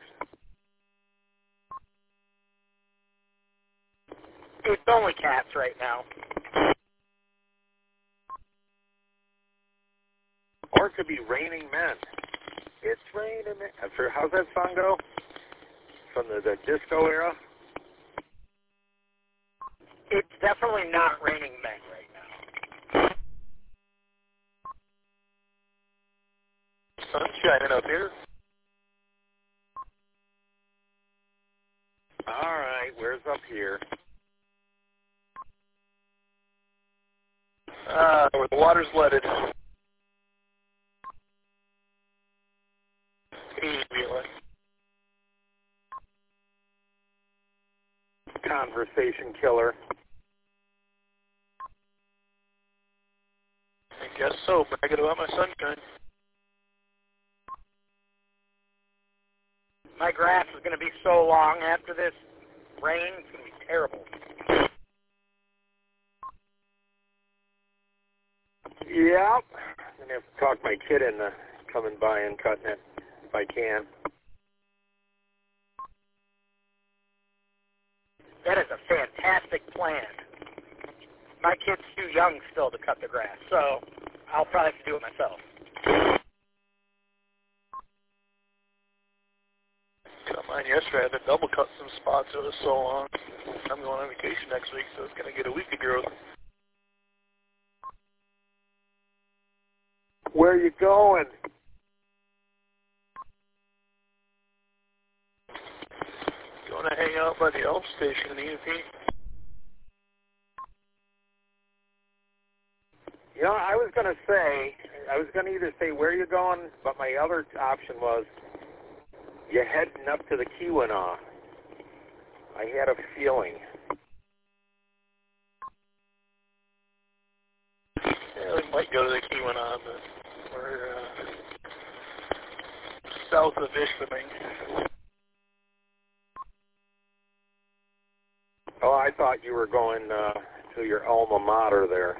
It's only cats right now. Or it could be raining men. It's raining men. How's that song go? From the, the disco era? It's definitely not raining men right now. Sun shining up here. All right, where's up here? Uh, where the water's leaded. Conversation killer. I guess so. Bragging about my sunshine. My grass is going to be so long after this rain. It's going to be terrible. Yep. I'm going to have to talk my kid into coming by and cutting it if I can. That is a fantastic plan. My kid's too young still to cut the grass, so I'll probably have to do it myself. Cut mine yesterday. I had to double cut some spots. It was so long. I'm going on vacation next week, so it's going to get a week of growth. Where are you going? want to hang out by the Elm Station in the E M P? You know, I was going to say, I was going to either say where you're going, but my other option was you're heading up to the Keweenaw. I had a feeling. Yeah, we might go to the Keweenaw, but we're uh, south of Ishpeming. Oh, I thought you were going uh, to your alma mater there.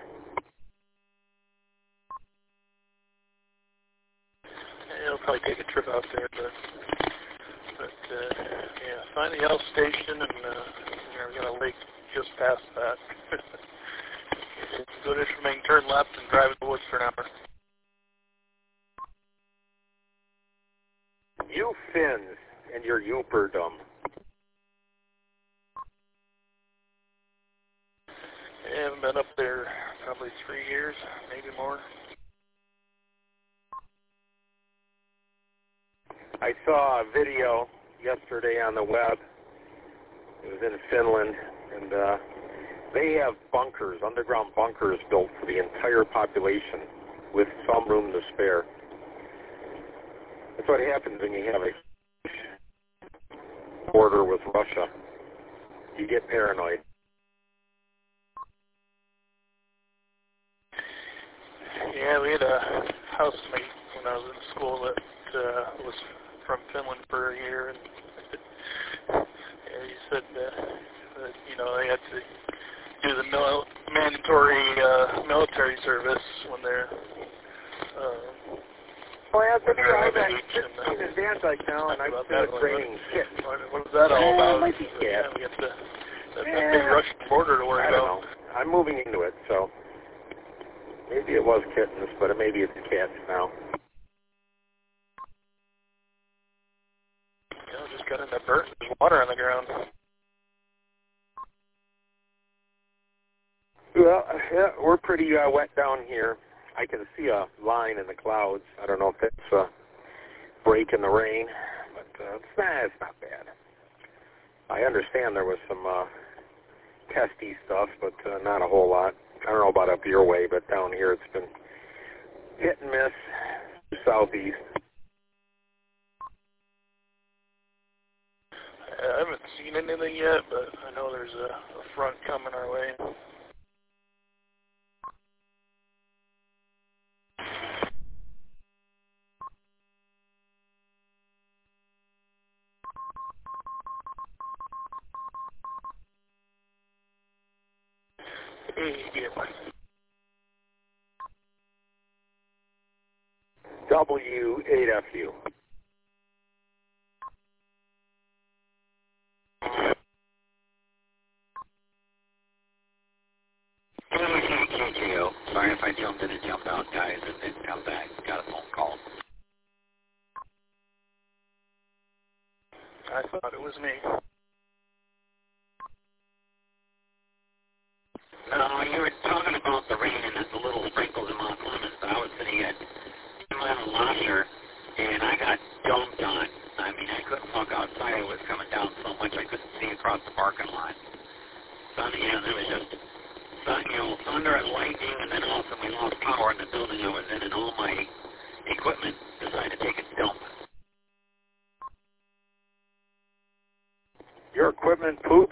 Yeah, it'll probably take a trip out there, but, but uh, yeah, find the Elf Station, and uh, we're going to lake just past that. Go to Ishpeming, turn left, and drive in the woods for an hour. You Finns and your Yooperdom. I haven't been up there probably three years, maybe more. I saw a video yesterday on the web. It was in Finland, and uh, they have bunkers, underground bunkers built for the entire population with some room to spare. That's what happens when you have a border with Russia. You get paranoid. Yeah, we had a housemate when I was in school that uh, was from Finland for a year, and yeah, he said uh, that, you know, they had to do the mil- mandatory uh, military service when they're uh, Well, I when they're I of was age. And, uh, in Van Dyke now, and I'm still that, training kit. What, what is that all Yeah, about? might be Yeah, cat. we got the, that, Yeah. that big Russian border to worry I don't about. know. I'm moving into it, so maybe it was kittens, but maybe it's cats now. You know, just got in the burnt. There's water on the ground. Well, yeah, we're pretty uh, wet down here. I can see a line in the clouds. I don't know if it's a break in the rain, but uh, it's, nah, it's not bad. I understand there was some uh, testy stuff, but uh, not a whole lot. I don't know about up your way, but down here it's been hit and miss, southeast. I haven't seen anything yet, but I know there's a, a front coming our way. W eight F U. Sorry if I jumped in and jumped out, guys, and didn't come back. Got a phone call. I thought it was me. No, you were talking about the rain and the little sprinkles in Mount Clemens, but I was sitting at Mount Lasher, and I got dumped on. I mean, I couldn't walk outside. It was coming down so much I couldn't see across the parking lot. Sun, yeah, there was just, sun, you know, thunder and lightning, and then all of a sudden we lost power in the building I was in, and all my equipment decided to take a dump. Your equipment poops?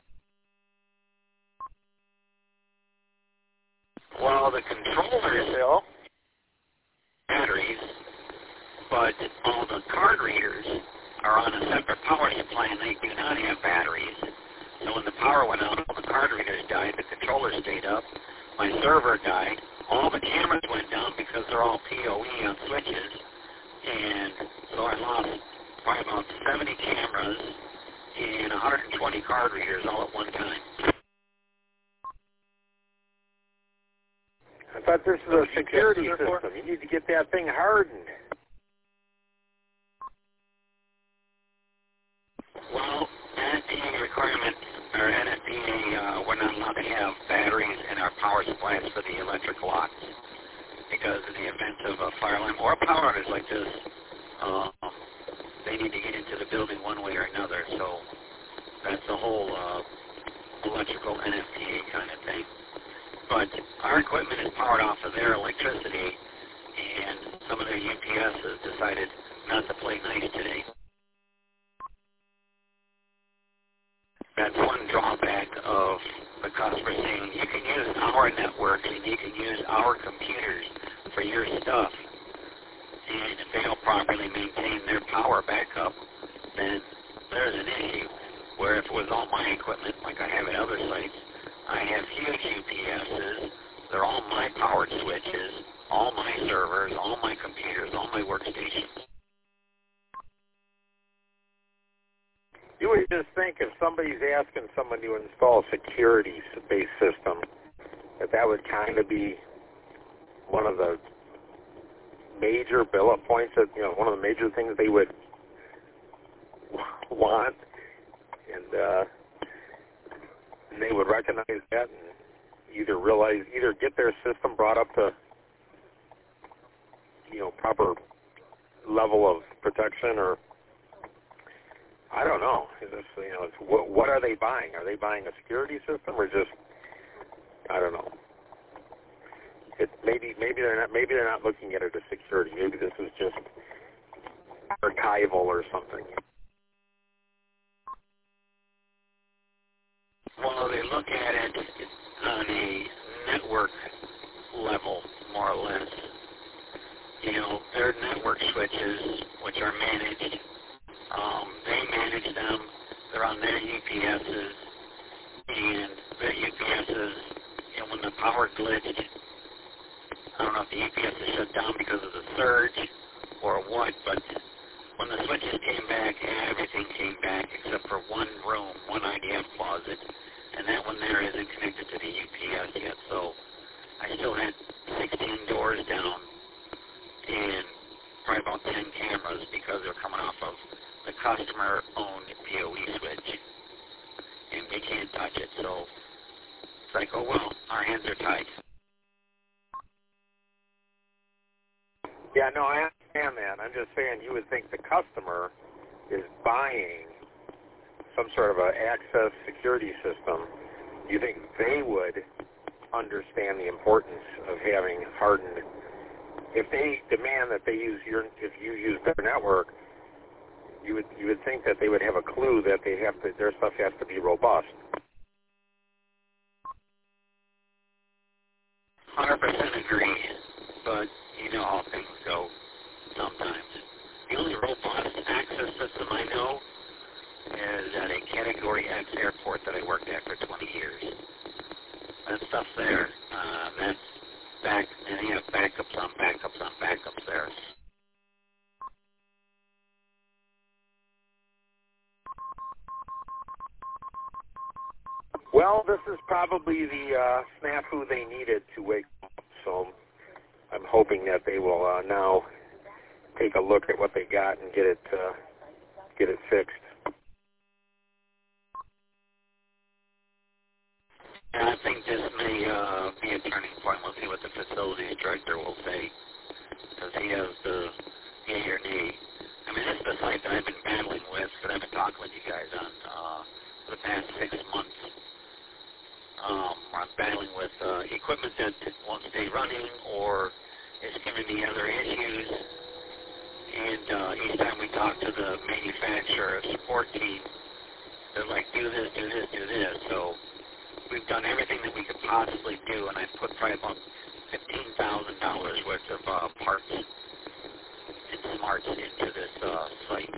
Well, the controllers, Bill, batteries, but all the card readers are on a separate power supply, and they do not have batteries. So when the power went out, all the card readers died, the controller stayed up, my server died, all the cameras went down because they're all P O E on switches, and so I lost probably about seventy cameras and one hundred twenty card readers all at one time. I thought this was a security system. You need to get that thing hardened. Well, N F P A requirements, or N F P A, uh, we're not allowed to have batteries in our power supplies for the electric locks because in the event of a fire alarm or a power outage like this, uh, they need to get into the building one way or another. So That's the whole uh, electrical N F P A kind of thing. But our equipment is powered off of their electricity, and some of their U P Ss decided not to play nice today. That's one drawback of the customer saying, you can use our network and you can use our computers for your stuff. And if they don't properly maintain their power backup, then there's an issue. Where if it was all my equipment, like I have at other sites, I have huge U P Ss. They're all my powered switches, all my servers, all my computers, all my workstations. You would just think if somebody's asking someone to install a security-based system, that that would kind of be one of the major bullet points, that, you know, one of the major things they would want, and uh, and they would recognize that and either realize, either get their system brought up to, you know, proper level of protection, or I don't know. It's just, you know, it's, what, what are they buying? Are they buying a security system or just, I don't know. It maybe maybe they're not maybe they're not looking at it as security. Maybe this is just archival or something. Well, they look at it on a network level, more or less. You know, their network switches, which are managed, um, they manage them. They're on their U P Ss, and their U P Ss, you know, when the power glitched, I don't know if the U P S is shut down because of the surge or what, but when the switches came back, everything came back except for one room, one I D F closet, and that one there isn't connected to the U P S yet, so I still had sixteen doors down and probably about ten cameras because they're coming off of the customer-owned P O E switch, and they can't touch it, so it's like, oh well, our hands are tied. Yeah, no, I understand that. I'm just saying you would think the customer is buying some sort of an access security system. You think they would understand the importance of having hardened. If they demand that they use your, if you use their network, you would you would think that they would have a clue that they have to, their stuff has to be robust. one hundred percent agree, but you know how things go sometimes. The only robust access system I know is at a Category X airport that I worked at for twenty years. That stuff's there. Uh, that's back, and you have backups on backups on backups there. Well, this is probably the uh, snafu they needed to wake up, so I'm hoping that they will uh, now take a look at what they got and get it uh, get it fixed. And I think this may uh, be a turning point. We'll see what the facilities director will say, because he has the yay or nay. I mean, this is the site that I've been battling with, that I've been talking with you guys on uh, for the past six months. Um, I'm battling with uh, equipment that won't stay running or is giving me other issues. And uh, each time we talk to the manufacturer support team, they're like, do this, do this, do this. So we've done everything that we could possibly do, and I've put probably about fifteen thousand dollars worth of uh, parts and smarts into this uh, site.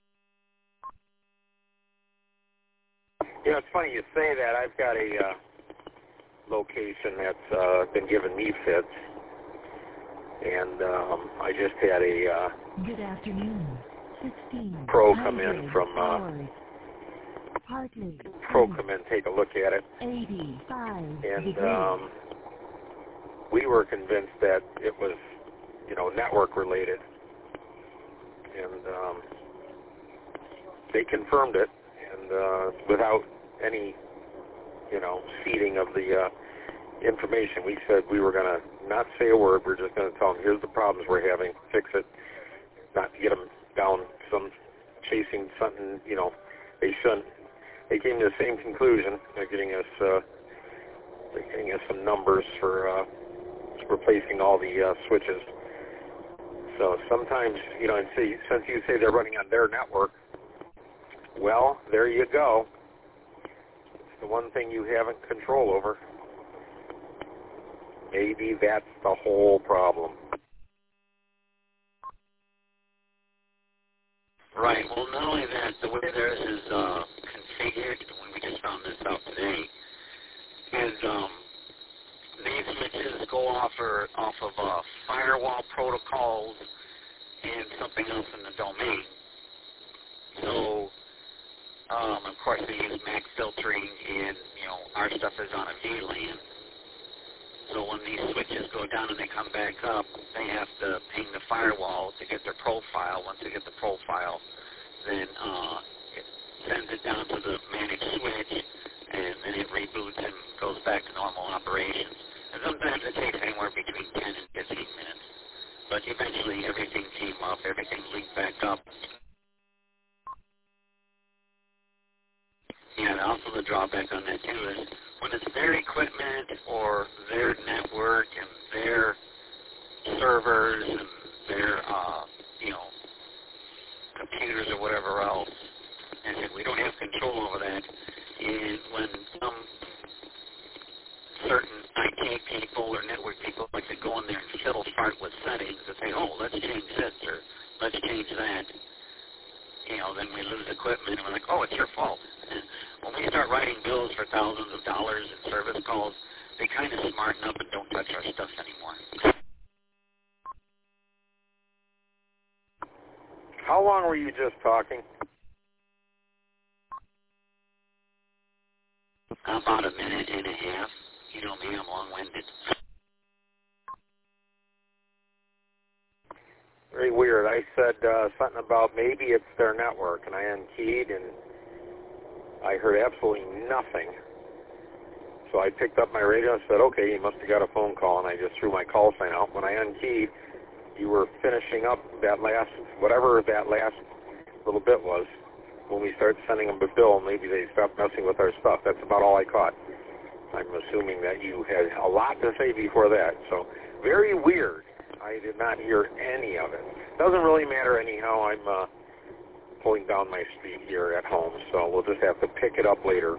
You know, it's funny you say that. I've got a uh, location that's uh, been giving me fits, and um, I just had a uh, Good afternoon. sixteen pro come in from uh, Partly pro come in, take a look at it, eighty-five and degrees. um, we were convinced that it was, you know, network related, and um, they confirmed it, and uh, without any, you know, seeding of the uh, information. We said we were going to not say a word. We're just going to tell them, here's the problems we're having, fix it, not to get them down some chasing something, you know, they shouldn't. they came to the same conclusion. They're getting us, uh, they're getting us some numbers for uh, replacing all the uh, switches. So sometimes, you know, and see, since you say they're running on their network, well, there you go. It's the one thing you haven't control over. Maybe that's the whole problem. Right. Well, not only that, the way theirs is uh, configured, when we just found this out today, is um, these switches go off, or, off of uh, firewall protocols and something else in the domain. So, um, of course, they use MAC filtering, and, you know, our stuff is on a V LAN. So when these switches go down and they come back up, they have to ping the firewall to get their profile. Once they get the profile, then uh, it sends it down to the managed switch, and then it reboots and goes back to normal operations. And sometimes it takes anywhere between ten and fifteen minutes. But eventually everything came up, everything linked back up. And also the drawback on that too is when it's their equipment or their network and their servers and their, uh, you know, computers or whatever else, and if we don't have control over that, and when some certain I T people or network people like to go in there and fiddle fart with settings and say, oh, let's change this or let's change that, you know, then we lose equipment and we're like, oh, it's your fault. When we start writing bills for thousands of dollars in service calls, they kind of smarten up and don't touch our stuff anymore. How long were you just talking? About a minute and a half. You know me, I'm long-winded. Very weird. I said uh, something about maybe it's their network, and I unkeyed, and I heard absolutely nothing. So I picked up my radio and said, okay, you must have got a phone call, and I just threw my call sign out. When I unkeyed, you were finishing up that last, whatever that last little bit was. When we started sending them a bill, maybe they stopped messing with our stuff. That's about all I caught. I'm assuming that you had a lot to say before that. So very weird. I did not hear any of it. Doesn't really matter anyhow. I'm uh, pulling down my speed here at home, so we'll just have to pick it up later.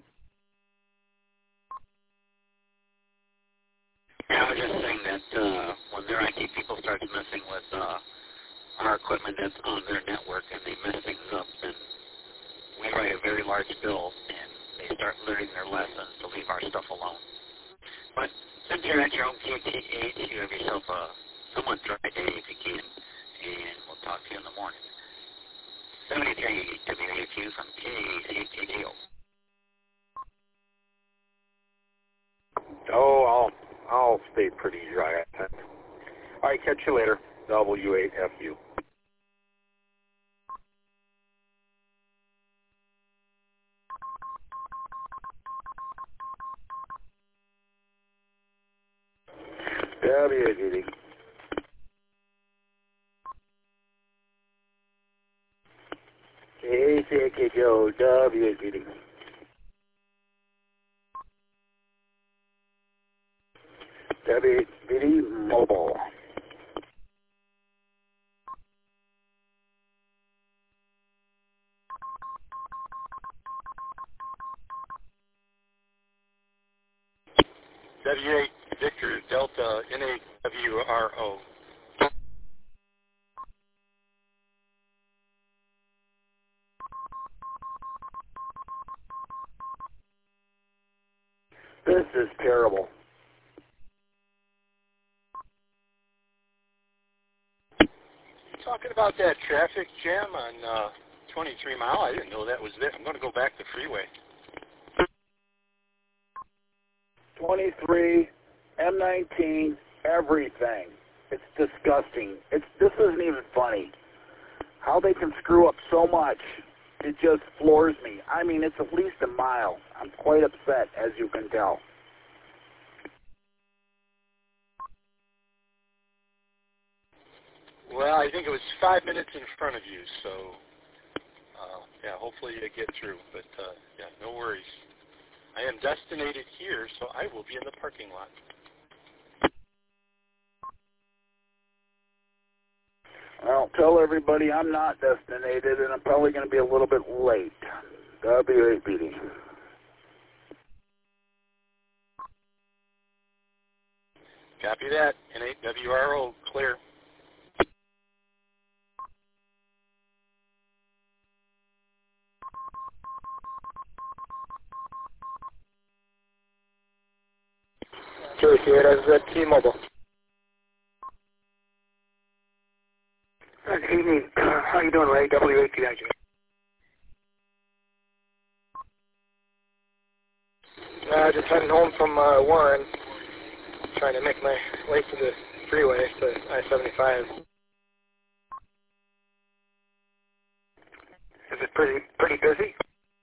Yeah, I was just saying that uh, when their I T people start messing with uh, our equipment that's on their network and they mess things up, then we write a very large bill and they start learning their lessons to leave our stuff alone. But since you're at your own Q T age, you have yourself a somewhat dry day if you can, and we'll talk to you in the morning. seventy-three W A Q from K C T D O. Oh, I'll I'll stay pretty dry. All right, catch you later. W eight F U. W G D. K C K T O W G D. W G D Mobile. W eight Victor Delta N eight W R O. This is terrible. Talking about that traffic jam on uh, twenty-three mile, I didn't know that was there. I'm going to go back to freeway. twenty-three, M nineteen, everything. It's disgusting. It's this isn't even funny. How they can screw up so much, it just floors me. I mean, it's at least a mile. I'm quite upset, as you can tell. Well, I think it was five minutes in front of you, so uh, yeah, hopefully you get through. But uh, yeah, no worries. I am destinated here, so I will be in the parking lot. Well, tell everybody I'm not destinated, and I'm probably going to be a little bit late. W A P D. Copy that. N eight W R O, clear. Jerry Sierra, that's uh, T-Mobile. Good evening. How you doing, Ray? W A P I J. Uh, just heading home from uh, Warren, trying to make my way to the freeway to I seventy-five. Is it pretty pretty busy?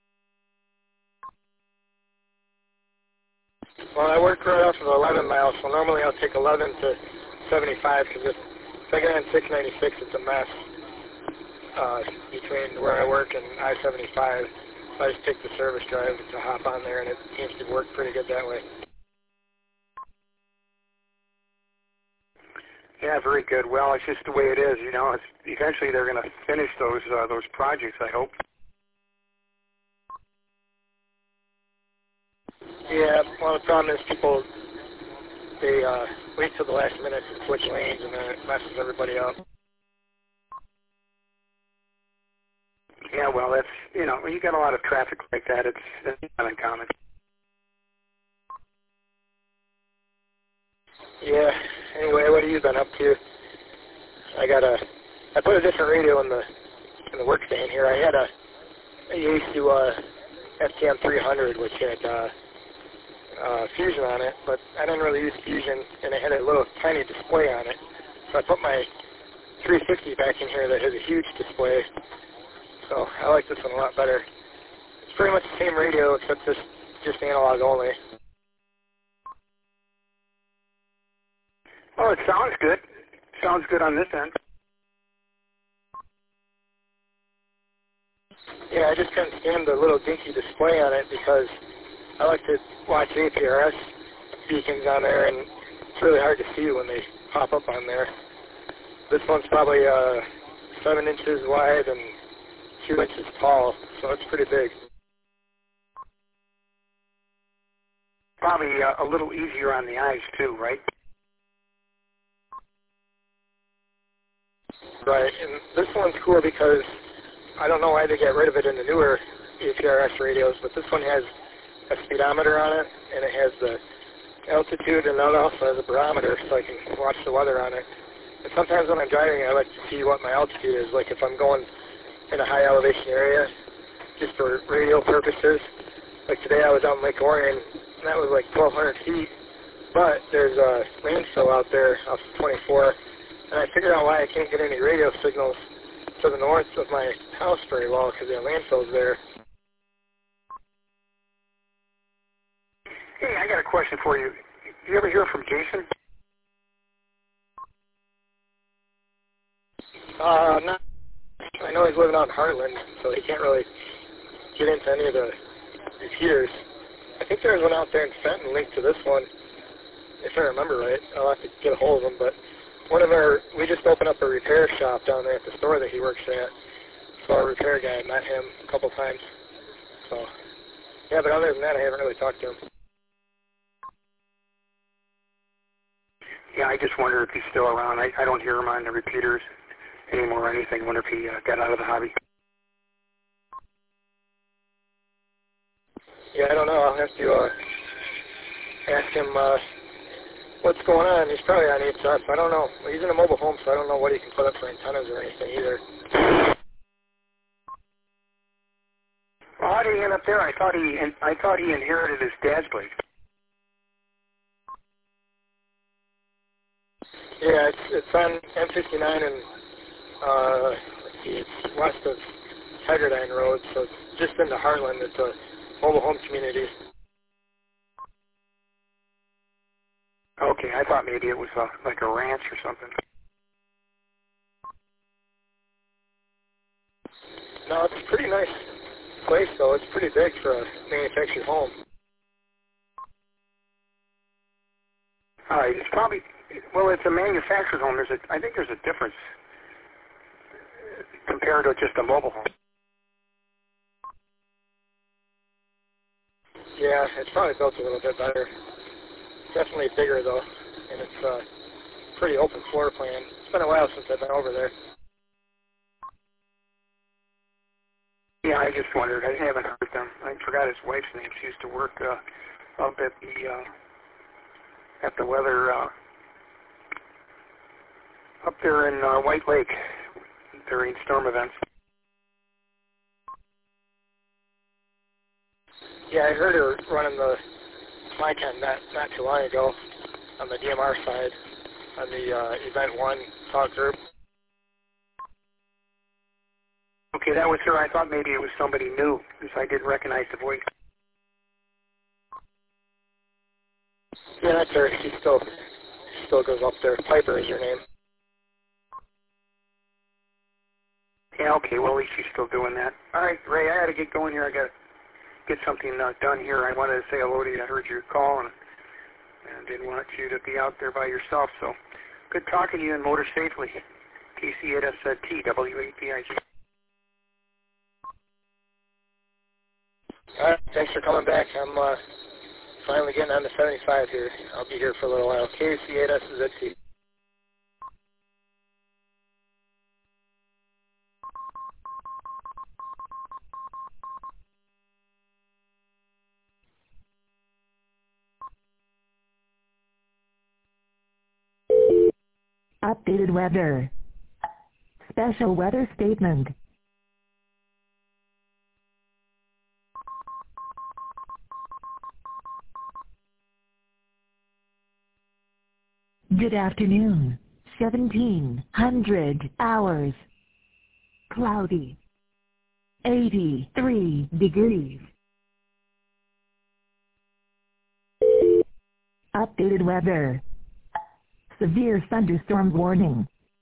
Well, I work right off of eleven miles, so normally I'll take eleven to seventy-five because if, if I get on six ninety-six, it's a mess uh, between where I work and I seventy-five. So I just take the service drive to hop on there, and it seems to work pretty good that way. Yeah, very good. Well, it's just the way it is, you know. It's, eventually, they're going to finish those uh, those projects, I hope. Yeah, well, the problem is people, they uh, wait till the last minute to switch lanes, and then it messes everybody up. Yeah, well, that's, you know, when you got a lot of traffic like that, it's, it's not uncommon. Yeah, anyway, what have you been up to? I got a, I put a different radio in the, in the work stand here. I had a, a Yaesu uh, F T M three hundred, which had uh, uh, Fusion on it, but I didn't really use Fusion, and it had a little tiny display on it. So I put my three fifty back in here that has a huge display. So I like this one a lot better. It's pretty much the same radio, except just, just analog only. Oh, it sounds good. Sounds good on this end. Yeah, I just couldn't stand the little dinky display on it because I like to watch A P R S beacons on there, and it's really hard to see when they pop up on there. This one's probably uh, seven inches wide and two inches tall, so it's pretty big. Probably uh, a little easier on the eyes too, right? Right, and this one's cool because I don't know why they get rid of it in the newer A P R S radios, but this one has a speedometer on it, and it has the altitude, and it also has a barometer, so I can watch the weather on it. And sometimes when I'm driving, I like to see what my altitude is, like if I'm going in a high elevation area, just for radio purposes. Like today I was out in Lake Orion, and that was like twelve hundred feet, but there's a landfill out there off twenty-four, and I figured out why I can't get any radio signals to the north of my house very well, because the landfill's there. Hey, I got a question for you. You ever hear from Jason? Uh, not. I know he's living out in Heartland, so he can't really get into any of the repeaters. I think there's one out there in Fenton linked to this one, if I remember right. I'll have to get a hold of him, but one of our, we just opened up a repair shop down there at the store that he works at. So our repair guy, I met him a couple times. So, yeah, but other than that, I haven't really talked to him. Yeah, I just wonder if he's still around. I, I don't hear him on the repeaters anymore or anything. I wonder if he uh, got out of the hobby. Yeah, I don't know. I'll have to uh, ask him uh, what's going on. He's probably on H R, so I don't know. He's in a mobile home, so I don't know what he can put up for antennas or anything either. Well, how did he end up there? I thought he, I thought he inherited his dad's place. Yeah, it's it's on M fifty-nine and uh, let's see, it's west of Tigerdyne Road, so it's just into Heartland. It's a mobile home community. Okay, I thought maybe it was a, like a ranch or something. No, it's a pretty nice, place, though. It's pretty big for a manufactured home. All right, it's probably, well, it's a manufactured home. There's a, I think there's a difference compared to just a mobile home. Yeah, it's probably built a little bit better. Definitely bigger, though, and it's a uh, pretty open floor plan. It's been a while since I've been over there. Yeah, I just wondered. I haven't heard them. I forgot his wife's name. She used to work uh, up at the uh, at the weather uh, up there in uh, White Lake during storm events. Yeah, I heard her running the MyCon not not too long ago on the D M R side on the uh, Event One talk group. Okay, that was her. I thought maybe it was somebody new, because I didn't recognize the voice. Yeah, that's her. She still, she still goes up there. Piper is her name. Yeah, okay, well, at least she's still doing that. All right, Ray, I got to get going here. I got to get something uh, done here. I wanted to say hello to you. I heard your call, and, and didn't want you to be out there by yourself. So good talking to you, and motor safely. K C eight S T, W A P I G. All right, thanks for coming back. I'm uh, finally getting on to seventy-five here. I'll be here for a little while. K C eight S T. Updated weather. Special weather statement. Good afternoon. seventeen hundred hours. Cloudy. eighty-three degrees. Updated weather. Severe thunderstorm warning.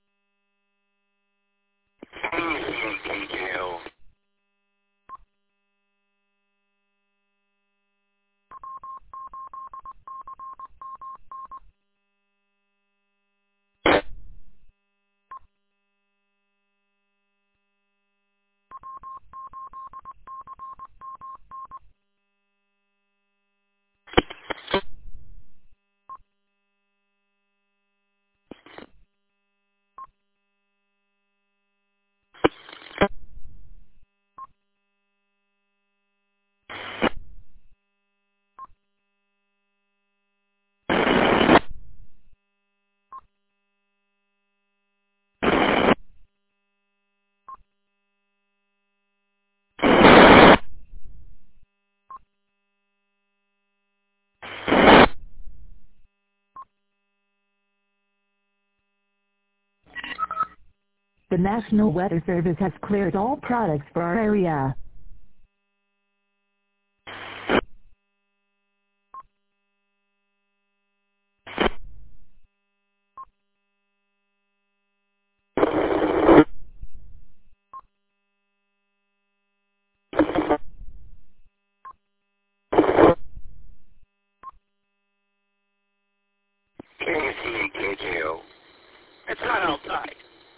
The National Weather Service has cleared all products for our area. K C K J O. It's not outside.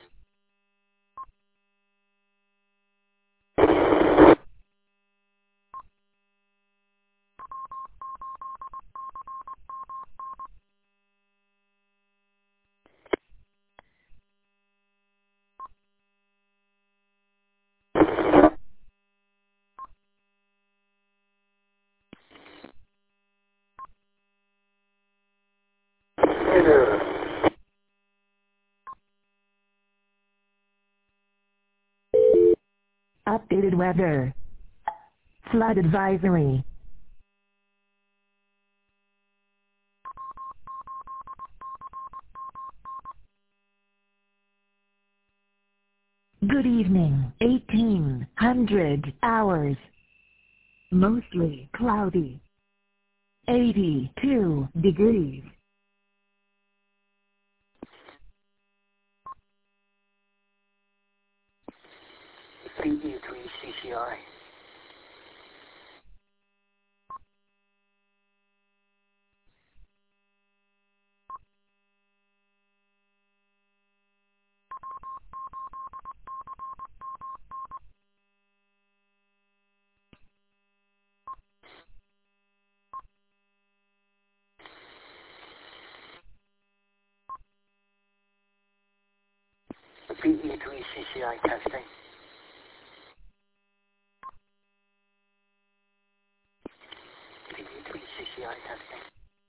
Updated weather. Flood advisory. Good evening. eighteen hundred hours. Mostly cloudy. eighty-two degrees. C E three C C I. B E three C C I testing. B E three C C I testing.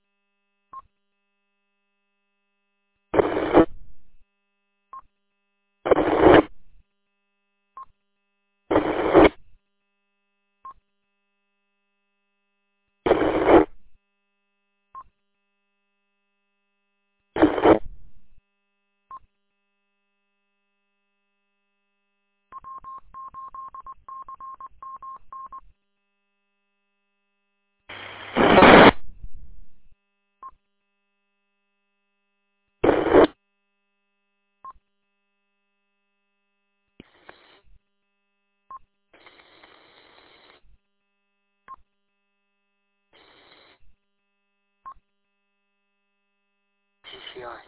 C C I.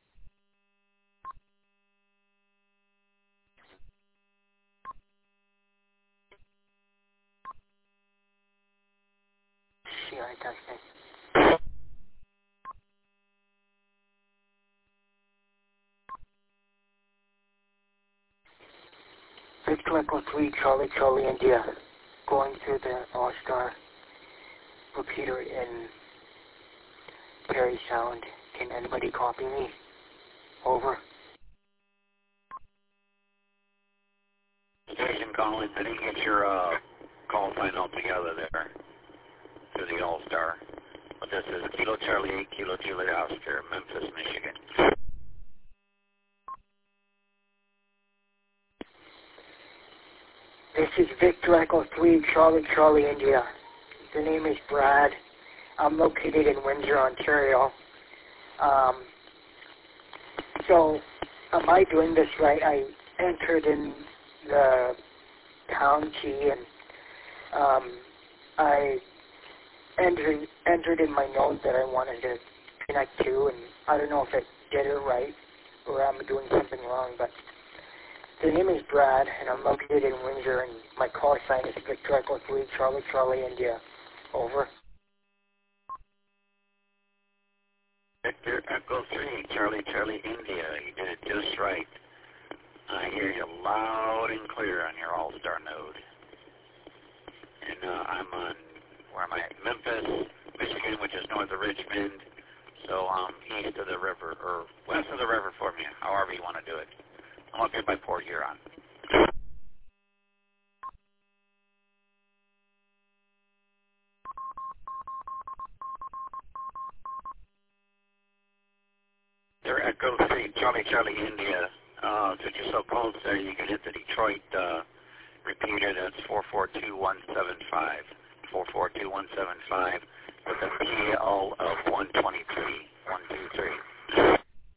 C C I testing. Victor Echo three, Charlie, Charlie, India. Going through the All-Star repeater in Perry Sound. Can anybody copy me? Over. Station calling. I didn't get your uh, call sign all together there to the All-Star. But this is Kilo Charlie eight, Kilo Juliet Oscar, Memphis, Michigan. This is Victor Echo three, Charlie, Charlie, India. The name is Brad. I'm located in Windsor, Ontario. Um, so, am I doing this right? I entered in the pound key and um, I entered, entered in my note that I wanted to connect to, and I don't know if it did it right or I'm doing something wrong, but the name is Brad, and I'm located in Windsor, and my call sign is Victor Echo three, Charlie, Charlie, India. Over. Victor Echo three, Charlie, Charlie, India. You did it just right. I hear you loud and clear on your All-Star node. And uh, I'm on, where am I at? Memphis, Michigan, which is north of Richmond. So um, east of the river, or west of the river for me, however you want to do it. I'm up here by Port Huron. They're Echo three, Charlie, Charlie, India. Uh, since you're so close there, you can hit the Detroit uh, repeater. That's four four two one seven five. four four two one seven five with a P L of one twenty-three. one two three.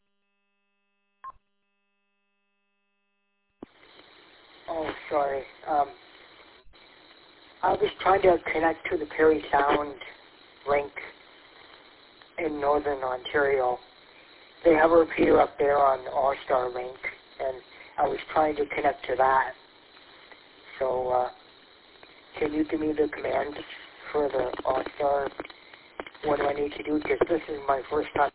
Oh, sorry. Um, I was trying to connect to the Perry Sound link in Northern Ontario. They have a repeater up there on All-Star link, and I was trying to connect to that. So, uh, can you give me the command for the All-Star? What do I need to do? Because this is my first time.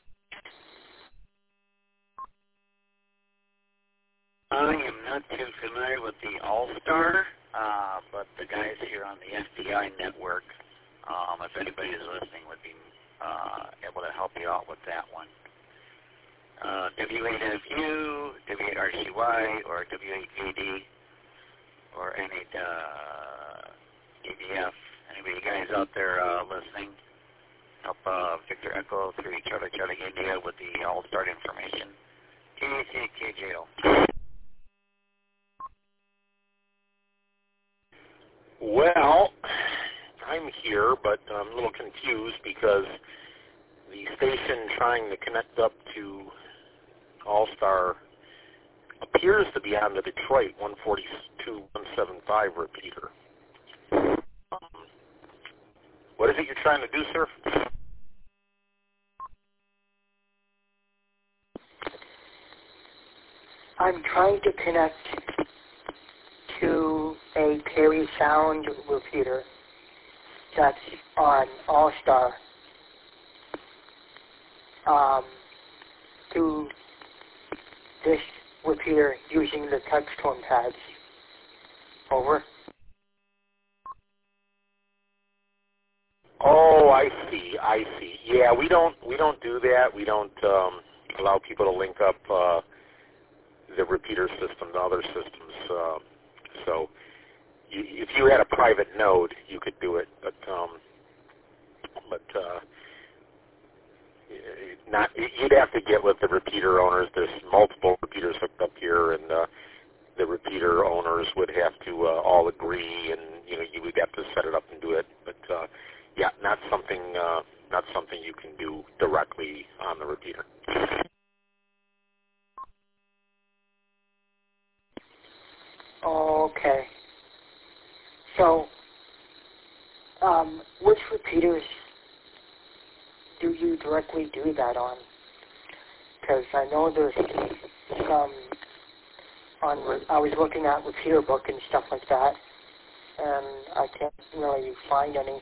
I am not too familiar with the All-Star, uh, but the guys here on the F B I network, um, if anybody is listening, would be uh, able to help you out with that one. Uh, W eight F U, W eight R C Y, or W eight V D, or any uh, E D F. Anybody guys out there uh, listening? Help uh, Victor Echo three, Charlie, Charlie, India with the All-Star information. K C K J O. Well, I'm here, but I'm a little confused because the station trying to connect up to All-Star appears to be on the Detroit one forty-two one seventy-five repeater. Um, what is it you're trying to do, sir? I'm trying to connect to a Perry Sound repeater that's on All-Star um, through this repeater using the touch tone pads. Over. Oh, I see. I see. Yeah, we don't we don't do that. We don't um, allow people to link up uh, the repeater system to other systems. Uh, so, you, if you had a private node, you could do it, but um, but uh, not. You'd have to get with the repeater owners. There's multiple repeaters hooked up here, and uh, the repeater owners would have to uh, all agree, and you know you would have to set it up and do it, but. Uh, Yeah, not something uh, not something you can do directly on the repeater. Okay. So, um, which repeaters do you directly do that on? Because I know there's some on. I was looking at repeater book and stuff like that, and I can't really find any.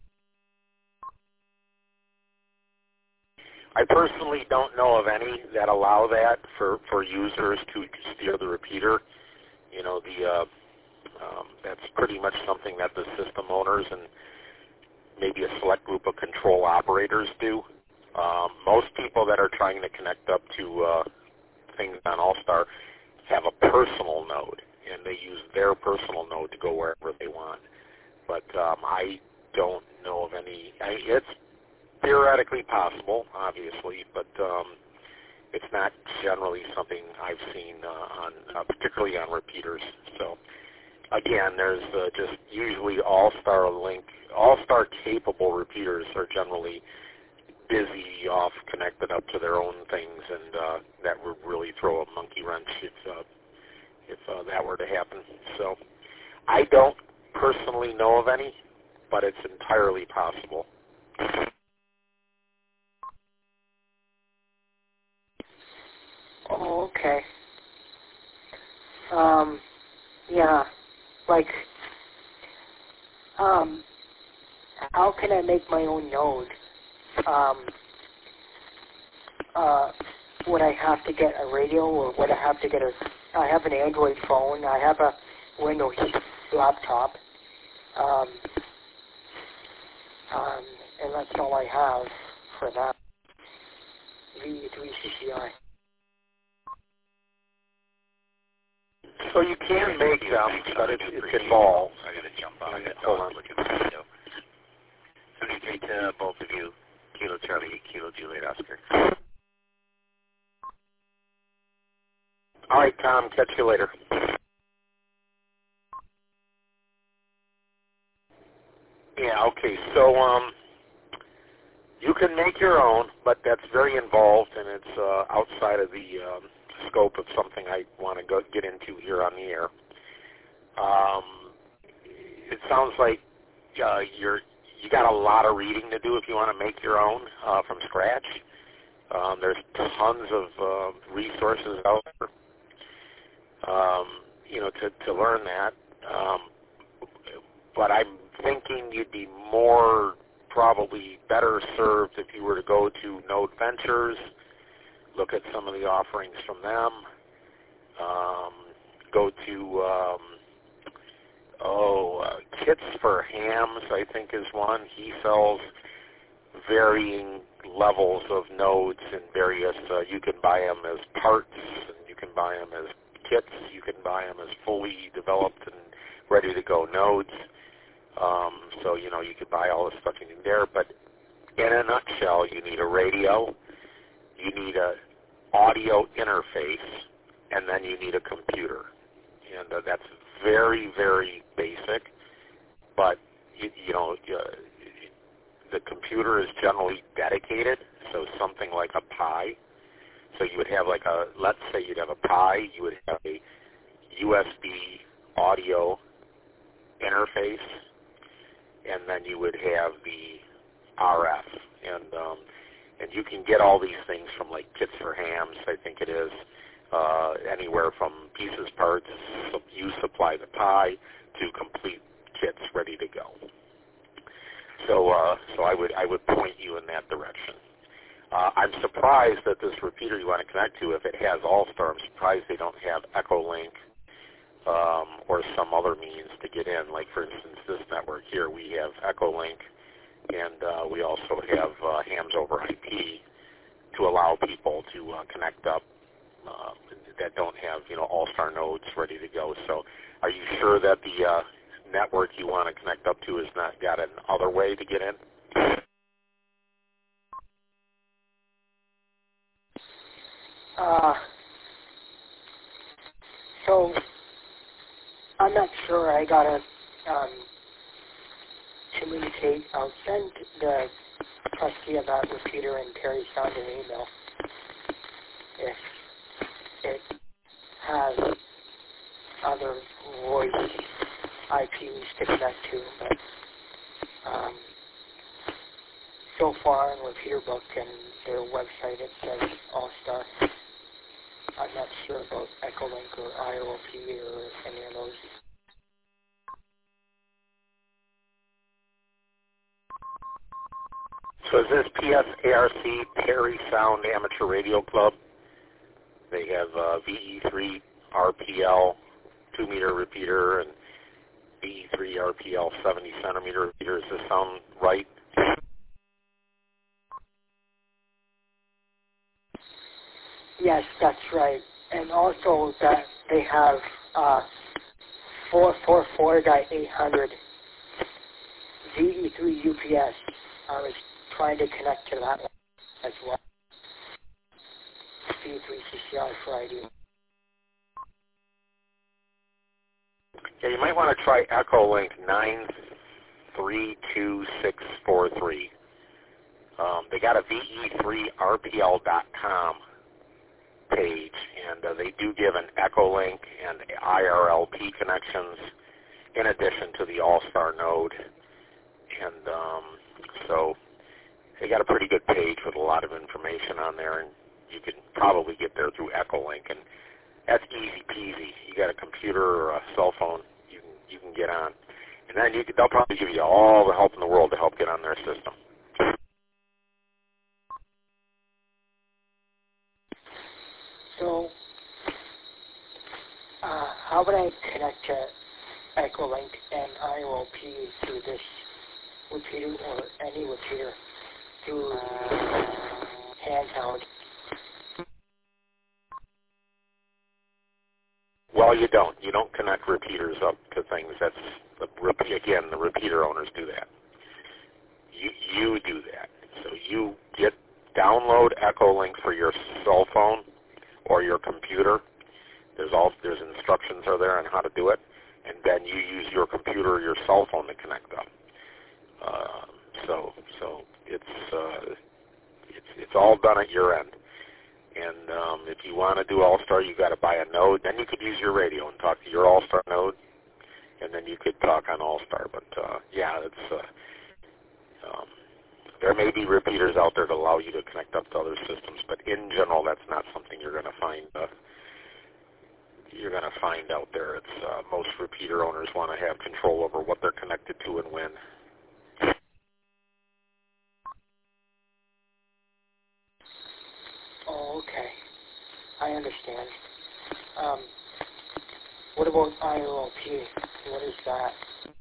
I personally don't know of any that allow that for, for users to steer the repeater. You know, the uh, um, that's pretty much something that the system owners and maybe a select group of control operators do. Um, most people that are trying to connect up to uh, things on All-Star have a personal node, and they use their personal node to go wherever they want. But um, I don't know of any. I, it's theoretically possible, obviously, but um, it's not generally something I've seen uh, on, uh, particularly on repeaters. So, again, there's uh, just usually All-Star link, All-Star capable repeaters are generally busy off connected up to their own things, and uh, that would really throw a monkey wrench if uh, if uh, that were to happen. So, I don't personally know of any, but it's entirely possible. Oh, okay. Um, yeah, like, um, how can I make my own node? Um, uh, would I have to get a radio, or would I have to get a, I have an Android phone, I have a Windows laptop, um, um, and that's all I have for that. V three C C I. So you can make them, but it's, it's involved. I got to jump on it. Hold on. Look at the video. seventy-three to both of you. Kilo Charlie, Kilo Juliet Oscar. All right, Tom. Catch you later. Yeah, okay. So um, you can make your own, but that's very involved, and it's uh, outside of the um, scope of something I want to go get into here on the air. Um, it sounds like uh, you're you got a lot of reading to do if you want to make your own uh, from scratch. Um, there's tons of uh, resources out there, um, you know, to, to learn that. Um, but I'm thinking you'd be more probably better served if you were to go to Node Ventures, look at some of the offerings from them, um, go to, um, oh, uh, Kits for Hams, I think is one. He sells varying levels of nodes and various, uh, you can buy them as parts, and you can buy them as kits, you can buy them as fully developed and ready to go nodes. Um, so, you know, you could buy all the stuff you need there, but in a nutshell, you need a radio, you need a audio interface, and then you need a computer. And uh, that's very, very basic, but, you, you know, uh, the computer is generally dedicated, so something like a Pi. So you would have like a, let's say you'd have a Pi, you would have a U S B audio interface, and then you would have the R F. And um, and you can get all these things from like Kits for Hams, I think it is, uh, anywhere from pieces, parts, so you supply the Pi, to complete kits ready to go. So uh, so I would I would point you in that direction. Uh, I'm surprised that this repeater you want to connect to, if it has All-Star, I'm surprised they don't have Echolink um, or some other means to get in. Like, for instance, this network here, we have Echolink, and uh, we also have uh, hams over I P to allow people to uh, connect up uh, that don't have, you know, All-Star nodes ready to go. So are you sure that the uh, network you want to connect up to has not got another way to get in? Uh, so I'm not sure. I gotta um, communicate. I'll send the trustee of that repeater and Perry Sound an email if it has other voice I Ps to connect to. But um, so far in Repeater Book and their website it says All-Star. I'm not sure about Echolink or I O P or any of those. So is this P S A R C, Perry Sound Amateur Radio Club? They have uh, V E three R P L two meter repeater and V E three R P L seventy centimeter repeater. Does this sound right? Yes, that's right. And also that they have uh, four forty-four eight hundred V E three U P S. I was trying to connect to that one as well. V E three C C R for I D. Yeah, you might want to try Echolink nine three two six four three. Um, they got a V E three R P L dot com page, and uh, they do give an Echolink and I R L P connections in addition to the All-Star node. And um, so they got a pretty good page with a lot of information on there, and you can probably get there through Echolink, and that's easy peasy. You got a computer or a cell phone, you can you can get on, and then you can, they'll probably give you all the help in the world to help get on their system. So, uh, how would I connect to Echolink and I O P through this repeater or any repeater through handheld? Well, you don't. You don't connect repeaters up to things. That's the repeat, again, the repeater owners do that. You you do that. So you get download Echolink for your cell phone or your computer. There's all there's instructions are there on how to do it, and then you use your computer or your cell phone to connect up. Uh, so so it's uh, it's it's all done at your end. And um, if you want to do All-Star, you've got to buy a node. Then you could use your radio and talk to your All-Star node, and then you could talk on All-Star. But uh, yeah, it's uh, um, there may be repeaters out there that allow you to connect up to other systems, but in general, that's not something you're going to find. Uh, you're going to find out there. It's uh, most repeater owners want to have control over what they're connected to and when. Oh, okay. I understand. Um, what about I O P? What is that?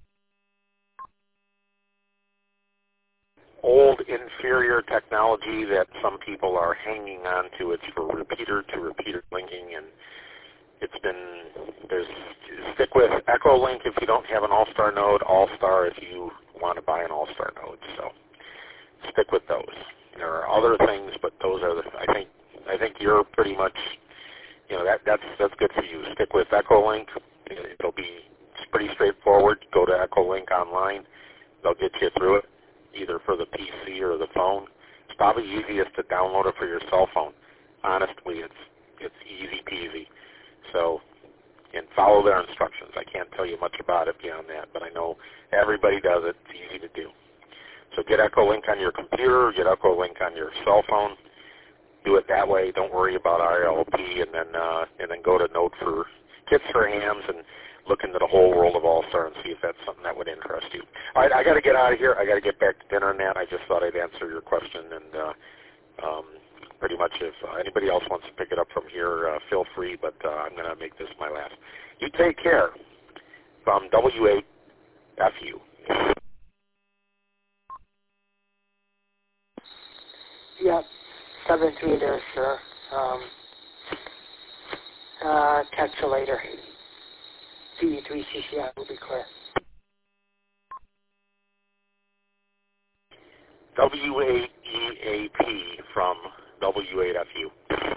Old inferior technology that some people are hanging on to. It's for repeater to repeater linking, and it's been, there's, stick with Echolink if you don't have an All-Star node, All-Star if you want to buy an All-Star node. So stick with those. There are other things, but those are the, I think, I think you're pretty much, you know, that that's that's good for you. Stick with Echolink. It'll be pretty straightforward. Go to Echolink online. They'll get you through it, either for the P C or the phone. It's probably easiest to download it for your cell phone. Honestly, it's it's easy peasy. So, and follow their instructions. I can't tell you much about it beyond that, but I know everybody does it. It's easy to do. So get Echolink on your computer, get Echolink on your cell phone. Do it that way. Don't worry about I L P, and then uh, and then go to Node for Kits for Hams and look into the whole world of All-Star and see if that's something that would interest you. All right, I got to get out of here. I got to get back to dinner and that. I just thought I'd answer your question, and uh, Um, pretty much if uh, anybody else wants to pick it up from here, uh, feel free, but uh, I'm going to make this my last. You take care. From W eight F U. Yep, seven three there, sir. Um, uh, catch you later. P three C C I will be clear. W eight E A P from W eight F U.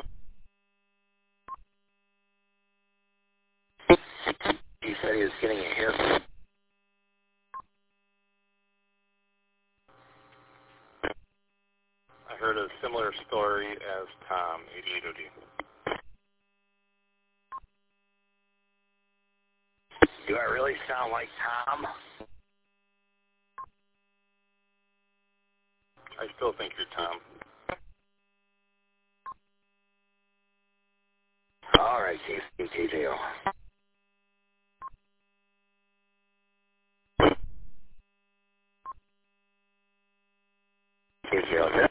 He said he was getting a haircut. I heard a similar story as Tom, eighty-eight O D. Do I really sound like Tom? I still think you're Tom. All right, T J O. T J O.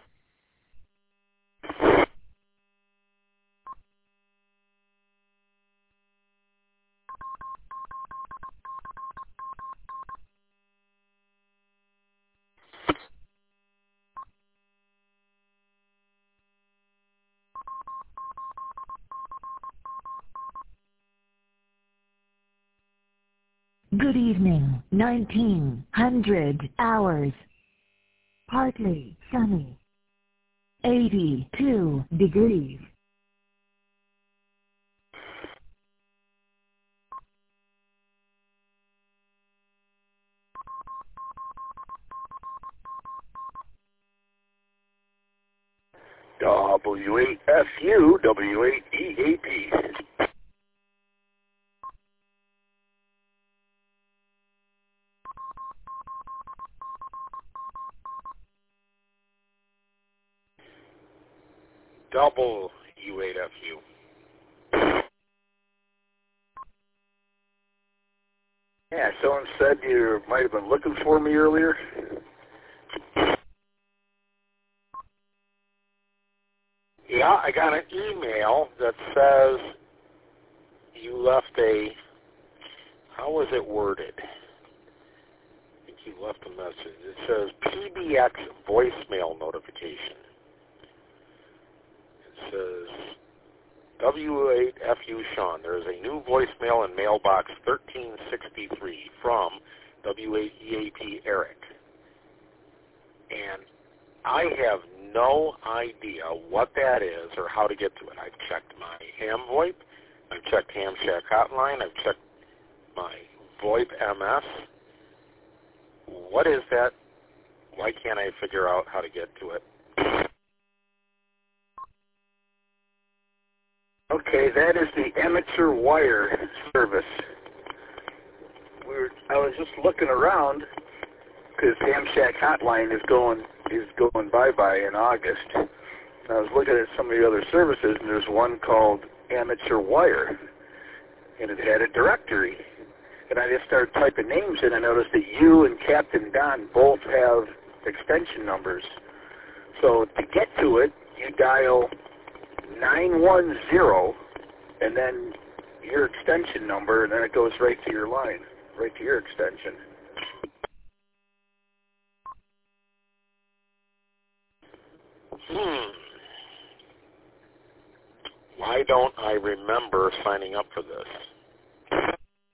Good evening, nineteen hundred hours. Partly sunny. eighty-two degrees. W eight F U, W eight E A P. Double U eight F U. Yeah, someone said you might have been looking for me earlier. Yeah, I got an email that says you left a, how was it worded? I think you left a message. It says P B X voicemail notification. It says, W eight F U Sean, there is a new voicemail in mailbox thirteen sixty-three from W eight E A P Eric. And I have no idea what that is or how to get to it. I've checked my Ham VoIP. I've checked Ham Shack Hotline. I've checked my VoIP M S. What is that? Why can't I figure out how to get to it? Okay, that is the amateur wire service. We were, I was just looking around because Ham Shack Hotline is going is going bye-bye in August. I was looking at some of the other services, and there's one called Amateur Wire, and it had a directory. And I just started typing names in, and I noticed that you and Captain Don both have extension numbers. So to get to it, you dial nine one zero, and then your extension number, and then it goes right to your line, right to your extension. Hmm. Why don't I remember signing up for this?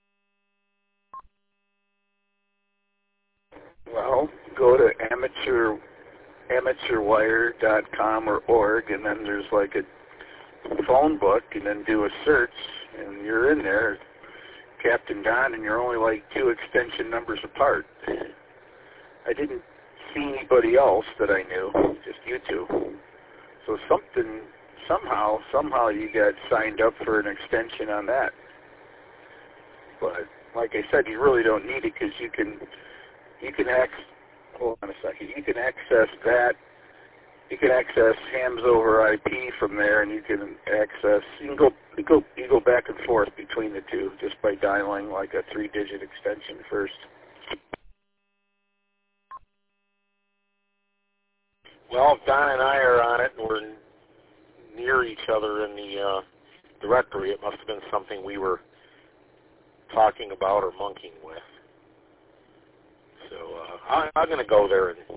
Well, go to amateur amateur wire dot com or org, and then there's like a phone book, and then do a search, and you're in there, Captain Don, and you're only like two extension numbers apart. I didn't see anybody else that I knew, just you two. So something, somehow, somehow you got signed up for an extension on that. But like I said, you really don't need it because you can, you can access, hold on a second, you can access that, you can access Hams over I P from there, and you can access, you can go, you go, you go back and forth between the two just by dialing like a three-digit extension first. Well, Don and I are on it, and we're near each other in the uh, directory. It must have been something we were talking about or monkeying with. So uh, I, I'm going to go there and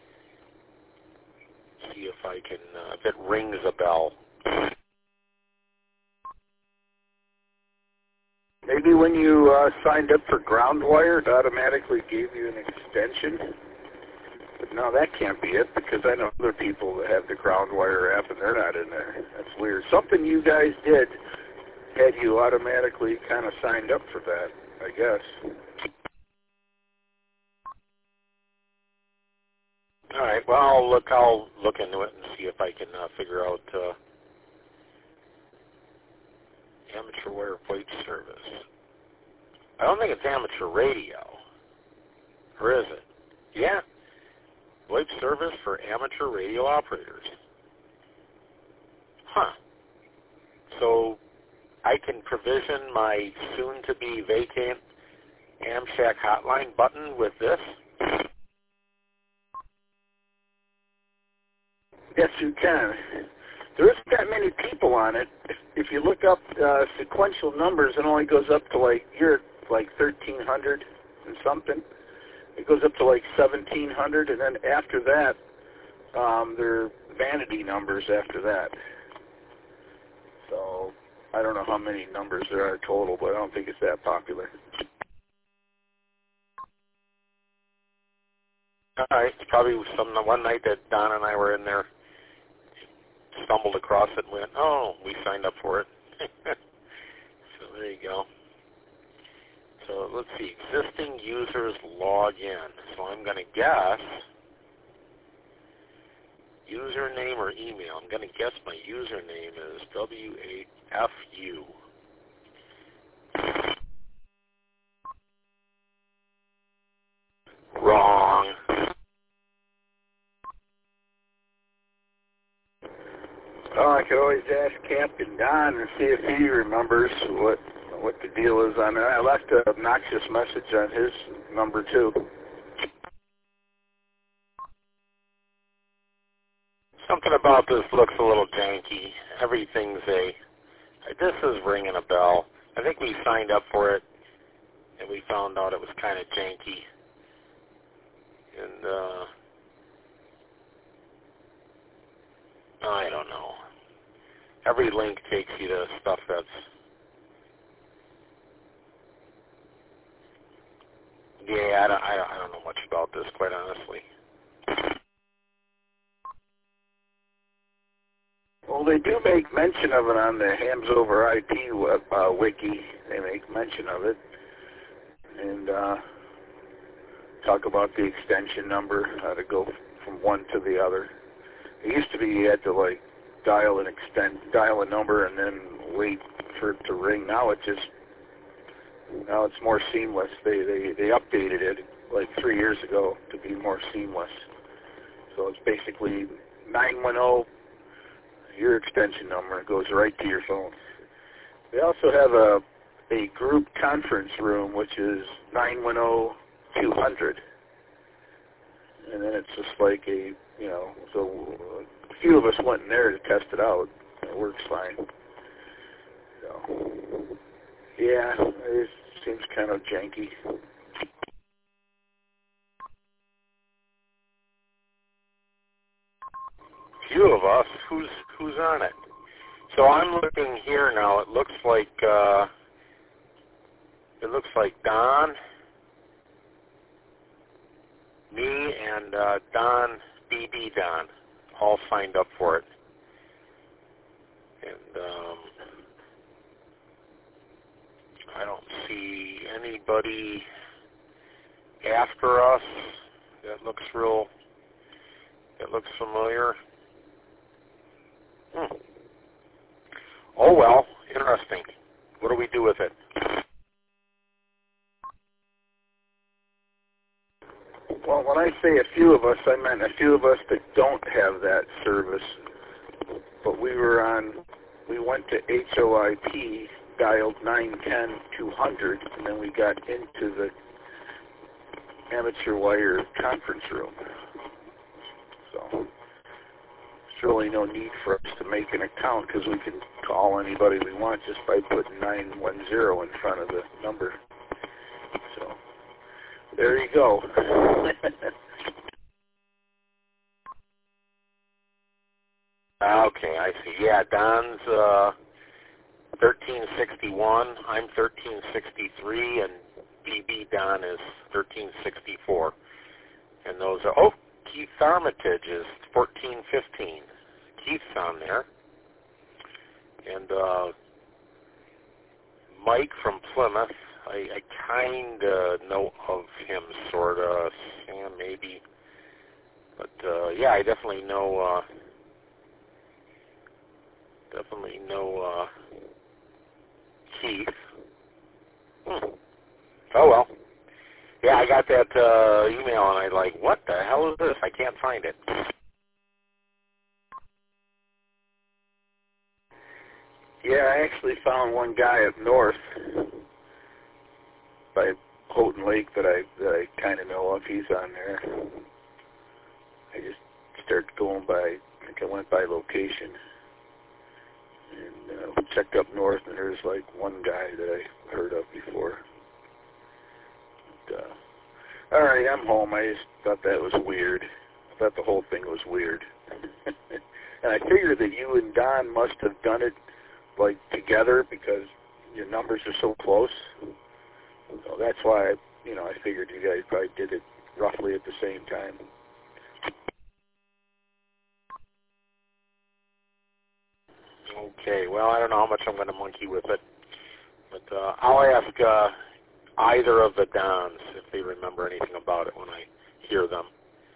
see if I can, uh, if it rings a bell. Maybe when you uh, signed up for GroundWire, it automatically gave you an extension. But no, that can't be it, because I know other people that have the GroundWire app and they're not in there. That's weird. Something you guys did had you automatically kind of signed up for that, I guess. All right. Well, I'll look. I'll look into it and see if I can uh, figure out uh, amateur wire plate service. I don't think it's amateur radio, or is it? Yeah. VoIP service for amateur radio operators. Huh. So I can provision my soon-to-be vacant AmShack hotline button with this? Yes, you can. There isn't that many people on it. If, if you look up uh, sequential numbers, it only goes up to like, you're at like thirteen hundred and something. It goes up to like seventeen hundred, and then after that, um, there are vanity numbers after that. So I don't know how many numbers there are total, but I don't think it's that popular. All right. It's probably some one night that Don and I were in there, stumbled across it and went, oh, we signed up for it. So there you go. So let's see, existing users log in. So I'm going to guess username or email. I'm going to guess my username is W eight F U. Wrong. Well, I could always ask Captain Don and see if he remembers what what the deal is on it. I left an obnoxious message on his number, too. Something about this looks a little janky. Everything's a... This is ringing a bell. I think we signed up for it, and we found out it was kind of janky. And, uh... I don't know. Every link takes you to stuff that's... Yeah, I don't, I don't, I don't know much about this, quite honestly. Well, they do make mention of it on the Hams Over I P web, uh, wiki. They make mention of it. And uh, talk about the extension number, how to go from one to the other. It used to be you had to, like, dial an extend, dial a number and then wait for it to ring. Now it just... Now it's more seamless. They, they they updated it like three years ago to be more seamless. So it's basically nine one zero, your extension number. It goes right to your phone. They also have a a group conference room, which is nine one zero two hundred. And then it's just like a, you know, so a few of us went in there to test it out. It works fine. So, yeah, it seems kind of janky. Few of us. Who's who's on it? So I'm looking here now. It looks like uh, it looks like Don, me, and uh, Don B B Don all signed up for it. And um, I don't see anybody after us. That looks real. That looks familiar. Hmm. Oh well, interesting. What do we do with it? Well, when I say a few of us, I meant a few of us that don't have that service. But we were on, we went to H O I P, dialed nine ten two hundred, and then we got into the amateur wire conference room. So really no need for us to make an account because we can call anybody we want just by putting nine one zero in front of the number. So there you go. Okay, I see. Yeah, Don's uh, thirteen sixty-one. I'm thirteen sixty-three, and B B Don is thirteen sixty-four. And those are, oh, Keith Armitage is fourteen fifteen. Keith's on there. And uh, Mike from Plymouth, I, I kind of know of him, sort of. Sam, maybe. But, uh, yeah, I definitely know... Uh, Definitely know uh, Keith. Hmm. Oh, well. Yeah, I got that uh, email, and I like, what the hell is this? I can't find it. Yeah, I actually found one guy up north by Houghton Lake that I that I kind of know of. He's on there. I just started going by, I think I went by location. And uh, we checked up north, and there's like one guy that I heard of before. But, uh, all right, I'm home. I just thought that was weird. I thought the whole thing was weird. And I figured that you and Don must have done it like together because your numbers are so close. So that's why, I, you know, I figured you guys probably did it roughly at the same time. Okay, well, I don't know how much I'm going to monkey with it, but uh, I'll ask uh, either of the Dons if they remember anything about it when I hear them.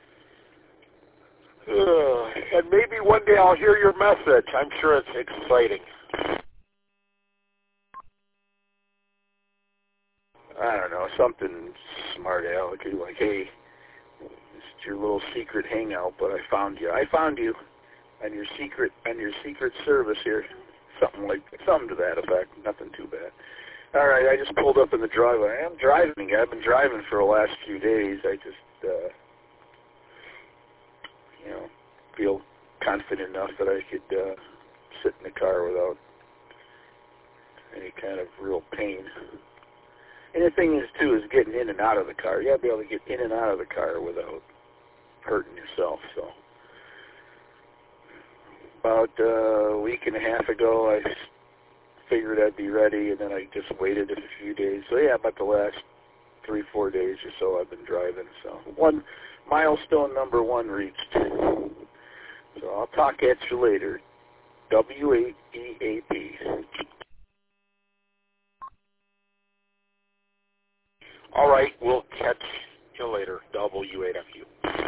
Uh, and maybe one day I'll hear your message. I'm sure it's exciting. I don't know, something smart aleck, like, hey, this is your little secret hangout, but I found you. I found you. And your secret and your secret service here, something like something to that effect. Nothing too bad. All right, I just pulled up in the driveway. I'm driving. I've been driving for the last few days. I just, uh, you know, feel confident enough that I could uh, sit in the car without any kind of real pain. And the thing is, too, is getting in and out of the car. You got to be able to get in and out of the car without hurting yourself. So. About uh, a week and a half ago, I figured I'd be ready, and then I just waited a few days. So, yeah, about the last three, four days or so I've been driving. So, one milestone number one reached. So, I'll talk at you later. W eight E A P. All right, we'll catch you later. W eight F U.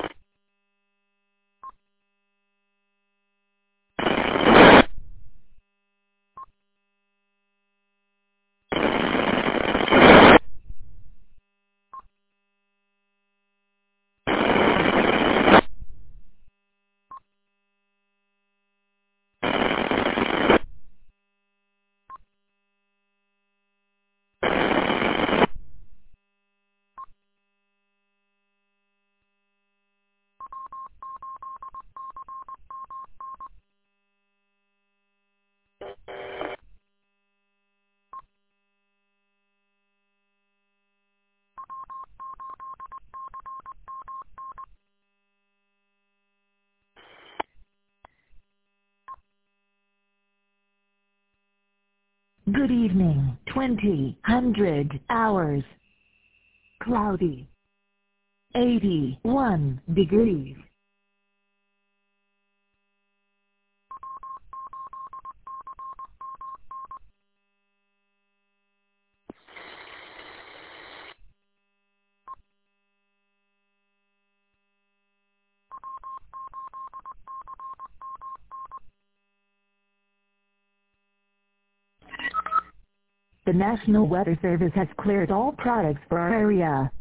Good evening. Twenty hundred hours. Cloudy. Eighty-one degrees. The National Weather Service has cleared all products for our area.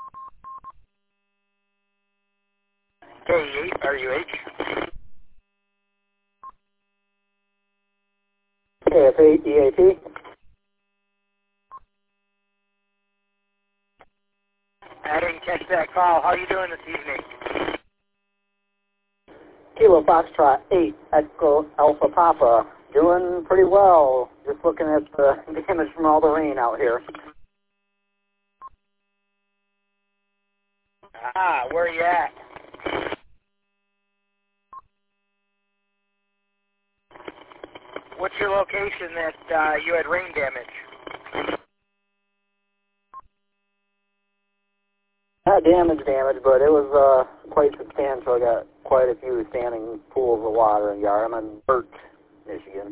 Hey, are you H? K F eight E A T. I didn't catch that call. How are you doing this evening? Kilo Foxtrot eight Echo Alpha Papa. Doing pretty well. Just looking at the damage from all the rain out here. Ah, where are you at? What's your location that uh, you had rain damage? Not damage damage, but it was uh, quite substantial. I got quite a few standing pools of water in yard. I'm in Burt, Michigan.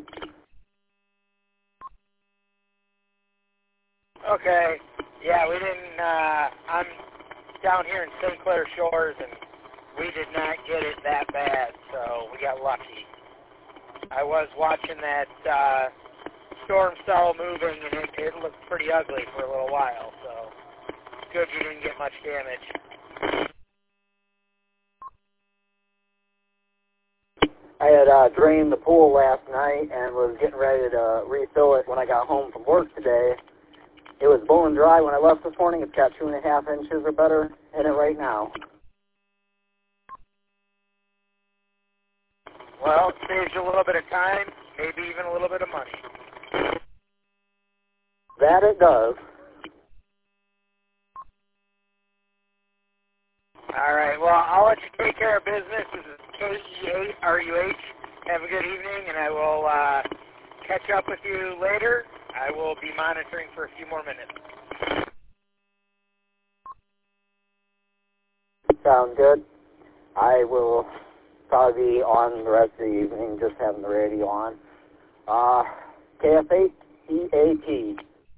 Okay. Yeah, we didn't, uh, I'm down here in Saint Clair Shores, and we did not get it that bad, so we got lucky. I was watching that uh, storm cell moving, and it, it looked pretty ugly for a little while, so it's good you didn't get much damage. I had uh, drained the pool last night and was getting ready to refill it when I got home from work today. It was bone dry when I left this morning. It's got two and a half inches or better in it right now. Well, it saves you a little bit of time, maybe even a little bit of money. That it does. All right, well, I'll let you take care of business. This is K E eight R U H. Have a good evening, and I will uh, catch up with you later. I will be monitoring for a few more minutes. Sounds good. I will probably be on the rest of the evening, just having the radio on. Uh, K F eight E A T.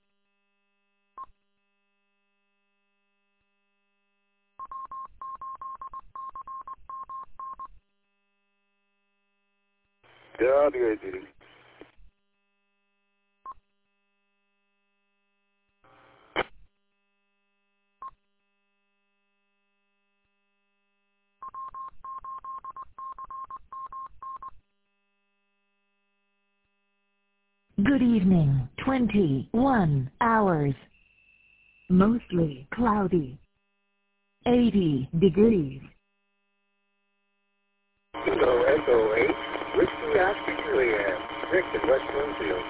W A T. Good evening, twenty-one hours. Mostly cloudy. eighty degrees. Kilo Echo eight, Whiskey Oscar Juliet, Rick in West Bloomfield.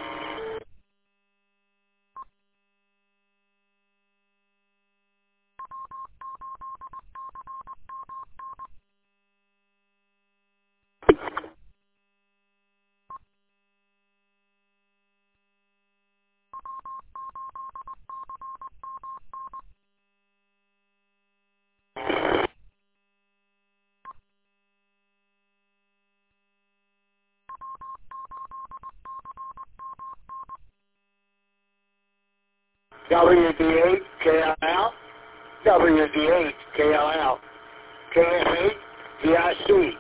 W D eight K L L, W D eight K L L, K F eight D I C.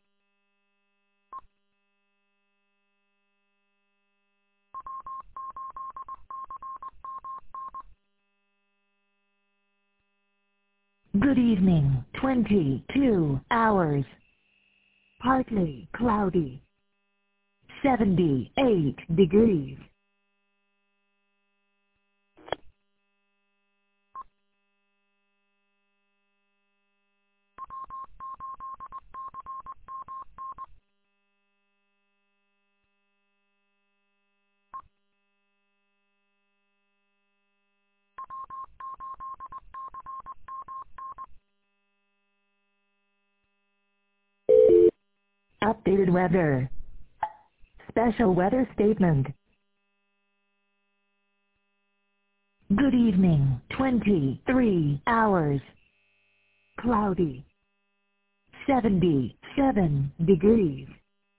Good evening, twenty-two hours. Partly cloudy. seventy-eight degrees. Updated weather. Special weather statement. Good evening, twenty-three hours. Cloudy. seventy-seven degrees.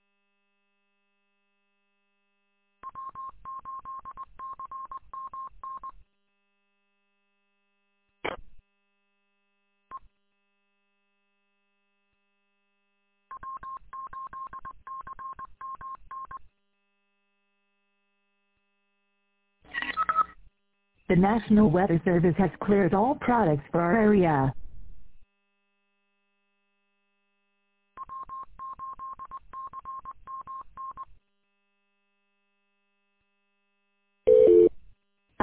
The National Weather Service has cleared all products for our area.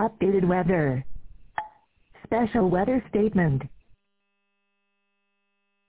updated weather. Special weather statement.